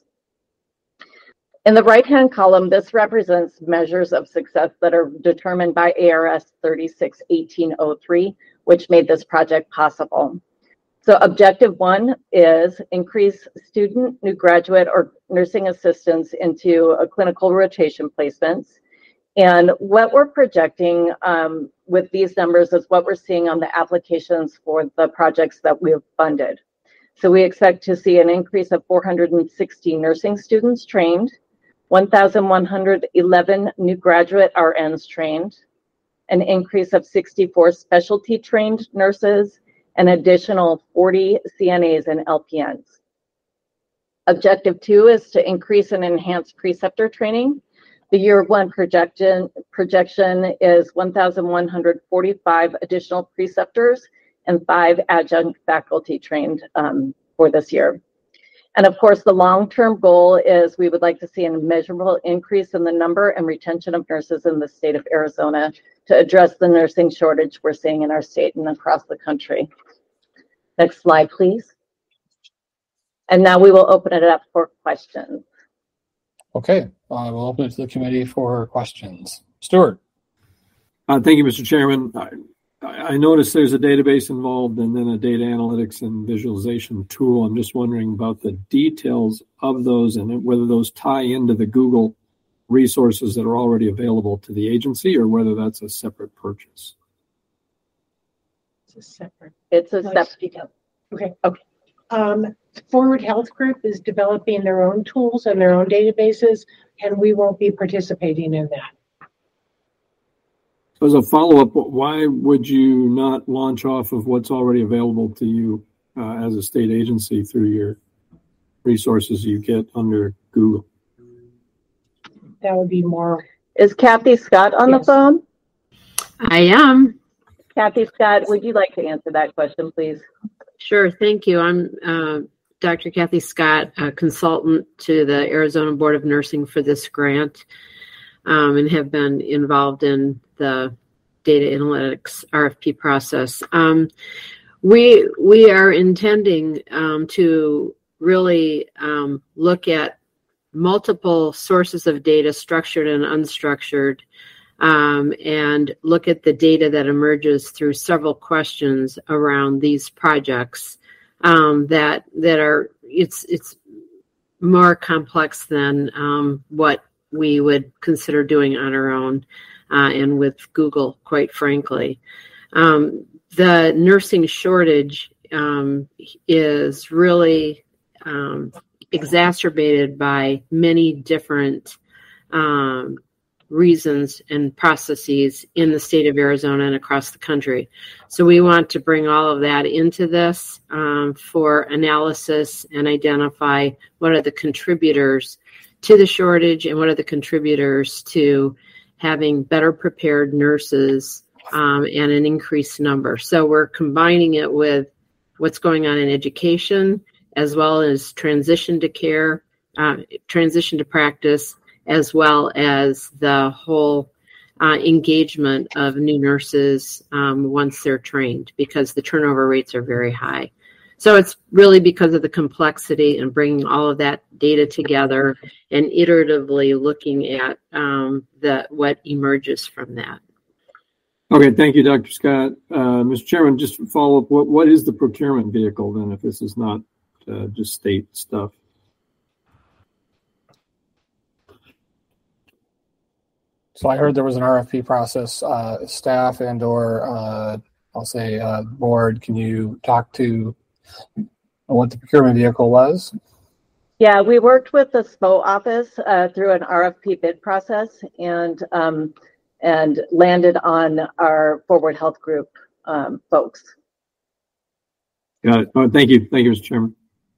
In the right-hand column, this represents measures of success that are determined by A R S thirty-six eighteen oh three, which made this project possible. So objective one is increase student, new graduate, or nursing assistants into a clinical rotation placements. And what we're projecting um, with these numbers is what we're seeing on the applications for the projects that we've funded. So we expect to see an increase of four hundred sixty nursing students trained, one thousand one hundred eleven new graduate R Ns trained, an increase of sixty-four specialty trained nurses, an additional forty C N As and L P Ns. Objective two is to increase and enhance preceptor training. The year one projection, projection is one thousand one hundred forty-five additional preceptors and five adjunct faculty trained um, for this year. And of course, the long-term goal is we would like to see a measurable increase in the number and retention of nurses in the state of Arizona to address the nursing shortage we're seeing in our state and across the country. Next slide, please. And now we will open it up for questions. Okay, uh, we'll open it to the committee for questions. Stuart. Uh, thank you, Mister Chairman. I, I noticed there's a database involved and then a data analytics and visualization tool. I'm just wondering about the details of those and whether those tie into the Google resources that are already available to the agency or whether that's a separate purchase. It's a separate. It's a Let's separate. speak up. Okay. Okay. Um, Forward Health Group is developing their own tools and their own databases, and we won't be participating in that. So as a follow-up, why would you not launch off of what's already available to you uh, as a state agency through your resources you get under Google? That would be more. Is Kathy Scott on Yes. the phone? I am. Kathy Scott, would you like to answer that question, please? Sure, thank you. I'm uh, Doctor Kathy Scott, a consultant to the Arizona Board of Nursing for this grant, um, and have been involved in the data analytics R F P process. Um, we we are intending um, to really um, look at multiple sources of data, structured and unstructured, Um, and look at the data that emerges through several questions around these projects um, that that are it's it's more complex than um, what we would consider doing on our own uh, and with Google, quite frankly. Um, the nursing shortage um, is really um, exacerbated by many different um, reasons and processes in the state of Arizona and across the country. So we want to bring all of that into this um, for analysis and identify what are the contributors to the shortage and what are the contributors to having better prepared nurses um, and an increased number. So we're combining it with what's going on in education as well as transition to care, uh, transition to practice, as well as the whole uh, engagement of new nurses um, once they're trained, because the turnover rates are very high. So it's really because of the complexity and bringing all of that data together and iteratively looking at um, the what emerges from that. Okay, thank you, Doctor Scott. Uh, Mister Chairman, just follow up. What what is the procurement vehicle then? If this is not uh, just state stuff. So I heard there was an R F P process. Uh, staff and or uh, I'll say uh, board. Can you talk to what the procurement vehicle was? Yeah, we worked with the S P O office uh, through an R F P bid process and um, and landed on our Forward Health Group um, folks. Got it. Oh, thank you. Thank you, Mister Chairman.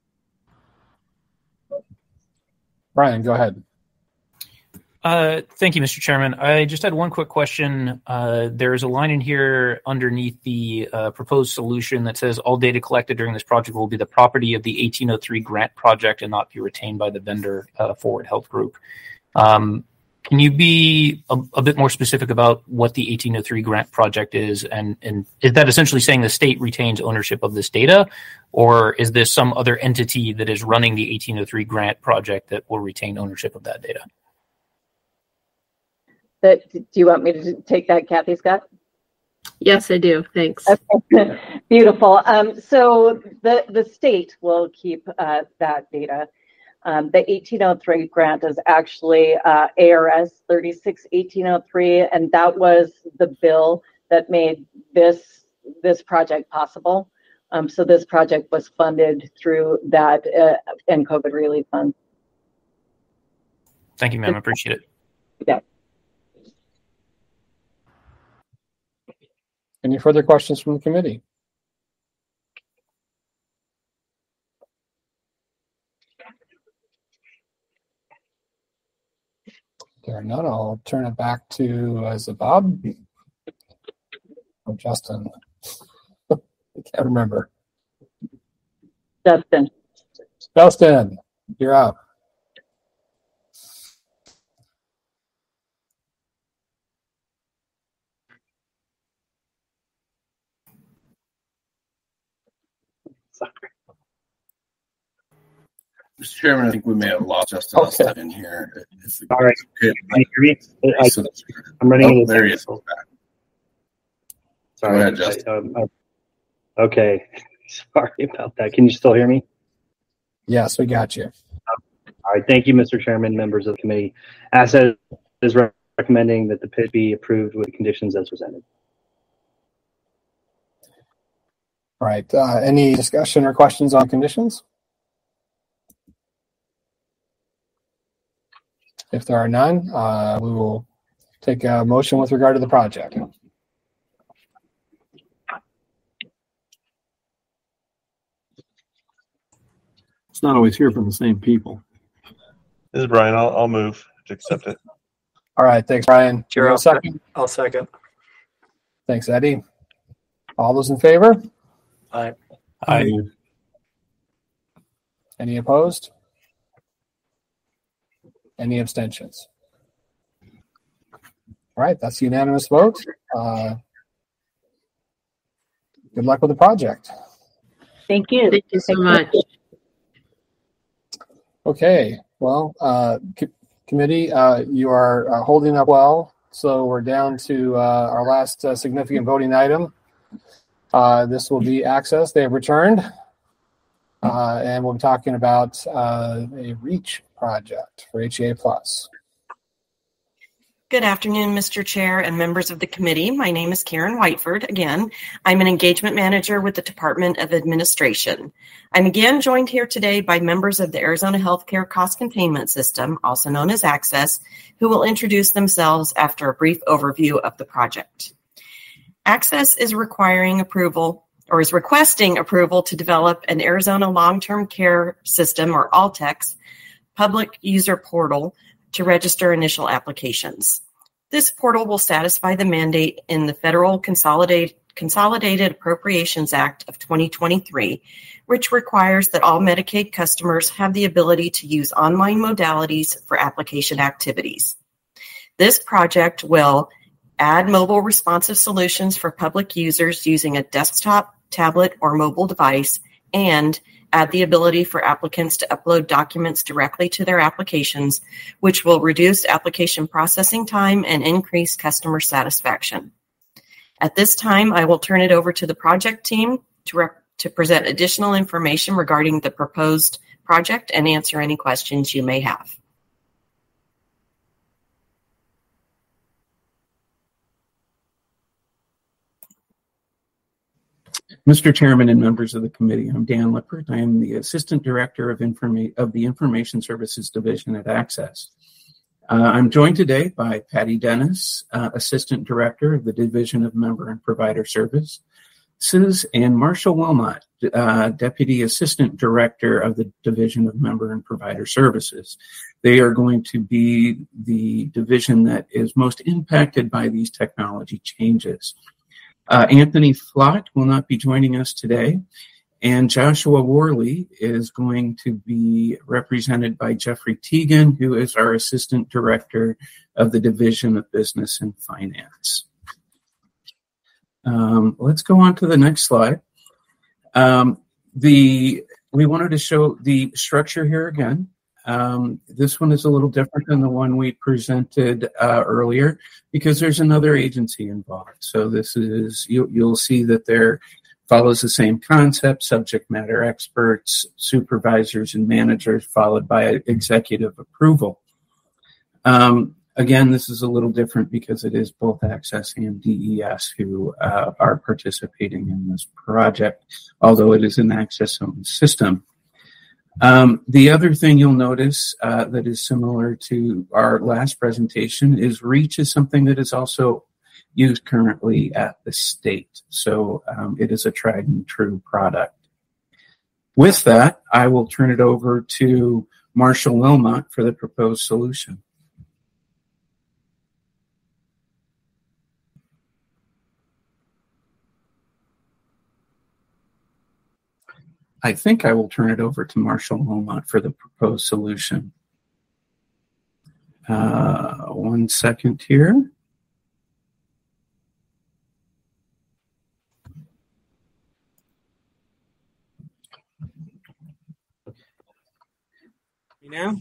Brian, go ahead. Uh, thank you, Mister Chairman. I just had one quick question. Uh, there's a line in here underneath the uh, proposed solution that says all data collected during this project will be the property of the eighteen oh three grant project and not be retained by the vendor uh, Forward Health Group. Um, can you be a, a bit more specific about what the eighteen oh three grant project is? And, and is that essentially saying the state retains ownership of this data? Or is this some other entity that is running the eighteen oh three grant project that will retain ownership of that data? That, do you want me to take that, Kathy Scott? Yes, I do. Thanks. Okay. Beautiful. Um, so the, the state will keep uh, that data. Um, the eighteen oh three grant is actually uh, A R S thirty-six eighteen oh three, and that was the bill that made this this project possible. Um, so this project was funded through that uh, and COVID relief funds. Thank you, ma'am. I appreciate it. Yeah. Any further questions from the committee? There are none. I'll turn it back to uh, is it Bob or Justin? I can't remember. Justin. Justin, you're up. Mister Chairman, I think we may have lost Justin Okay. Elstad in here. If- All right. Okay. Can you hear me? I, So- I'm running Oh, into there he is. Sorry. Go ahead, Justin. I, um, I- okay. Sorry about that. Can you still hear me? Yes, we got you. All right. Thank you, Mister Chairman, members of the committee. Asset is recommending that the P I D be approved with conditions as presented. All right. Uh, any discussion or questions on conditions? If there are none, uh, we will take a motion with regard to the project. It's not always hear from the same people. This is Brian. I'll, I'll move to accept it. All right. Thanks, Brian. Sure, You have I'll a second. I'll second. Thanks, Eddie. All those in favor? Aye. Aye. Any opposed? Any abstentions? All right, that's a unanimous vote. Uh, good luck with the project. Thank you. Thank you so much. Okay, well, uh, co- committee, uh, you are uh, holding up well. So we're down to uh, our last uh, significant voting item. Uh, this will be access. They have returned. Uh, and we'll be talking about uh, a REACH project for H E A Plus. Good afternoon, Mister Chair and members of the committee. My name is Karen Whiteford. Again, I'm an engagement manager with the Department of Administration. I'm again joined here today by members of the Arizona Healthcare Cost Containment System, also known as ACCESS, who will introduce themselves after a brief overview of the project. ACCESS is requiring approval or is requesting approval to develop an Arizona Long-Term Care System, or A L T E X, public user portal to register initial applications. This portal will satisfy the mandate in the Federal Consolidated, Consolidated Appropriations Act of twenty twenty-three, which requires that all Medicaid customers have the ability to use online modalities for application activities. This project will add mobile responsive solutions for public users using a desktop, tablet, or mobile device, and add the ability for applicants to upload documents directly to their applications, which will reduce application processing time and increase customer satisfaction. At this time, I will turn it over to the project team to, rep- to present additional information regarding the proposed project and answer any questions you may have. Mister Chairman and members of the committee, I'm Dan Lippert. I am the Assistant Director of, Informa- of the Information Services Division at Access. Uh, I'm joined today by Patty Dennis, uh, Assistant Director of the Division of Member and Provider Services, and Marshall Wilmot, uh, Deputy Assistant Director of the Division of Member and Provider Services. They are going to be the division that is most impacted by these technology changes. Uh, Anthony Flott will not be joining us today, and Joshua Worley is going to be represented by Jeffrey Teagan, who is our Assistant Director of the Division of Business and Finance. Um, let's go on to the next slide. Um, the we wanted to show the structure here again. Um, this one is a little different than the one we presented uh, earlier because there's another agency involved. So this is, you, you'll see that there follows the same concept: subject matter experts, supervisors, and managers, followed by executive approval. Um, again, this is a little different because it is both Access and D E S who uh, are participating in this project, although it is an Access-owned system. Um, the other thing you'll notice uh, that is similar to our last presentation is REACH is something that is also used currently at the state. So um, it is a tried and true product. With that, I will turn it over to Marshall Wilmot for the proposed solution. I think I will turn it over to Marshall Wilmot for the proposed solution. Uh, one second here. Now?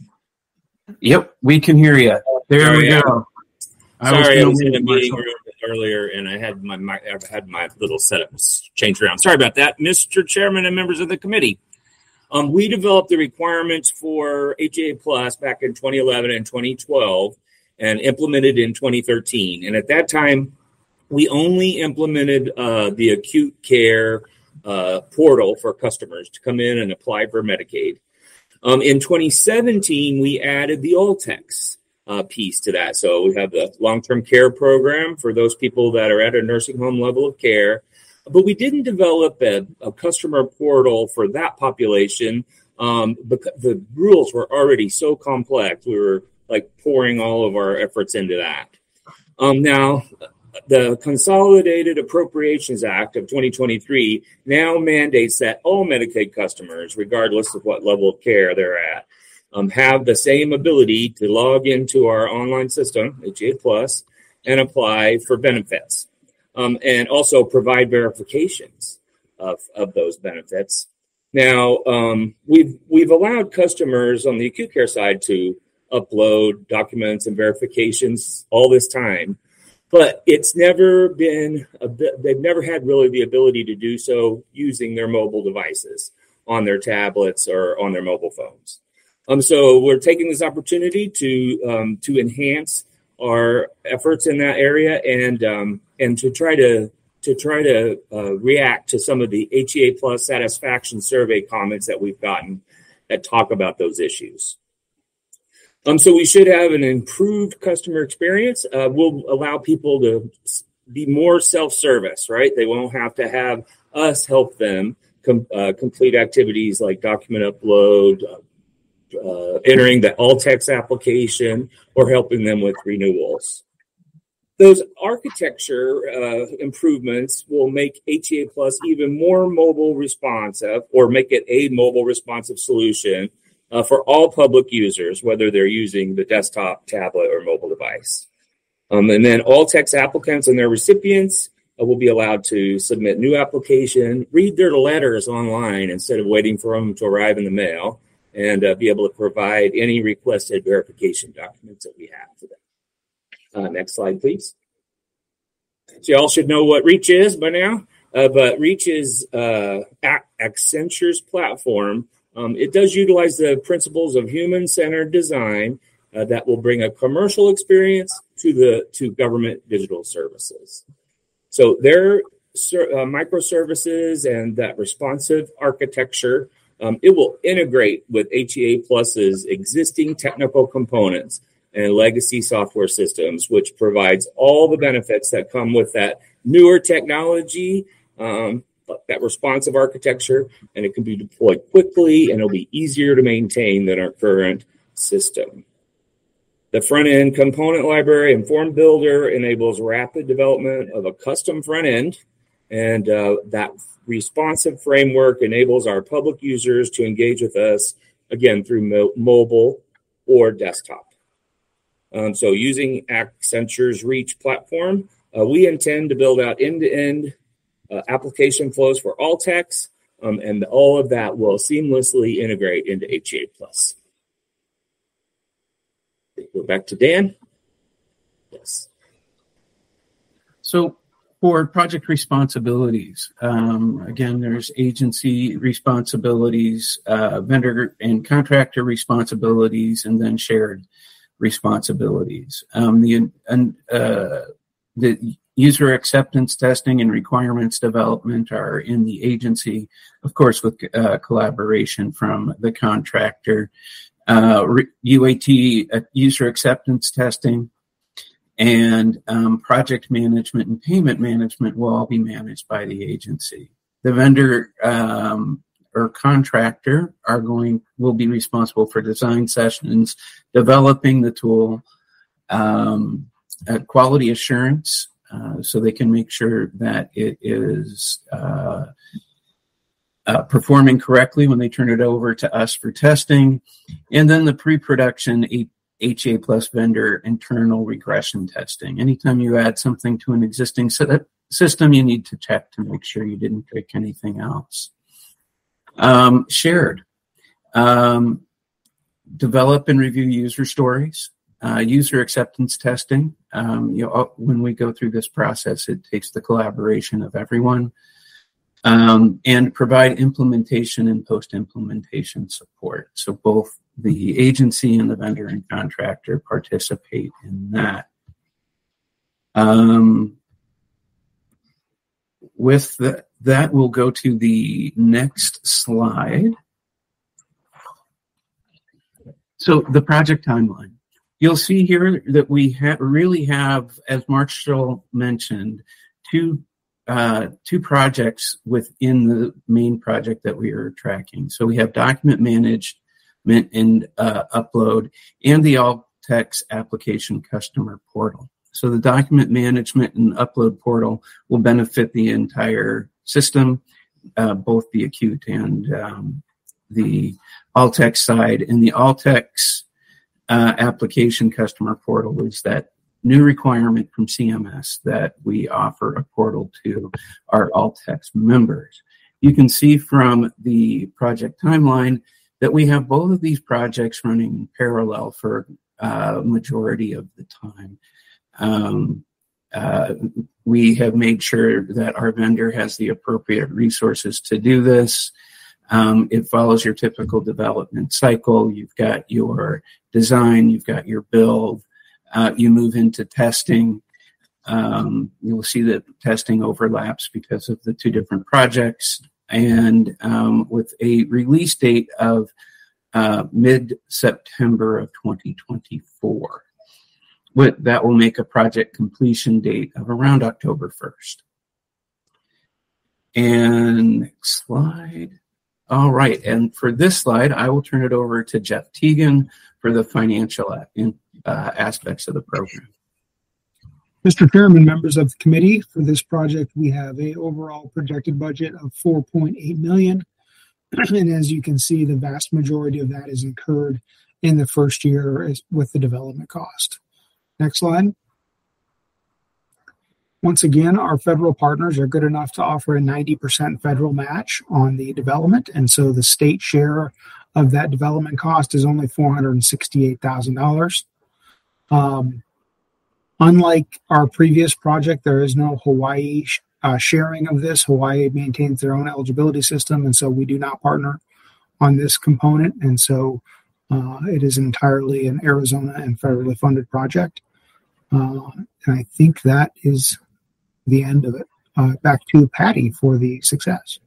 Yep, we can hear you. There Sorry, we yeah. go. I Sorry, was I was in a Marshall. meeting room earlier, and I had my, my I had my little setup changed around. Sorry about that, Mister Chairman and members of the committee. Um, we developed the requirements for H A Plus back in twenty eleven and twenty twelve, and implemented in twenty thirteen. And at that time, we only implemented uh, the acute care uh, portal for customers to come in and apply for Medicaid. Um, in twenty seventeen, we added the Alltex uh, piece to that. So we have the long-term care program for those people that are at a nursing home level of care. But we didn't develop a, a customer portal for that population um, because the rules were already so complex. We were like pouring all of our efforts into that. Um, now, the Consolidated Appropriations Act of twenty twenty-three now mandates that all Medicaid customers, regardless of what level of care they're at, um, have the same ability to log into our online system, H A Plus, and apply for benefits, um, and also provide verifications of, of those benefits. Now, um, we've we've allowed customers on the acute care side to upload documents and verifications all this time. But it's never been, a bit, they've never had really the ability to do so using their mobile devices on their tablets or on their mobile phones. Um, so we're taking this opportunity to um, to enhance our efforts in that area and um, and to try to to try to uh, react to some of the H E A Plus satisfaction survey comments that we've gotten that talk about those issues. Um, so we should have an improved customer experience. Uh, we'll allow people to be more self-service, right? They won't have to have us help them com- uh, complete activities like document upload, uh, uh, entering the Alltex application, or helping them with renewals. Those architecture uh, improvements will make H E A Plus even more mobile responsive, or make it a mobile responsive solution Uh, for all public users, whether they're using the desktop, tablet, or mobile device. Um, and then all text applicants and their recipients uh, will be allowed to submit new application, read their letters online instead of waiting for them to arrive in the mail, and uh, be able to provide any requested verification documents that we have for them. Uh, next slide, please. So you all should know what REACH is by now. Uh, but REACH is uh, Accenture's platform. Um, it does utilize the principles of human-centered design uh, that will bring a commercial experience to the to government digital services. So their uh, microservices and that responsive architecture, um, it will integrate with H E A Plus's existing technical components and legacy software systems, which provides all the benefits that come with that newer technology, um, that responsive architecture, and it can be deployed quickly and it'll be easier to maintain than our current system. The front-end component library and form builder enables rapid development of a custom front end, and uh, that responsive framework enables our public users to engage with us, again, through mo- mobile or desktop. Um, so using Accenture's REACH platform, uh, we intend to build out end-to-end uh, application flows for all techs, um, and all of that will seamlessly integrate into H E A Plus. Go back to Dan. Yes. So for project responsibilities, um, again, there's agency responsibilities, uh, vendor and contractor responsibilities, and then shared responsibilities. Um, the uh, the user acceptance testing and requirements development are in the agency, of course, with uh, collaboration from the contractor. Uh, U A T, uh, user acceptance testing, and um, project management and payment management will all be managed by the agency. The vendor um, or contractor are going will be responsible for design sessions, developing the tool, um, uh, quality assurance, uh, so they can make sure that it is uh, Uh, performing correctly when they turn it over to us for testing, and then the pre-production H E A Plus vendor internal regression testing. Anytime you add something to an existing system, you need to check to make sure you didn't break anything else. Um, shared. Um, develop and review user stories. Uh, user acceptance testing. Um, you know, when we go through this process, it takes the collaboration of everyone. Um, and provide implementation and post-implementation support. So both the agency and the vendor and contractor participate in that. Um, with the, that, we'll go to the next slide. So the project timeline. You'll see here that we ha- really have, as Marshall mentioned, two Uh, two projects within the main project that we are tracking. So we have document management and uh, upload and the Altex application customer portal. So the document management and upload portal will benefit the entire system, uh, both the acute and um, the Altex side. And the Altex uh, application customer portal is that new requirement from C M S that we offer a portal to our Altex members. You can see from the project timeline that we have both of these projects running in parallel for a uh, majority of the time. Um, uh, we have made sure that our vendor has the appropriate resources to do this. Um, it follows your typical development cycle. You've got your design, you've got your build, Uh, you move into testing. Um, you'll see that testing overlaps because of the two different projects, and um, with a release date of uh, mid-September of twenty twenty-four. With, that will make a project completion date of around October first. And next slide. All right, and for this slide, I will turn it over to Jeff Teagan for the financial in, uh, aspects of the program. Mister Chairman, members of the committee, for this project, we have a overall projected budget of four point eight million dollars. And as you can see, the vast majority of that is incurred in the first year with the development cost. Next slide. Once again, our federal partners are good enough to offer a ninety percent federal match on the development. And so the state share of that development cost is only four hundred sixty-eight thousand dollars. Um, Unlike our previous project, there is no Hawaii uh, sharing of this. Hawaii maintains their own eligibility system, and so we do not partner on this component. And so uh, it is entirely an Arizona and federally funded project. Uh, and I think that is the end of it. Uh, back to Patty for the success.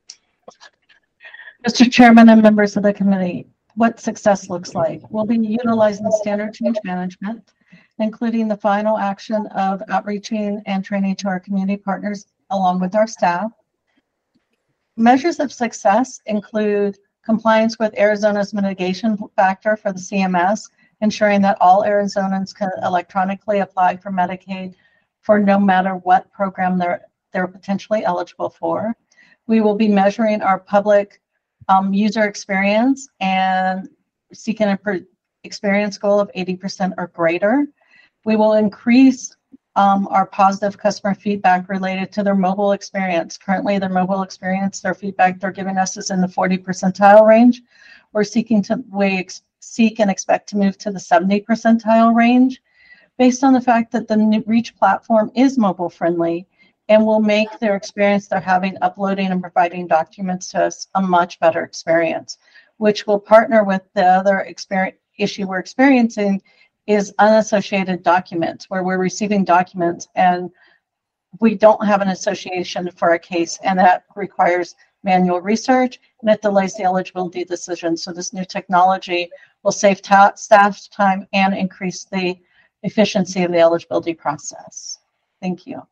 Mister Chairman and members of the committee, what success looks like. We'll be utilizing standard change management, including the final action of outreaching and training to our community partners along with our staff. Measures of success include compliance with Arizona's mitigation factor for the C M S, ensuring that all Arizonans can electronically apply for Medicaid for no matter what program they're, they're potentially eligible for. We will be measuring our public um, user experience and seeking a per experience goal of eighty percent or greater. We will increase um, our positive customer feedback related to their mobile experience. Currently, their mobile experience, their feedback they're giving us is in the forty percentile range. We're seeking to we ex seek and expect to move to the seventy percentile range, based on the fact that the REACH platform is mobile friendly and will make their experience they're having uploading and providing documents to us a much better experience, which will partner with the other experience issue we're experiencing is unassociated documents, where we're receiving documents and we don't have an association for a case, and that requires manual research and it delays the eligibility decision. So this new technology will save ta staff's time and increase the efficiency of the eligibility process. Thank you.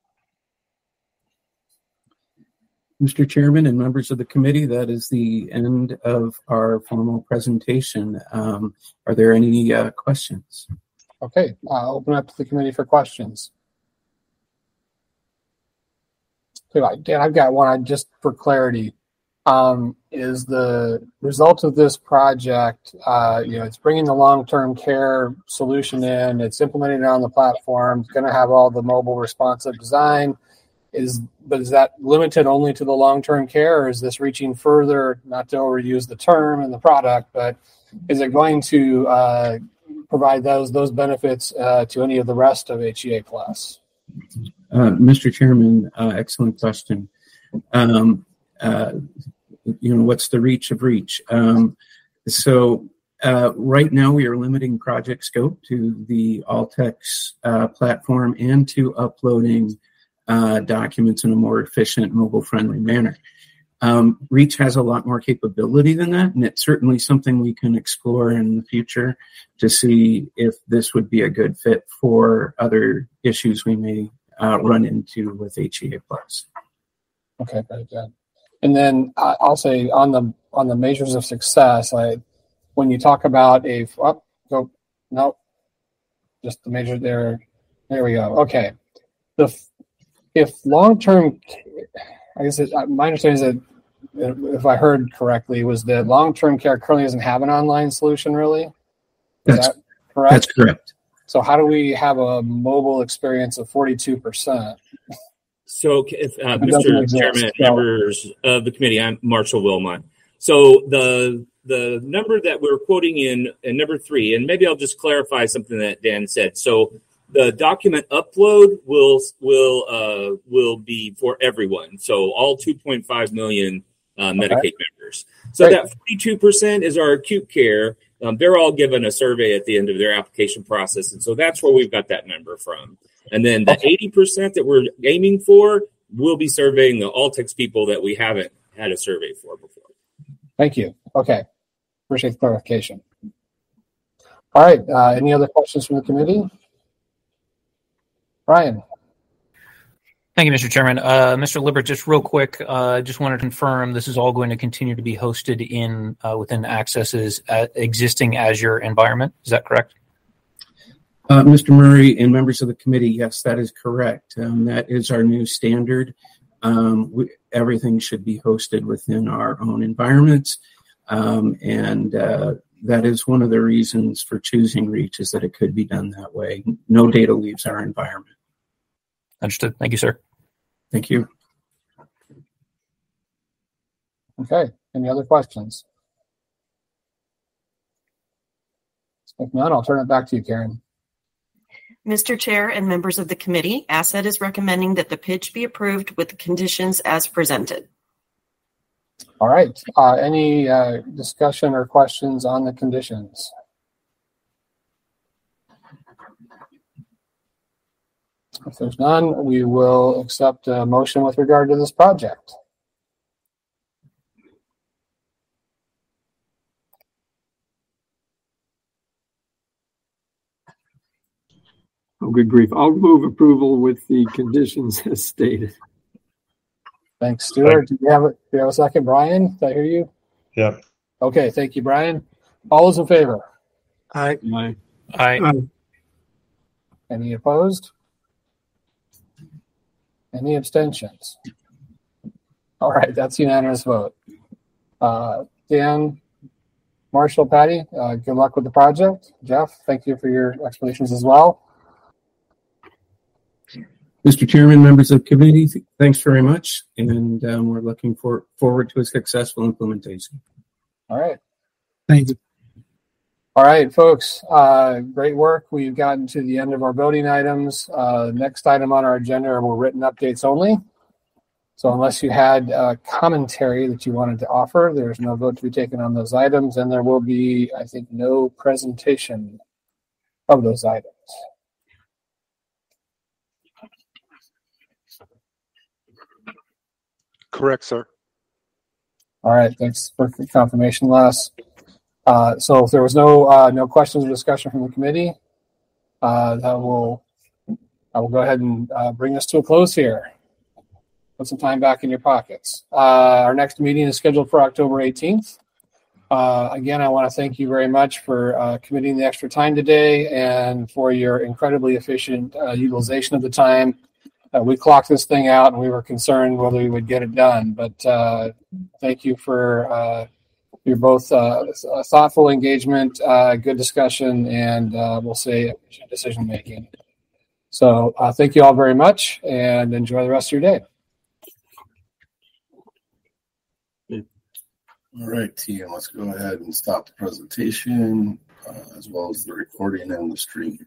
Mister Chairman and members of the committee, that is the end of our formal presentation. Um, are there any uh, questions? Okay, I'll open up to the committee for questions. Okay, Dan, I've got one just for clarity. Um, is the result of this project, uh, you know, it's bringing the long-term care solution in, it's implementing it on the platform, it's going to have all the mobile responsive design. Is, but is that limited only to the long-term care, or is this reaching further, not to overuse the term and the product, but is it going to uh, provide those those benefits uh, to any of the rest of H E A Plus? Uh, Mister Chairman, uh, excellent question. Um, uh, you know, what's the reach of REACH? Um, so uh, right now we are limiting project scope to the Altex uh, platform and to uploading Uh, documents in a more efficient, mobile-friendly manner. Um, REACH has a lot more capability than that, and it's certainly something we can explore in the future to see if this would be a good fit for other issues we may uh, run into with H E A Plus. Okay, very good. And then uh, I'll say on the on the measures of success, I, when you talk about a oh, go no, just the measure there. There we go. Okay, the If long-term, I guess it, my understanding is that, if I heard correctly, was that long-term care currently doesn't have an online solution, really? Is that's that correct? That's correct. So how do we have a mobile experience of forty-two percent? So, if, uh, Mister Chairman, so. members of the committee, I'm Marshall Wilmot. So the the number that we're quoting in, in number three, and maybe I'll just clarify something that Dan said. So the document upload will will uh, will be for everyone. So all two point five million uh, Medicaid okay. members. So Great. That forty-two percent is our acute care. Um, they're all given a survey at the end of their application process, and so that's where we've got that number from. And then the okay. eighty percent that we're aiming for will be surveying the Altex people that we haven't had a survey for before. Thank you. Okay, appreciate the clarification. All right. Uh, any other questions from the committee? Ryan. Thank you, Mister Chairman. Uh, Mister Lippert, just real quick, I uh, just want to confirm this is all going to continue to be hosted in uh, within Access's uh, existing Azure environment. Is that correct? Uh, Mister Murray and members of the committee, yes, that is correct. Um, that is our new standard. Um, we, everything should be hosted within our own environments. Um, and uh, that is one of the reasons for choosing REACH, is that it could be done that way. No data leaves our environment. Understood. Thank you, sir. Thank you. Okay. Any other questions? If not, I'll turn it back to you, Karen. Mister Chair and members of the committee, Asset is recommending that the pitch be approved with the conditions as presented. All right. Uh, any uh, discussion or questions on the conditions? If there's none, we will accept a motion with regard to this project. Oh, good grief. I'll move approval with the conditions as stated. Thanks, Stuart. Do you have a, do you have a second, Brian? Did I hear you? Yep. Okay, thank you, Brian. All those in favor? Aye. Aye. Aye. Any opposed? Any abstentions? All right, that's unanimous vote. Uh, Dan, Marshall, Patty, uh, good luck with the project. Jeff, thank you for your explanations as well. Mister Chairman, members of the committee, thanks very much, and um, we're looking for, forward to a successful implementation. All right. Thank you. All right, folks, uh, great work. We've gotten to the end of our voting items. Uh, next item on our agenda are written updates only. So unless you had uh, commentary that you wanted to offer, there's no vote to be taken on those items, and there will be, I think, no presentation of those items. Correct, sir. All right, thanks for confirmation, Les. Uh, so if there was no uh, no questions or discussion from the committee, uh, that will I will go ahead and uh, bring us to a close here. Put some time back in your pockets. Uh, our next meeting is scheduled for October eighteenth. Uh, again, I want to thank you very much for uh, committing the extra time today and for your incredibly efficient uh, utilization of the time. Uh, we clocked this thing out and we were concerned whether we would get it done, but uh, thank you for uh, your both uh, thoughtful engagement, uh, good discussion, and uh, we'll say decision making. So uh, thank you all very much and enjoy the rest of your day. All right, team, let's go ahead and stop the presentation uh, as well as the recording and the stream.